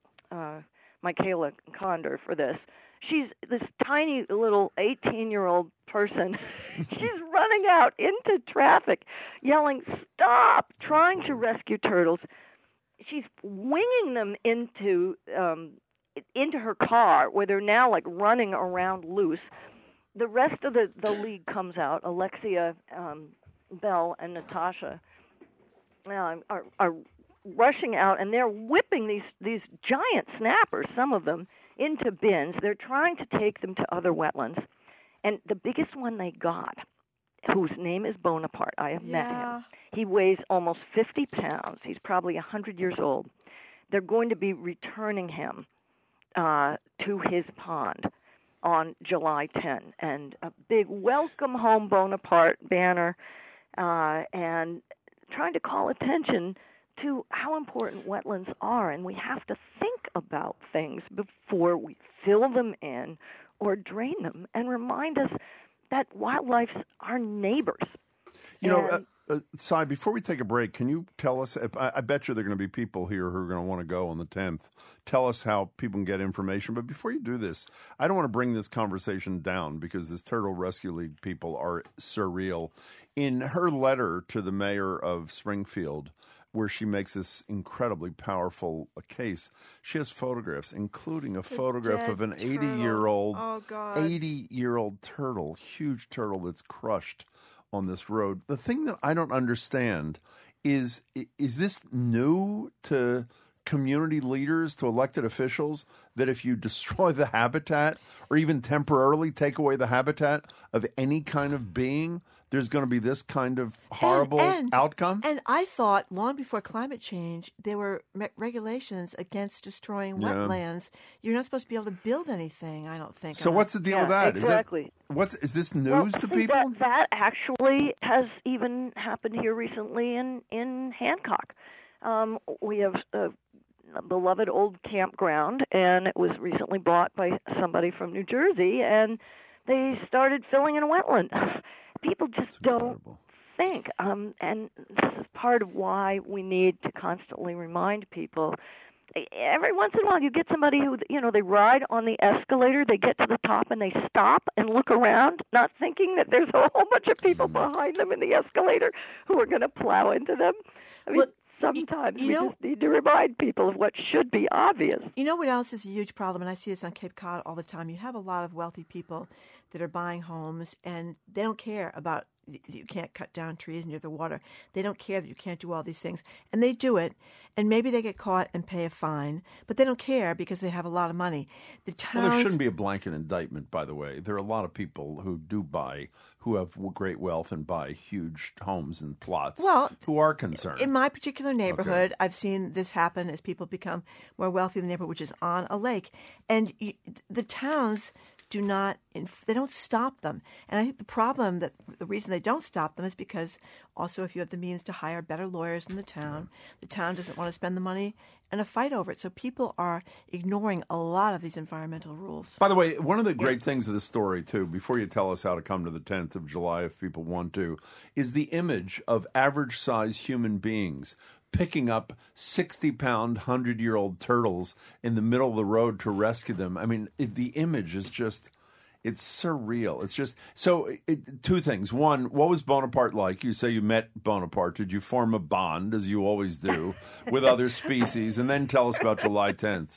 Michaela Condor for this. She's this tiny little 18-year-old person. She's running out into traffic, yelling, "Stop!" trying to rescue turtles. She's winging them into her car, where they're now like running around loose. The rest of the league comes out. Alexia Bell and Natasha are rushing out, and they're whipping these giant snappers, some of them, into bins. They're trying to take them to other wetlands. And the biggest one they got, whose name is Bonaparte, I have met him. He weighs almost 50 pounds. He's probably 100 years old. They're going to be returning him to his pond on July 10, and a big welcome home Bonaparte banner, and trying to call attention to how important wetlands are, and we have to think about things before we fill them in or drain them, and remind us that wildlife's our neighbors. You know, Cy, before we take a break, can you tell us, I bet you there are going to be people here who are going to want to go on the 10th. Tell us how people can get information. But before you do this, I don't want to bring this conversation down because this Turtle Rescue League people are surreal. In her letter to the mayor of Springfield, where she makes this incredibly powerful case, she has photographs, including a photograph of an 80-year-old, 80-year-old turtle, huge turtle that's crushed on this road. The thing that I don't understand is this new to community leaders, to elected officials, that if you destroy the habitat or even temporarily take away the habitat of any kind of being, there's going to be this kind of horrible outcome? And I thought long before climate change, there were regulations against destroying wetlands. You're not supposed to be able to build anything, I don't think. So what's the deal with that? Exactly. Is this news to people? That actually has even happened here recently in Hancock. We have a beloved old campground, and it was recently bought by somebody from New Jersey, and they started filling in a wetland. People just don't think, and this is part of why we need to constantly remind people. Every once in a while, you get somebody who, they ride on the escalator, they get to the top, and they stop and look around, not thinking that there's a whole bunch of people behind them in the escalator who are going to plow into them. I mean, sometimes we just need to remind people of what should be obvious. You know what else is a huge problem, and I see this on Cape Cod all the time? You have a lot of wealthy people that are buying homes, and they don't care about you can't cut down trees near the water. They don't care that you can't do all these things. And they do it, and maybe they get caught and pay a fine, but they don't care because they have a lot of money. Well, there shouldn't be a blanket indictment, by the way. There are a lot of people who who have great wealth and buy huge homes and plots who are concerned. In my particular neighborhood, I've seen this happen as people become more wealthy in the neighborhood, which is on a lake. And the towns they don't stop them. And I think the reason they don't stop them is because also if you have the means to hire better lawyers in the town doesn't want to spend the money and a fight over it. So people are ignoring a lot of these environmental rules. By the way, one of the great things of this story, too, before you tell us how to come to the 10th of July if people want to, is the image of average-sized human beings picking up 60-pound, 100-year-old turtles in the middle of the road to rescue them. I mean, the image is just, it's surreal. It's just, two things. One, what was Bonaparte like? You say you met Bonaparte. Did you form a bond, as you always do, with other species? And then tell us about July 10th.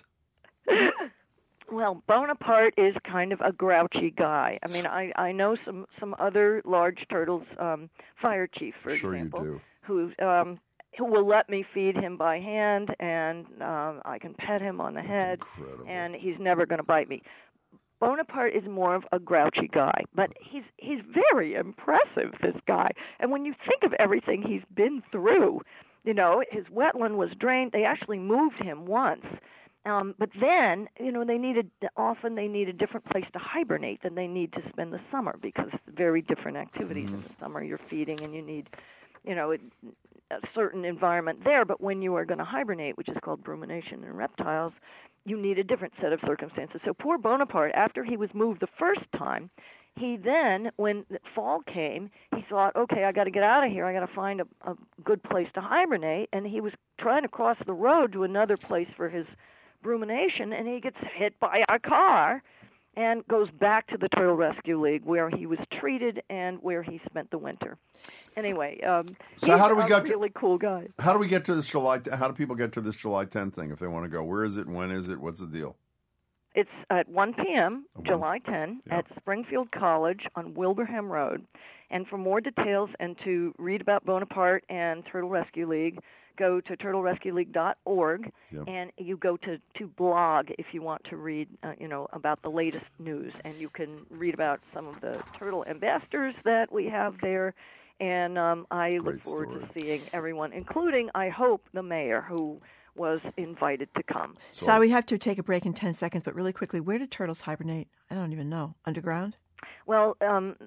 Well, Bonaparte is kind of a grouchy guy. I mean, I know some other large turtles, Fire Chief, for example, who will let me feed him by hand, and I can pet him on the head, and he's never going to bite me. Bonaparte is more of a grouchy guy, but he's very impressive, this guy. And when you think of everything he's been through, his wetland was drained. They actually moved him once, But then, they need a different place to hibernate than they need to spend the summer, because very different activities in the summer. You're feeding and you need, a certain environment there. But when you are going to hibernate, which is called brumination in reptiles, you need a different set of circumstances. So poor Bonaparte, after he was moved the first time, he then, when the fall came, he thought, okay, I got to get out of here. I got to find a good place to hibernate. And he was trying to cross the road to another place for his brumination, and he gets hit by a car and goes back to the Turtle Rescue League, where he was treated and where he spent the winter. Anyway, so how do we he's a really cool guy. How do we get to this July? How do people get to this July 10th thing if they want to go? Where is it? When is it? What's the deal? It's at 1 p.m., July 10, at Springfield College on Wilbraham Road. And for more details and to read about Bonaparte and Turtle Rescue League, go to turtlerescueleague.org, and you go to blog if you want to read, about the latest news. And you can read about some of the turtle ambassadors that we have there. And I look forward to seeing everyone, including, I hope, the mayor, who was invited to come. So we have to take a break in 10 seconds, but really quickly, where do turtles hibernate? I don't even know. Underground? Well,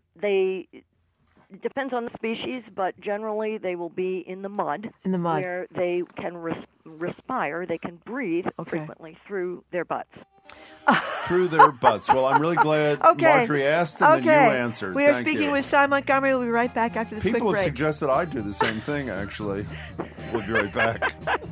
it depends on the species, but generally they will be in the mud. In the mud. Where they can respire, they can breathe frequently through their butts. Through their butts. Well, I'm really glad Marjorie asked and then you answered. We are speaking with Cy Montgomery. We'll be right back after this quick break. People have suggested I do the same thing, actually. We'll be right back.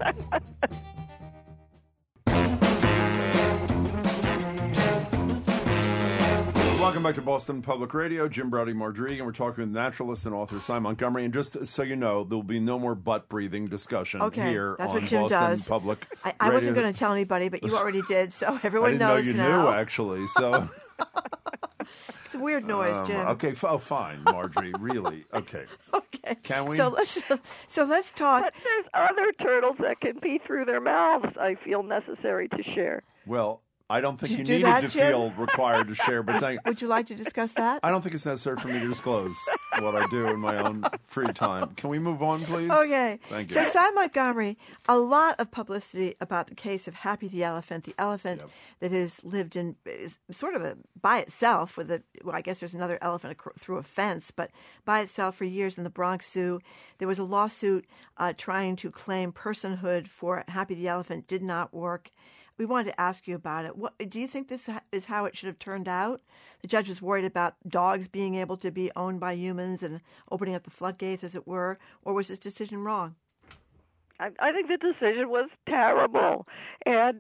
Welcome back to Boston Public Radio. Jim Braude, Marjorie, and we're talking with naturalist and author Cy Montgomery. And just so you know, there will be no more butt-breathing discussion here that's on what Jim Boston does. Public Radio. I wasn't going to tell anybody, but you already did, so everyone knows I didn't know you knew, actually, so... It's a weird noise, Jim. Okay, fine, Marjorie, really. Okay. Okay. Can we? So let's talk. But there's other turtles that can pee through their mouths, I feel necessary to share. Well, I don't think you do needed that, to Jim? feel required to share, but Would you like to discuss that? I don't think it's necessary for me to disclose what I do in my own free time. Can we move on, please? Okay. Thank you. So, Cy Montgomery, a lot of publicity about the case of Happy the elephant that has lived in is sort of by itself with I guess there's another elephant through a fence, but by itself for years in the Bronx Zoo. There was a lawsuit trying to claim personhood for Happy the elephant, did not work. We wanted to ask you about it. What, do you think this is how it should have turned out? The judge was worried about dogs being able to be owned by humans and opening up the floodgates, as it were, or was this decision wrong? I think the decision was terrible, and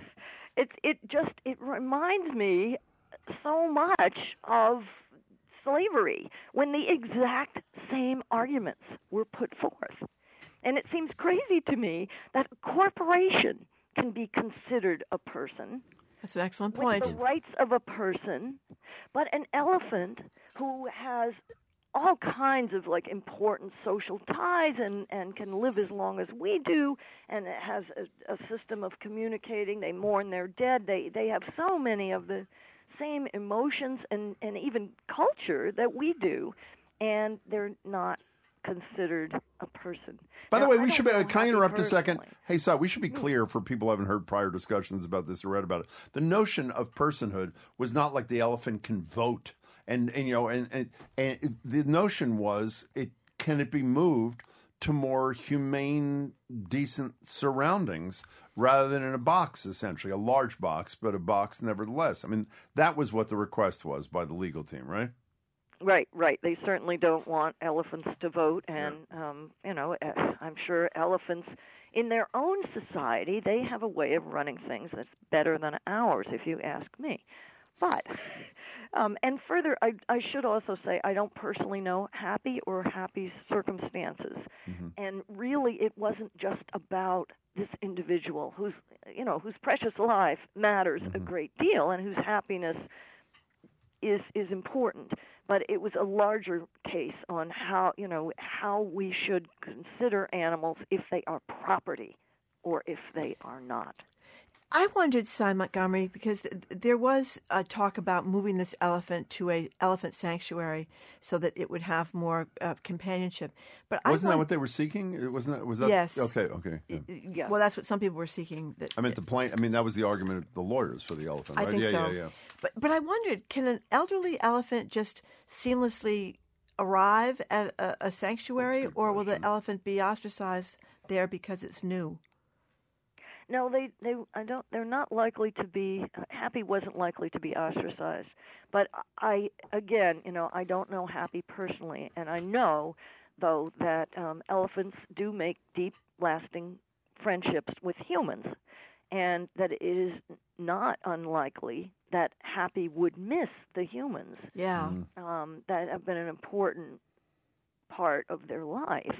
it reminds me so much of slavery when the exact same arguments were put forth. And it seems crazy to me that a corporation can be considered a person. That's an excellent point. With the rights of a person, but an elephant who has all kinds of important social ties and can live as long as we do, and it has a system of communicating. They mourn their dead. They have so many of the same emotions and even culture that we do, and they're not considered a person. By the way, we should can I interrupt a second? Hey, Cy, we should be clear for people who haven't heard prior discussions about this or read about it. The notion of personhood was not like the elephant can vote. And the notion was can it be moved to more humane, decent surroundings rather than in a box, essentially, a large box, but a box nevertheless. I mean, that was what the request was by the legal team, right? Right. They certainly don't want elephants to vote, and I'm sure elephants, in their own society, they have a way of running things that's better than ours, if you ask me. But, and further, I should also say I don't personally know Happy or Happy's circumstances, and really, it wasn't just about this individual whose precious life matters a great deal, and whose happiness is important, but it was a larger case on how we should consider animals if they are property or if they are not. I wondered, Cy Montgomery, because there was a talk about moving this elephant to a elephant sanctuary so that it would have more companionship. But wasn't that what they were seeking? Was that? Yes. Okay. Yeah. Yeah. Well, that's what some people were seeking. I meant the plane. I mean, that was the argument of the lawyers for the elephant, right? I think so. Yeah. But I wondered, can an elderly elephant just seamlessly arrive at a sanctuary, or will the elephant be ostracized there because it's new? No, they're not likely to be. Happy wasn't likely to be ostracized, but I don't know Happy personally, and I know though that elephants do make deep, lasting friendships with humans, and that it is not unlikely that Happy would miss the humans. Yeah, that have been an important part of their life.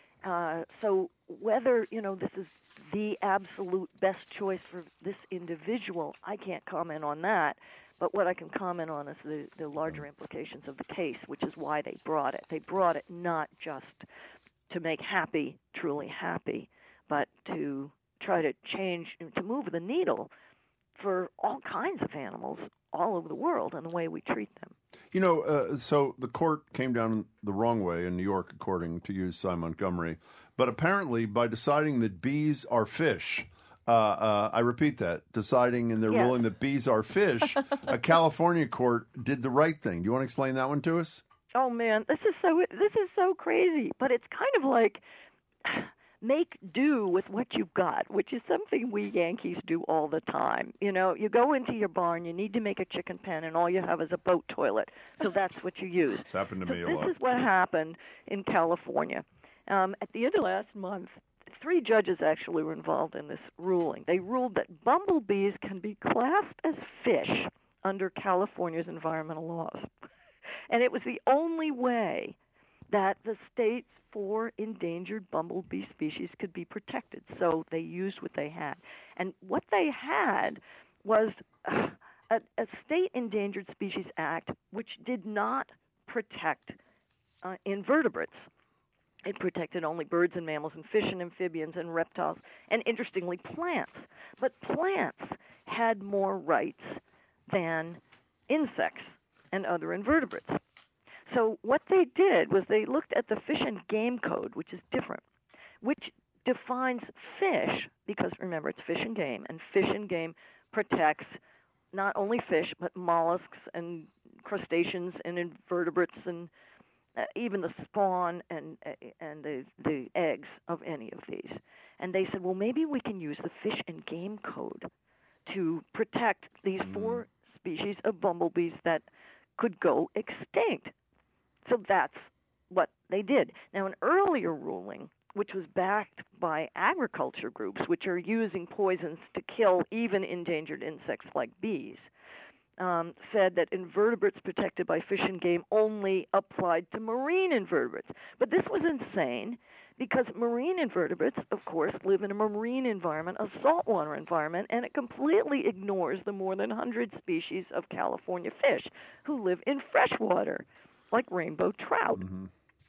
So whether, this is the absolute best choice for this individual, I can't comment on that. But what I can comment on is the larger implications of the case, which is why they brought it. They brought it not just to make Happy truly happy, but to try to change, to move the needle for all kinds of animals all over the world and the way we treat them. So the court came down the wrong way in New York, according to you, Cy Montgomery. But apparently, by deciding that bees are fish, I repeat that, deciding in their ruling that bees are fish, a California court did the right thing. Do you want to explain that one to us? Oh man, this is so crazy. But it's kind of like make do with what you've got, which is something we Yankees do all the time. You go into your barn, you need to make a chicken pen, and all you have is a boat toilet. So that's what you use. It's happened to me a lot. This is what happened in California. At the end of last month, 3 judges actually were involved in this ruling. They ruled that bumblebees can be classed as fish under California's environmental laws. And it was the only way that the state's 4 endangered bumblebee species could be protected. So they used what they had. And what they had was a state Endangered Species Act which did not protect invertebrates. It protected only birds and mammals and fish and amphibians and reptiles and, interestingly, plants. But plants had more rights than insects and other invertebrates. So what they did was they looked at the Fish and Game Code, which is different, which defines fish, because remember, it's fish and game protects not only fish, but mollusks and crustaceans and invertebrates and even the spawn and the eggs of any of these. And they said, well, maybe we can use the Fish and Game Code to protect these 4 species of bumblebees that could go extinct. So that's what they did. Now, an earlier ruling, which was backed by agriculture groups, which are using poisons to kill even endangered insects like bees, said that invertebrates protected by Fish and Game only applied to marine invertebrates. But this was insane because marine invertebrates, of course, live in a marine environment, a saltwater environment, and it completely ignores the more than 100 species of California fish who live in freshwater, like rainbow trout. Mm-hmm.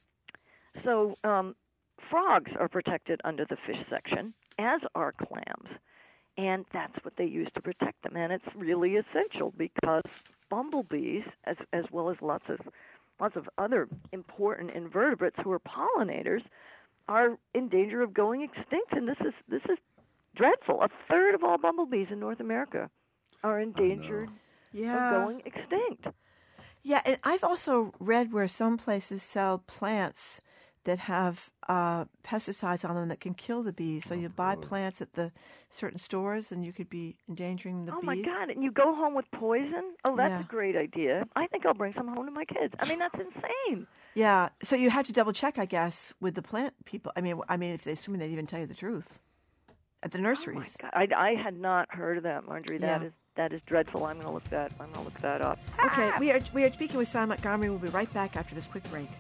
So frogs are protected under the fish section, as are clams. And that's what they use to protect them. And it's really essential because bumblebees, as well as lots of other important invertebrates who are pollinators, are in danger of going extinct. And this is dreadful. 1/3 of all bumblebees in North America are endangered of going extinct. Yeah, and I've also read where some places sell plants that have pesticides on them that can kill the bees. So you buy plants at the certain stores, and you could be endangering the bees. Oh, my God. And you go home with poison? Oh, that's a great idea. I think I'll bring some home to my kids. I mean, that's insane. Yeah. So you have to double-check, I guess, with the plant people. I mean, if they assuming they'd even tell you the truth at the nurseries. Oh, my God. I had not heard of that, Marjorie. That is dreadful. I'm going to look that up. Okay. We are speaking with Cy Montgomery. We'll be right back after this quick break.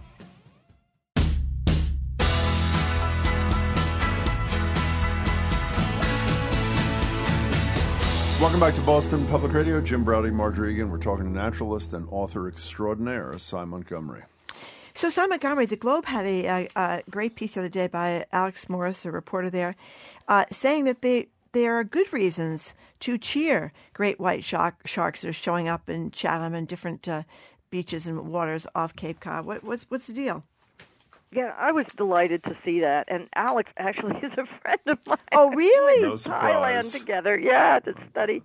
Welcome back to Boston Public Radio. Jim Braude, Marjorie Egan. We're talking to naturalist and author extraordinaire, Cy Montgomery. So, Cy Montgomery, the Globe had a great piece the other day by Alex Morris, a reporter there, saying that they there are good reasons to cheer great white sharks that are showing up in Chatham and different beaches and waters off Cape Cod. What's the deal? Yeah, I was delighted to see that. And Alex actually is a friend of mine. Oh, really? No Thailand surprise. together, to study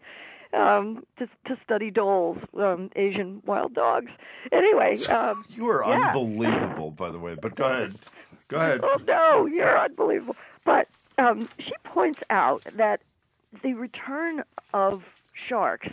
to study doles, Asian wild dogs. Anyway, You are unbelievable, by the way. But go ahead. Go ahead. Oh no, you're unbelievable. But she points out that the return of sharks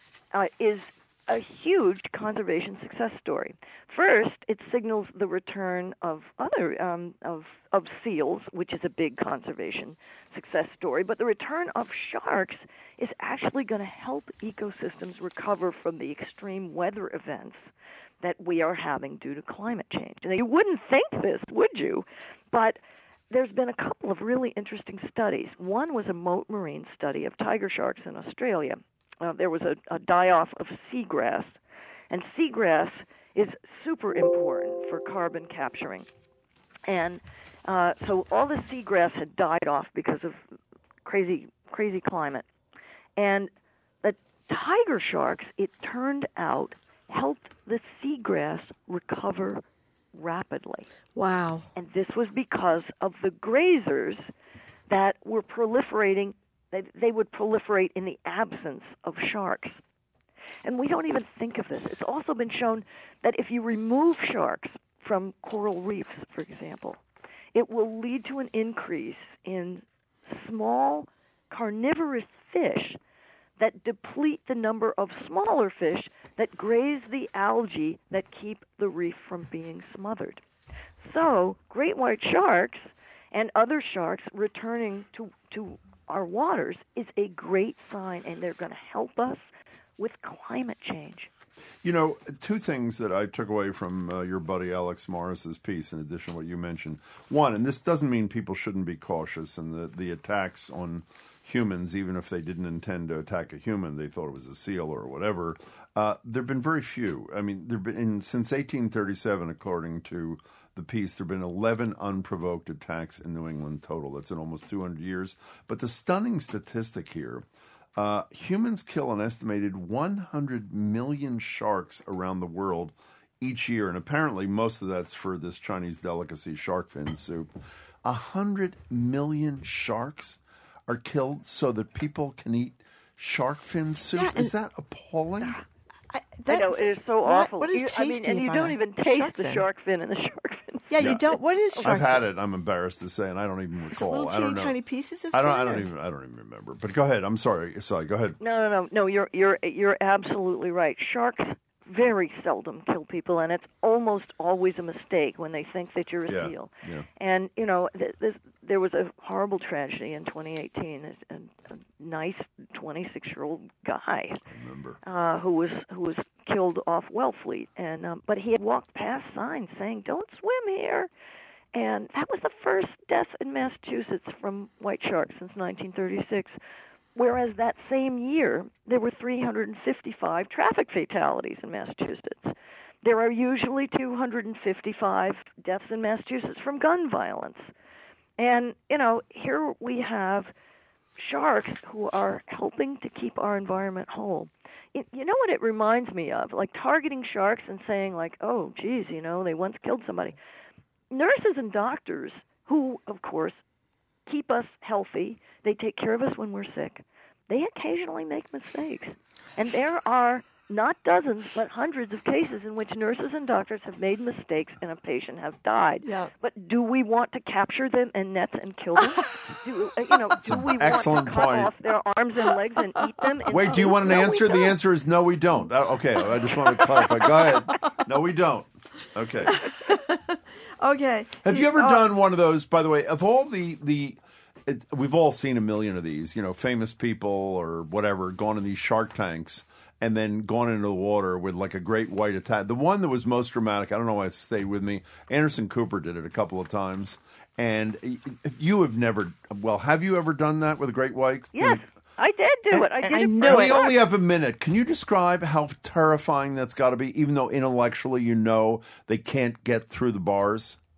is a huge conservation success story. First, it signals the return of other of seals, which is a big conservation success story. But the return of sharks is actually going to help ecosystems recover from the extreme weather events that we are having due to climate change. And you wouldn't think this, would you? But there's been a couple of really interesting studies. One was a Mote Marine study of tiger sharks in Australia. There was a die-off of seagrass, and seagrass is super important for carbon capturing. And so all the seagrass had died off because of crazy climate. And the tiger sharks, it turned out, helped the seagrass recover rapidly. Wow. And this was because of the grazers that were proliferating. They would proliferate in the absence of sharks. And we don't even think of this. It's also been shown that if you remove sharks from coral reefs, for example, it will lead to an increase in small carnivorous fish that deplete the number of smaller fish that graze the algae that keep the reef from being smothered. So great white sharks and other sharks returning to our waters is a great sign, and they're going to help us with climate change. You know, two things that I took away from your buddy Alex Morris's piece, in addition to what you mentioned. One, and this doesn't mean people shouldn't be cautious, and the attacks on humans, even if they didn't intend to attack a human, they thought it was a seal or whatever. There have been very few. I mean, since 1837, according to the piece, there have been 11 unprovoked attacks in New England total. That's in almost 200 years. But the stunning statistic here, humans kill an estimated 100 million sharks around the world each year. And apparently most of that's for this Chinese delicacy, shark fin soup. 100 million sharks are killed so that people can eat shark fin soup. Yeah, is that appalling? I know, it is so awful. What is tasty and you about don't a even taste shark the fin? shark fin in the shark fin. Yeah, you don't. What is shark I've had fin? it. I'm embarrassed to say, and I don't even recall. Little I don't know. tiny pieces of I fin, don't even remember. But go ahead. I'm sorry. Sorry. Go ahead. No. You're absolutely right. Sharks very seldom kill people, and it's almost always a mistake when they think that you're a seal. Yeah. And you know, there was a horrible tragedy in 2018. A nice 26-year-old guy who was killed off Wellfleet, and but he had walked past signs saying "Don't swim here," and that was the first death in Massachusetts from white sharks since 1936. Whereas that same year, there were 355 traffic fatalities in Massachusetts. There are usually 255 deaths in Massachusetts from gun violence. And, you know, here we have sharks who are helping to keep our environment whole. You know what it reminds me of? Like targeting sharks and saying, like, oh, geez, you know, they once killed somebody. Nurses and doctors who, of course, keep us healthy. They take care of us when we're sick. They occasionally make mistakes. And there are not dozens, but hundreds of cases in which nurses and doctors have made mistakes and a patient has died. Yeah. But do we want to capture them in nets and kill them? Do we want to cut off their arms and legs and eat them? Wait, do you want an answer? The answer is no, we don't. Okay, I just want to clarify. Go ahead. No, we don't. Okay. Okay. Have you ever done one of those, by the way, of all we've all seen a million of these, you know, famous people or whatever, gone in these shark tanks and then gone into the water with like a great white attack. The one that was most dramatic, I don't know why it stayed with me, Anderson Cooper did it a couple of times. And you have never, well, have you ever done that with a great white? Yes, I did do it. I did it. We only have a minute. Can you describe how terrifying that's got to be, even though intellectually you know they can't get through the bars?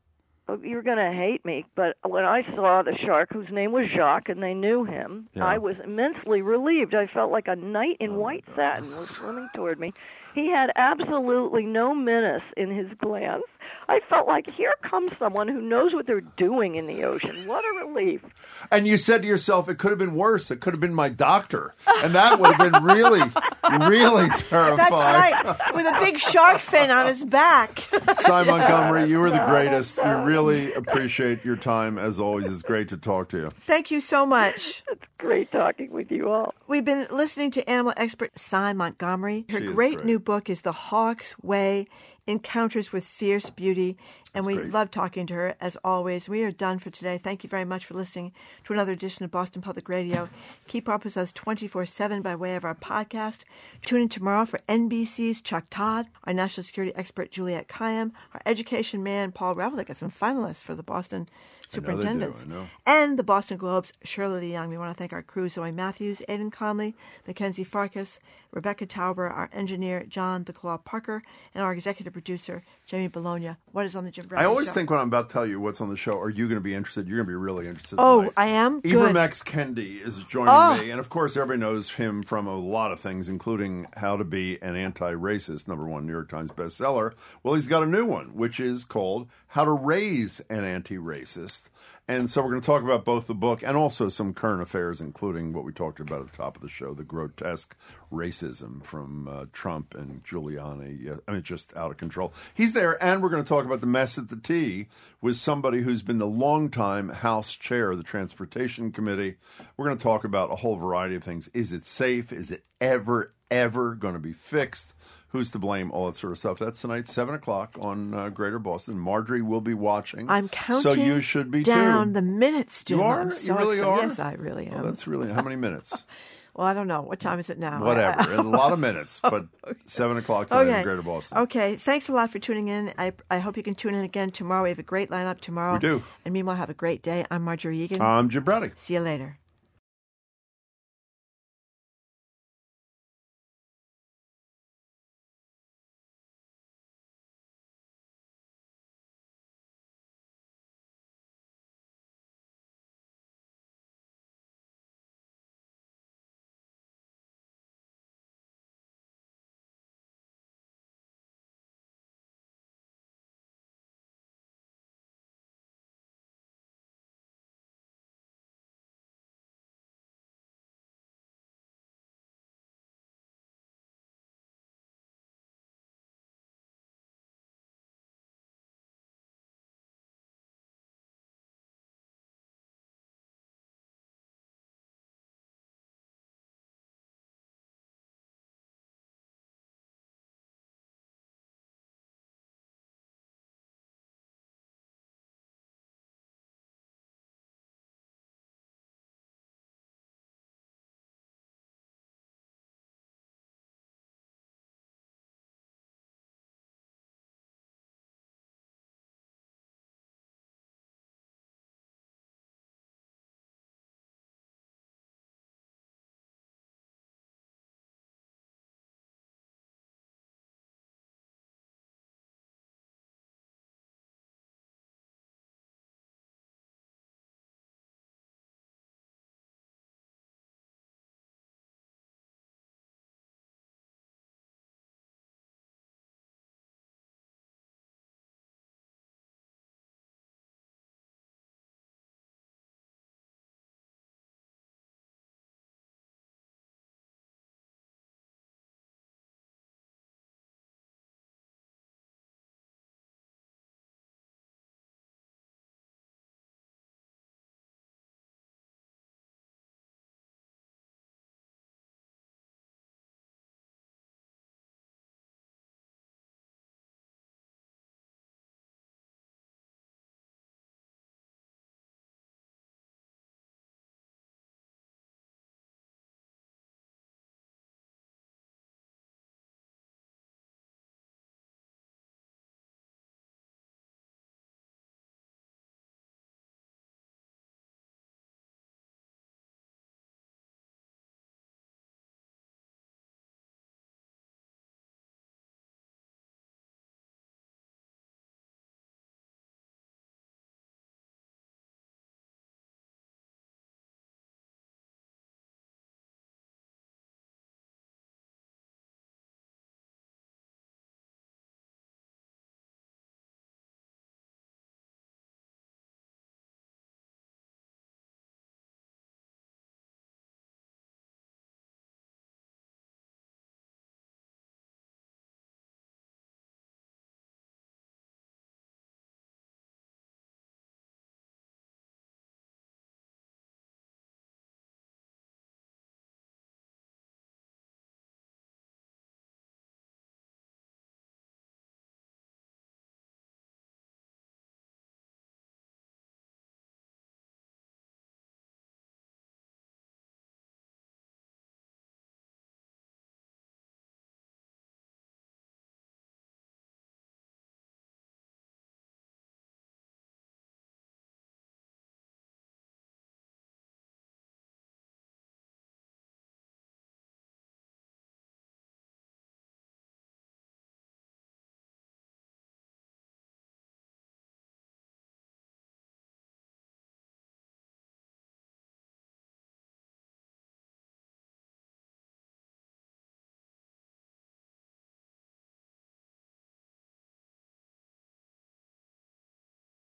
you're going to hate me, but when I saw the shark, whose name was Jacques, and they knew him, I was immensely relieved. I felt like a knight in white satin was swimming toward me. He had absolutely no menace in his glance. I felt like, here comes someone who knows what they're doing in the ocean. What a relief. And you said to yourself, it could have been worse. It could have been my doctor. And that would have been really, really terrifying. That's right, with a big shark fin on his back. Cy Montgomery, you were the greatest. We really appreciate your time, as always. It's great to talk to you. Thank you so much. It's great talking with you all. We've been listening to animal expert Cy Montgomery. Her great new book is The Hawk's Way, Encounters with Fierce Beauty. And we love talking to her, as always. We are done for today. Thank you very much for listening to another edition of Boston Public Radio. Keep up with us 24/7 by way of our podcast. Tune in tomorrow for NBC's Chuck Todd, our national security expert Juliette Kayyem, our education man Paul Ravlick, and some finalists for the Boston Superintendents, I know. and the Boston Globe's Shirley Leung. We want to thank our crew, Zoe Matthews, Aidan Conley, Mackenzie Farkas, Rebecca Tauber, our engineer, John the Claw Parker, and our executive producer, Jamie Bologna. What is on the Jim Brown I always show? think when I'm about to tell you what's on the show, are you going to be interested? You're going to be really interested. Oh, tonight. I am? Good. Ibram X. Kendi is joining me. And, of course, everybody knows him from a lot of things, including How to Be an Anti-Racist, #1 New York Times bestseller. Well, he's got a new one, which is called How to Raise an Anti-Racist. And so we're going to talk about both the book and also some current affairs, including what we talked about at the top of the show, the grotesque racism from Trump and Giuliani. I mean, just out of control. He's there, and we're going to talk about the mess at the T with somebody who's been the longtime House chair of the Transportation Committee. We're going to talk about a whole variety of things. Is it safe? Is it ever going to be fixed? Who's to blame? All that sort of stuff. That's tonight, 7 o'clock on Greater Boston. Marjorie will be watching. I'm counting so you should be down too. the minutes, Jim. You are? I'm so You really excited. are? Yes, I really am. Oh, that's really... How many minutes? Well, I don't know. What time is it now? Whatever. A lot of minutes, but 7 o'clock tonight in Greater Boston. Okay. Thanks a lot for tuning in. I hope you can tune in again tomorrow. We have a great lineup tomorrow. We do. And meanwhile, have a great day. I'm Marjorie Egan. I'm Jim Browning. See you later.